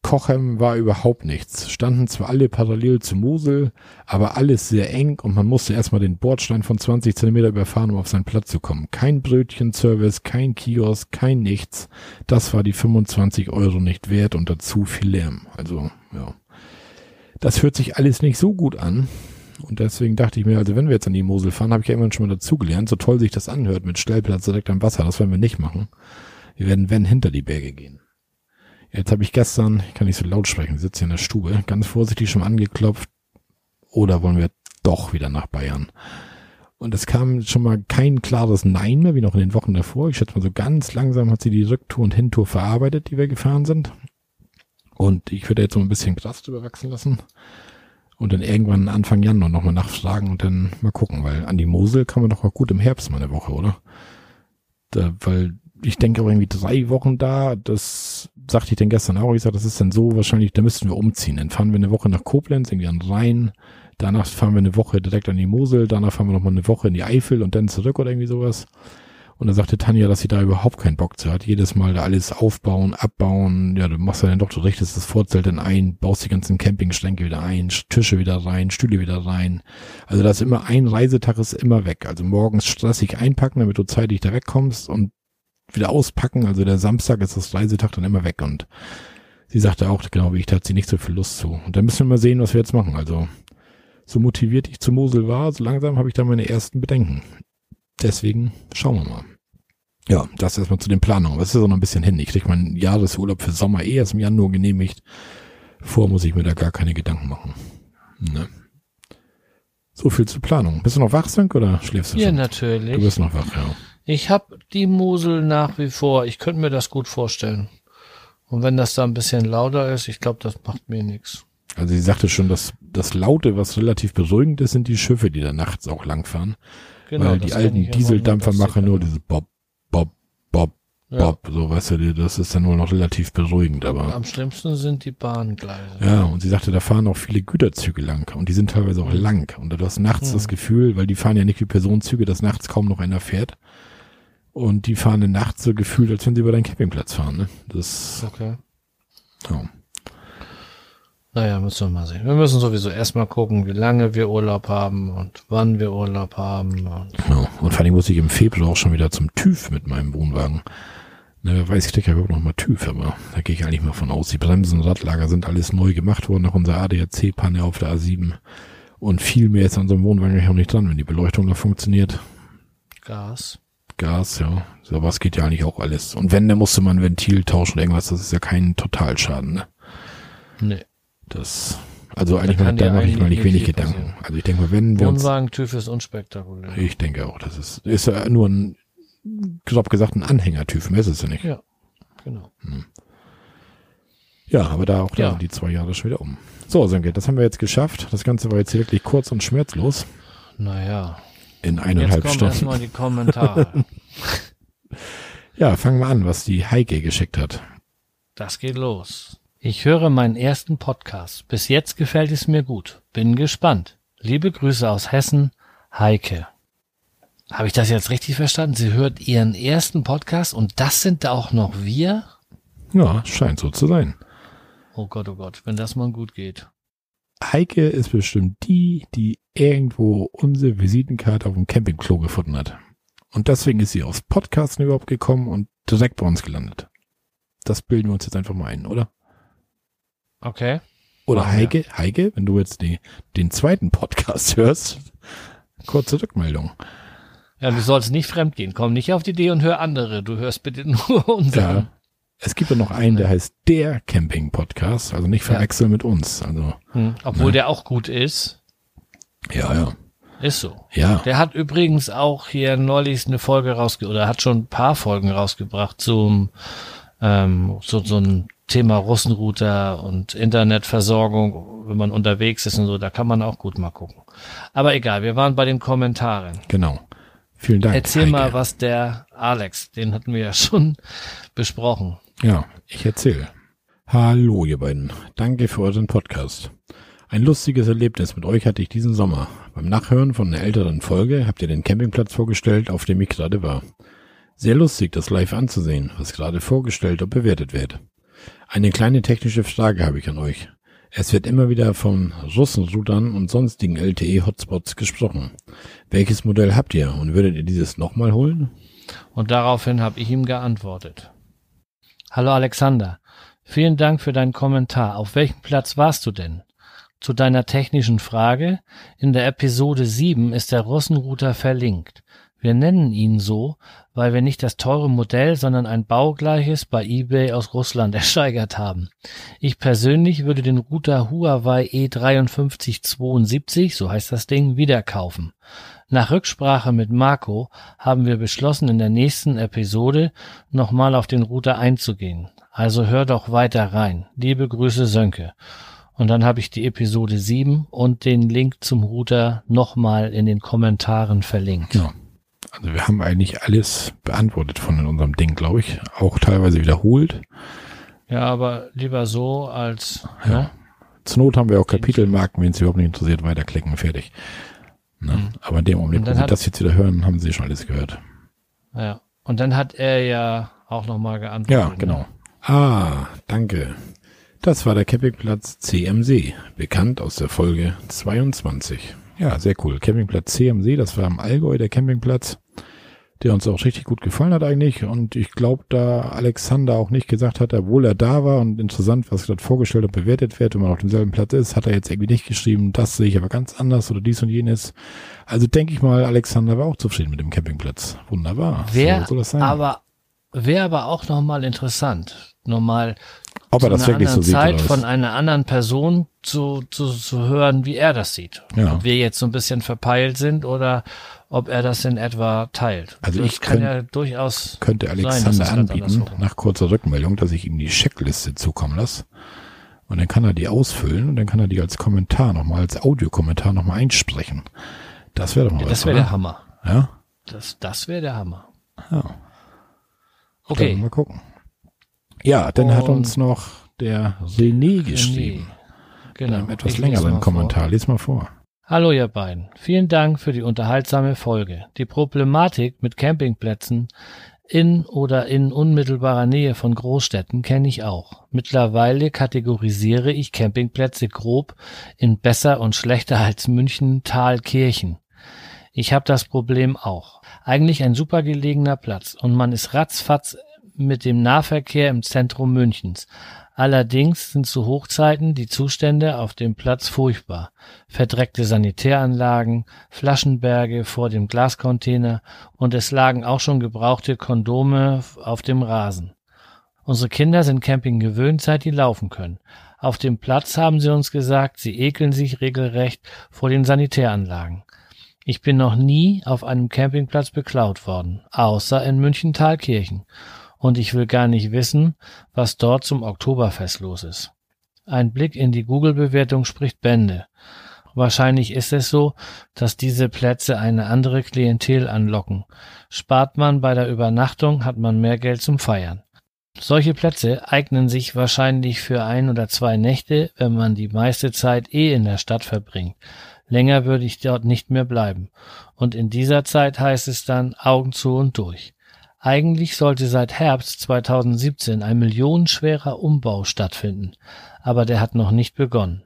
Cochem war überhaupt nichts. Standen zwar alle parallel zur Mosel, aber alles sehr eng und man musste erstmal den Bordstein von 20 Zentimeter überfahren, um auf seinen Platz zu kommen. Kein Brötchenservice, kein Kiosk, kein nichts. Das war die 25 € nicht wert und dazu viel Lärm. Also, ja. Das hört sich alles nicht so gut an. Und deswegen dachte ich mir, also wenn wir jetzt an die Mosel fahren, habe ich ja immer schon mal dazugelernt, so toll sich das anhört mit Stellplatz direkt am Wasser, das werden wir nicht machen. Wir werden, wenn, hinter die Berge gehen. Jetzt habe ich gestern, ich kann nicht so laut sprechen, sitze hier in der Stube, ganz vorsichtig schon angeklopft, oder wollen wir doch wieder nach Bayern? Und es kam schon mal kein klares Nein mehr, wie noch in den Wochen davor. Ich schätze mal, so ganz langsam hat sie die Rücktour und Hintour verarbeitet, die wir gefahren sind. Und ich würde jetzt so ein bisschen Gras drüber wachsen lassen. Und dann irgendwann Anfang Januar nochmal nachfragen und dann mal gucken, weil an die Mosel kann man doch auch gut im Herbst mal eine Woche, oder? Weil ich denke auch irgendwie 3 Wochen da, das sagte ich dann gestern auch, ich sage, das ist dann so wahrscheinlich, da müssten wir umziehen. Dann fahren wir eine Woche nach Koblenz, irgendwie an den Rhein, danach fahren wir eine Woche direkt an die Mosel, danach fahren wir nochmal eine Woche in die Eifel und dann zurück oder irgendwie sowas. Und da sagte Tanja, dass sie da überhaupt keinen Bock zu hat. Jedes Mal da alles aufbauen, abbauen. Ja, du machst ja dann doch, du richtest das Vorzelt dann ein, baust die ganzen Campingschränke wieder ein, Tische wieder rein, Stühle wieder rein. Also das ist immer ein Reisetag ist immer weg. Also morgens stressig einpacken, damit du zeitig da wegkommst und wieder auspacken. Also der Samstag ist das Reisetag dann immer weg. Und sie sagte auch, genau wie ich, da hat sie nicht so viel Lust zu. Und dann müssen wir mal sehen, was wir jetzt machen. Also so motiviert ich zur Mosel war, so langsam habe ich da meine ersten Bedenken. Deswegen schauen wir mal. Ja, das erstmal zu den Planungen. Das ist ja noch ein bisschen hin. Ich kriege meinen Jahresurlaub für Sommer erst im Januar genehmigt. Vor muss ich mir da gar keine Gedanken machen. Ne? So viel zur Planung. Bist du noch wach, Sönk, oder schläfst du schon? Ja, natürlich. Du bist noch wach, ja. Ich habe die Mosel nach wie vor. Ich könnte mir das gut vorstellen. Und wenn das da ein bisschen lauter ist, ich glaube, das macht mir nichts. Also sie sagte schon, dass das Laute, was relativ beruhigend ist, sind die Schiffe, die da nachts auch langfahren. Genau, weil die alten Dieseldampfer machen nur diese Bob, Bob, Bob, ja. Bob, so, weißt du, das ist dann nur noch relativ beruhigend, aber. Am schlimmsten sind die Bahngleise. Ja, und sie sagte, da fahren auch viele Güterzüge lang und die sind teilweise auch lang und du hast nachts das Gefühl, weil die fahren ja nicht wie Personenzüge, dass nachts kaum noch einer fährt und die fahren nachts so gefühlt, als wenn sie über deinen Campingplatz fahren, ne? Das. Okay. Ja. Naja, müssen wir mal sehen. Wir müssen sowieso erstmal gucken, wie lange wir Urlaub haben und wann wir Urlaub haben. Genau. Und vor allem muss ich im Februar auch schon wieder zum TÜV mit meinem Wohnwagen. Na, wer weiß, ich denke ja überhaupt noch mal TÜV, aber da gehe ich eigentlich mal von aus. Die Bremsen und Radlager sind alles neu gemacht worden nach unserer ADAC-Panne auf der A7. Und viel mehr ist an so einem Wohnwagen eigentlich auch nicht dran, wenn die Beleuchtung da funktioniert. Gas, ja. So was geht ja eigentlich auch alles. Und wenn, dann musste man ein Ventil tauschen, irgendwas, das ist ja kein Totalschaden, ne? Nee. Das, also eigentlich mache ich mal nicht wenig Gedanken. Also ich denke mal, wenn wir Wohnwagen-TÜV ist unspektakulär. Ich denke auch, das ist ja nur ein, grob gesagt, ein Anhänger-TÜV, mehr ist es ja nicht. Ja, genau. Ja, aber da auch da sind die 2 Jahre schon wieder um. So, Sönke, das haben wir jetzt geschafft. Das Ganze war jetzt wirklich kurz und schmerzlos. Naja. In 1,5 Stunden. Jetzt kommen erstmal die Kommentare. Ja, fangen wir an, was die Heike geschickt hat. Das geht los. Ich höre meinen ersten Podcast. Bis jetzt gefällt es mir gut. Bin gespannt. Liebe Grüße aus Hessen, Heike. Habe ich das jetzt richtig verstanden? Sie hört ihren ersten Podcast und das sind da auch noch wir? Ja, scheint so zu sein. Oh Gott, wenn das mal gut geht. Heike ist bestimmt die irgendwo unsere Visitenkarte auf dem Campingklo gefunden hat. Und deswegen ist sie aufs Podcasten überhaupt gekommen und direkt bei uns gelandet. Das bilden wir uns jetzt einfach mal ein, oder? Okay. Oder Heike, wenn du jetzt den zweiten Podcast hörst, kurze Rückmeldung. Ja, du sollst nicht fremdgehen. Komm nicht auf die Idee und hör andere. Du hörst bitte nur unseren. Ja. Es gibt ja noch einen, der heißt der Camping-Podcast, also nicht verwechseln mit uns. Also, obwohl der auch gut ist. Ja. Ist so. Ja. Der hat übrigens auch hier neulich eine Folge oder hat schon ein paar Folgen rausgebracht zum so ein Thema Russenrouter und Internetversorgung, wenn man unterwegs ist und so, da kann man auch gut mal gucken. Aber egal, wir waren bei den Kommentaren. Genau. Vielen Dank. Erzähl Heike. mal, was der Alex, den hatten wir ja schon besprochen. Ja, ich erzähle. Hallo, ihr beiden. Danke für euren Podcast. Ein lustiges Erlebnis mit euch hatte ich diesen Sommer. Beim Nachhören von einer älteren Folge habt ihr den Campingplatz vorgestellt, auf dem ich gerade war. Sehr lustig, das live anzusehen, was gerade vorgestellt und bewertet wird. Eine kleine technische Frage habe ich an euch. Es wird immer wieder von Russenroutern und sonstigen LTE-Hotspots gesprochen. Welches Modell habt ihr und würdet ihr dieses nochmal holen? Und daraufhin habe ich ihm geantwortet. Hallo Alexander, vielen Dank für deinen Kommentar. Auf welchem Platz warst du denn? Zu deiner technischen Frage, in der Episode 7 ist der Russenrouter verlinkt. Wir nennen ihn so, weil wir nicht das teure Modell, sondern ein baugleiches bei eBay aus Russland ersteigert haben. Ich persönlich würde den Router Huawei E5372, so heißt das Ding, wieder kaufen. Nach Rücksprache mit Marco haben wir beschlossen, in der nächsten Episode nochmal auf den Router einzugehen. Also hör doch weiter rein. Liebe Grüße, Sönke. Und dann habe ich die Episode 7 und den Link zum Router nochmal in den Kommentaren verlinkt. Ja. Also wir haben eigentlich alles beantwortet von in unserem Ding, glaube ich. Auch teilweise wiederholt. Ja, aber lieber so als... Ja. Ne? Zur Not haben wir auch Kapitelmarken, wenn es überhaupt nicht interessiert, weiterklicken, fertig. Ne? Aber in dem Augenblick, wo Sie das jetzt wieder hören, haben Sie schon alles gehört. Ja, und dann hat er ja auch nochmal geantwortet. Ja, genau. Danke. Das war der Campingplatz CMC, bekannt aus der Folge 22. Ja, sehr cool. Campingplatz CMC, das war im Allgäu der Campingplatz, der uns auch richtig gut gefallen hat eigentlich. Und ich glaube, da Alexander auch nicht gesagt hat, obwohl er da war und interessant, was gerade vorgestellt und bewertet wird, wenn man auf demselben Platz ist, hat er jetzt irgendwie nicht geschrieben, das sehe ich aber ganz anders oder dies und jenes. Also denke ich mal, Alexander war auch zufrieden mit dem Campingplatz. Wunderbar. Wäre so das sein. aber auch nochmal interessant, nochmal ob er das wirklich so sieht Zeit oder von einer anderen Person zu hören, wie er das sieht. Ja. Ob wir jetzt so ein bisschen verpeilt sind oder ob er das in etwa teilt. Also das ich kann ja durchaus könnte Alexander sein, dass anbieten, nach kurzer Rückmeldung, dass ich ihm die Checkliste zukommen lasse. Und dann kann er die ausfüllen und dann kann er die als Kommentar nochmal, als Audiokommentar nochmal einsprechen. Das wäre doch mal was. Das wäre der Hammer. Ja? Das wäre der Hammer. Ja. Okay. Dann mal gucken. Ja, dann hat uns noch der René geschrieben. Genau. Einem etwas längeren Kommentar. Lies mal vor. Hallo ihr beiden. Vielen Dank für die unterhaltsame Folge. Die Problematik mit Campingplätzen in oder in unmittelbarer Nähe von Großstädten kenne ich auch. Mittlerweile kategorisiere ich Campingplätze grob in besser und schlechter als München, Thalkirchen. Ich habe das Problem auch. Eigentlich ein super gelegener Platz und man ist ratzfatz mit dem Nahverkehr im Zentrum Münchens. Allerdings sind zu Hochzeiten die Zustände auf dem Platz furchtbar. Verdreckte Sanitäranlagen, Flaschenberge vor dem Glascontainer und es lagen auch schon gebrauchte Kondome auf dem Rasen. Unsere Kinder sind Camping gewöhnt, seit die laufen können. Auf dem Platz haben sie uns gesagt, sie ekeln sich regelrecht vor den Sanitäranlagen. Ich bin noch nie auf einem Campingplatz beklaut worden, außer in München-Thalkirchen. Und ich will gar nicht wissen, was dort zum Oktoberfest los ist. Ein Blick in die Google-Bewertung spricht Bände. Wahrscheinlich ist es so, dass diese Plätze eine andere Klientel anlocken. Spart man bei der Übernachtung, hat man mehr Geld zum Feiern. Solche Plätze eignen sich wahrscheinlich für 1 oder 2 Nächte, wenn man die meiste Zeit in der Stadt verbringt. Länger würde ich dort nicht mehr bleiben. Und in dieser Zeit heißt es dann Augen zu und durch. Eigentlich sollte seit Herbst 2017 ein millionenschwerer Umbau stattfinden, aber der hat noch nicht begonnen.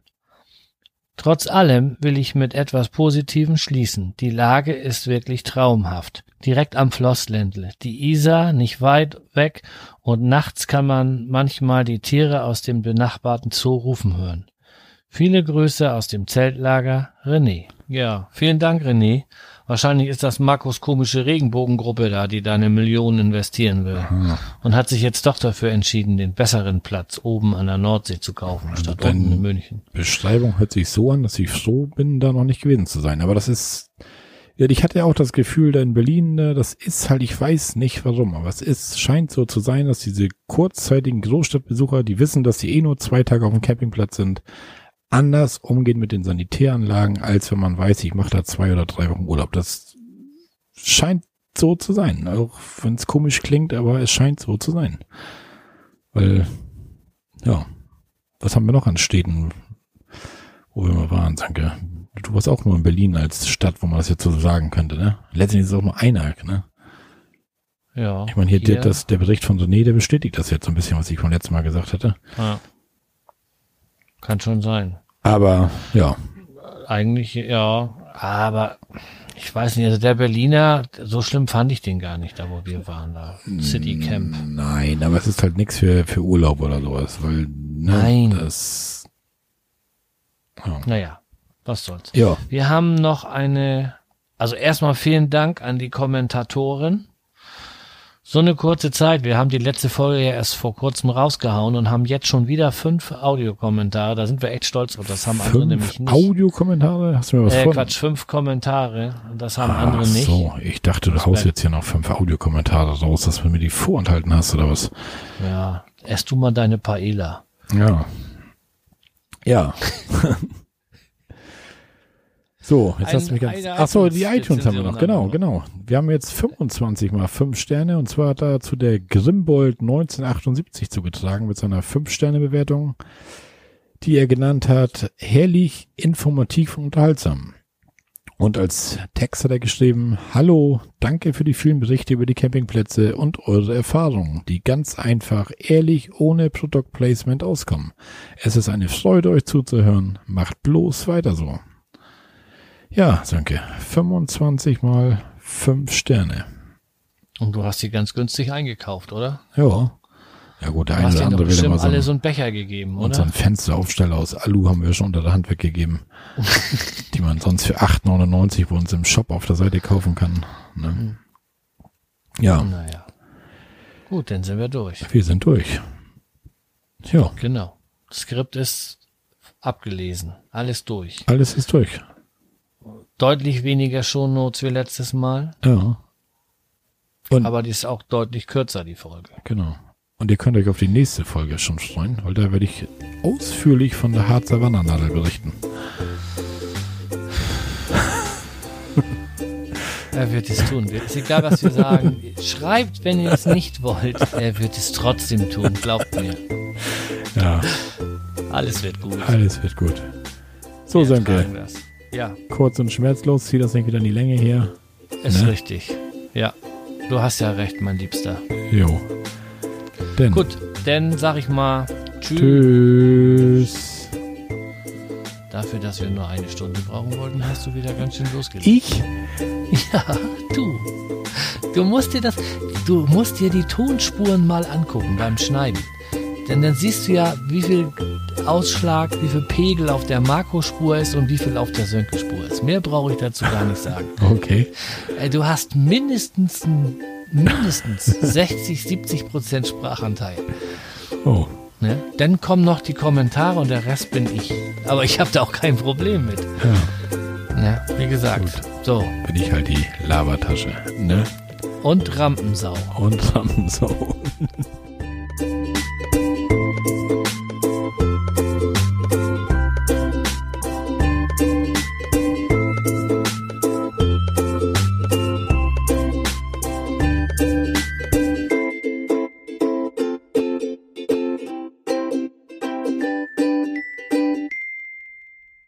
Trotz allem will ich mit etwas Positivem schließen. Die Lage ist wirklich traumhaft. Direkt am Flossländle, die Isar nicht weit weg und nachts kann man manchmal die Tiere aus dem benachbarten Zoo rufen hören. Viele Grüße aus dem Zeltlager, René. Ja, vielen Dank, René. Wahrscheinlich ist das Markus komische Regenbogengruppe da, die da 1 Million investieren will. Aha. Und hat sich jetzt doch dafür entschieden, den besseren Platz oben an der Nordsee zu kaufen, also statt unten in München. Beschreibung hört sich so an, dass ich froh bin, da noch nicht gewesen zu sein. Aber das ist, ja, ich hatte ja auch das Gefühl, da in Berlin, das ist halt, ich weiß nicht warum, aber scheint so zu sein, dass diese kurzzeitigen Großstadtbesucher, die wissen, dass sie nur 2 Tage auf dem Campingplatz sind, anders umgehen mit den Sanitäranlagen, als wenn man weiß, ich mache da 2 oder 3 Wochen Urlaub. Das scheint so zu sein, auch wenn es komisch klingt, aber es scheint so zu sein. Weil, ja, was haben wir noch an Städten, wo wir mal waren, danke. Du warst auch nur in Berlin als Stadt, wo man das jetzt so sagen könnte, ne? Letztendlich ist es auch nur einer, ne? Ja. Ich meine, hier der Bericht von René, der bestätigt das jetzt so ein bisschen, was ich beim letzten Mal gesagt hatte. Ja. Kann schon sein. Aber, ja. Eigentlich, ja. Aber ich weiß nicht, also der Berliner, so schlimm fand ich den gar nicht, da wo wir waren, da. City Camp. Nein, aber es ist halt nichts für Urlaub oder sowas, weil, ne, Nein. das, ja. Naja, was soll's. Ja. Wir haben noch also erstmal vielen Dank an die Kommentatorin. So eine kurze Zeit, wir haben die letzte Folge ja erst vor kurzem rausgehauen und haben jetzt schon wieder 5 Audiokommentare, da sind wir echt stolz drauf, das haben andere nämlich nicht. 5 Audiokommentare? Hast du mir was vor? Quatsch, 5 Kommentare, und das haben andere nicht. So, ich dachte, du haust jetzt hier noch 5 Audiokommentare raus, dass du mir die vorenthalten hast, oder was? Ja, ess du mal deine Paella. Ja. Ja. So, jetzt hast du mich ganz... Ach so, die iTunes haben wir noch. Genau. Wir haben jetzt 25 mal 5 Sterne, und zwar hat dazu der Grimbold 1978 zugetragen mit seiner 5-Sterne-Bewertung, die er genannt hat: herrlich, informativ und unterhaltsam. Und als Text hat er geschrieben: Hallo, danke für die vielen Berichte über die Campingplätze und eure Erfahrungen, die ganz einfach, ehrlich, ohne Product Placement auskommen. Es ist eine Freude, euch zuzuhören. Macht bloß weiter so. Ja, Sönke, 25 mal 5 Sterne. Und du hast die ganz günstig eingekauft, oder? Ja. Ja gut, der Du eine hast oder denen doch andere will bestimmt immer alle so einen Becher gegeben, oder? unseren Fensteraufsteller aus Alu haben wir schon unter der Hand weggegeben, die man sonst für 8,99 bei uns im Shop auf der Seite kaufen kann. Ne? Ja, Naja. Gut, dann sind wir durch. wir sind durch. Ja, Genau. Das Skript ist abgelesen. Alles durch. alles ist durch. Deutlich weniger Shownotes wie letztes Mal, Ja, und aber die ist auch deutlich kürzer, die Folge. genau. Und ihr könnt euch auf die nächste Folge schon freuen, weil da werde ich ausführlich von der Harzer Wandernadel berichten. Er wird es tun. Ist egal, was wir sagen. Schreibt, wenn ihr es nicht wollt. Er wird es trotzdem tun. Glaubt mir. Ja, Alles wird gut. alles wird gut. So, Wir Sönke, ertragen das. Ja, kurz und schmerzlos, zieh das nicht wieder in die Länge hier. ist Ne? richtig. Ja, du hast ja recht, mein Liebster. Jo. Denn. Gut, dann sag ich mal tschüss. Tschüss. Dafür, dass wir nur 1 Stunde brauchen wollten, hast du wieder ganz schön losgelegt. Ich? Ja, du. Du musst dir die Tonspuren mal angucken beim Schneiden. Denn dann siehst du ja, wie viel Ausschlag, wie viel Pegel auf der Marco-Spur ist und wie viel auf der Sönke-Spur ist. Mehr brauche ich dazu gar nicht sagen. Okay. Du hast mindestens 60-70% Sprachanteil. Oh. Ne? Dann kommen noch die Kommentare und der Rest bin ich. Aber ich habe da auch kein Problem mit. Ja. Ja, wie gesagt. Gut. So. Bin ich halt die Labertasche. Ne? Und Rampensau. Und Rampensau.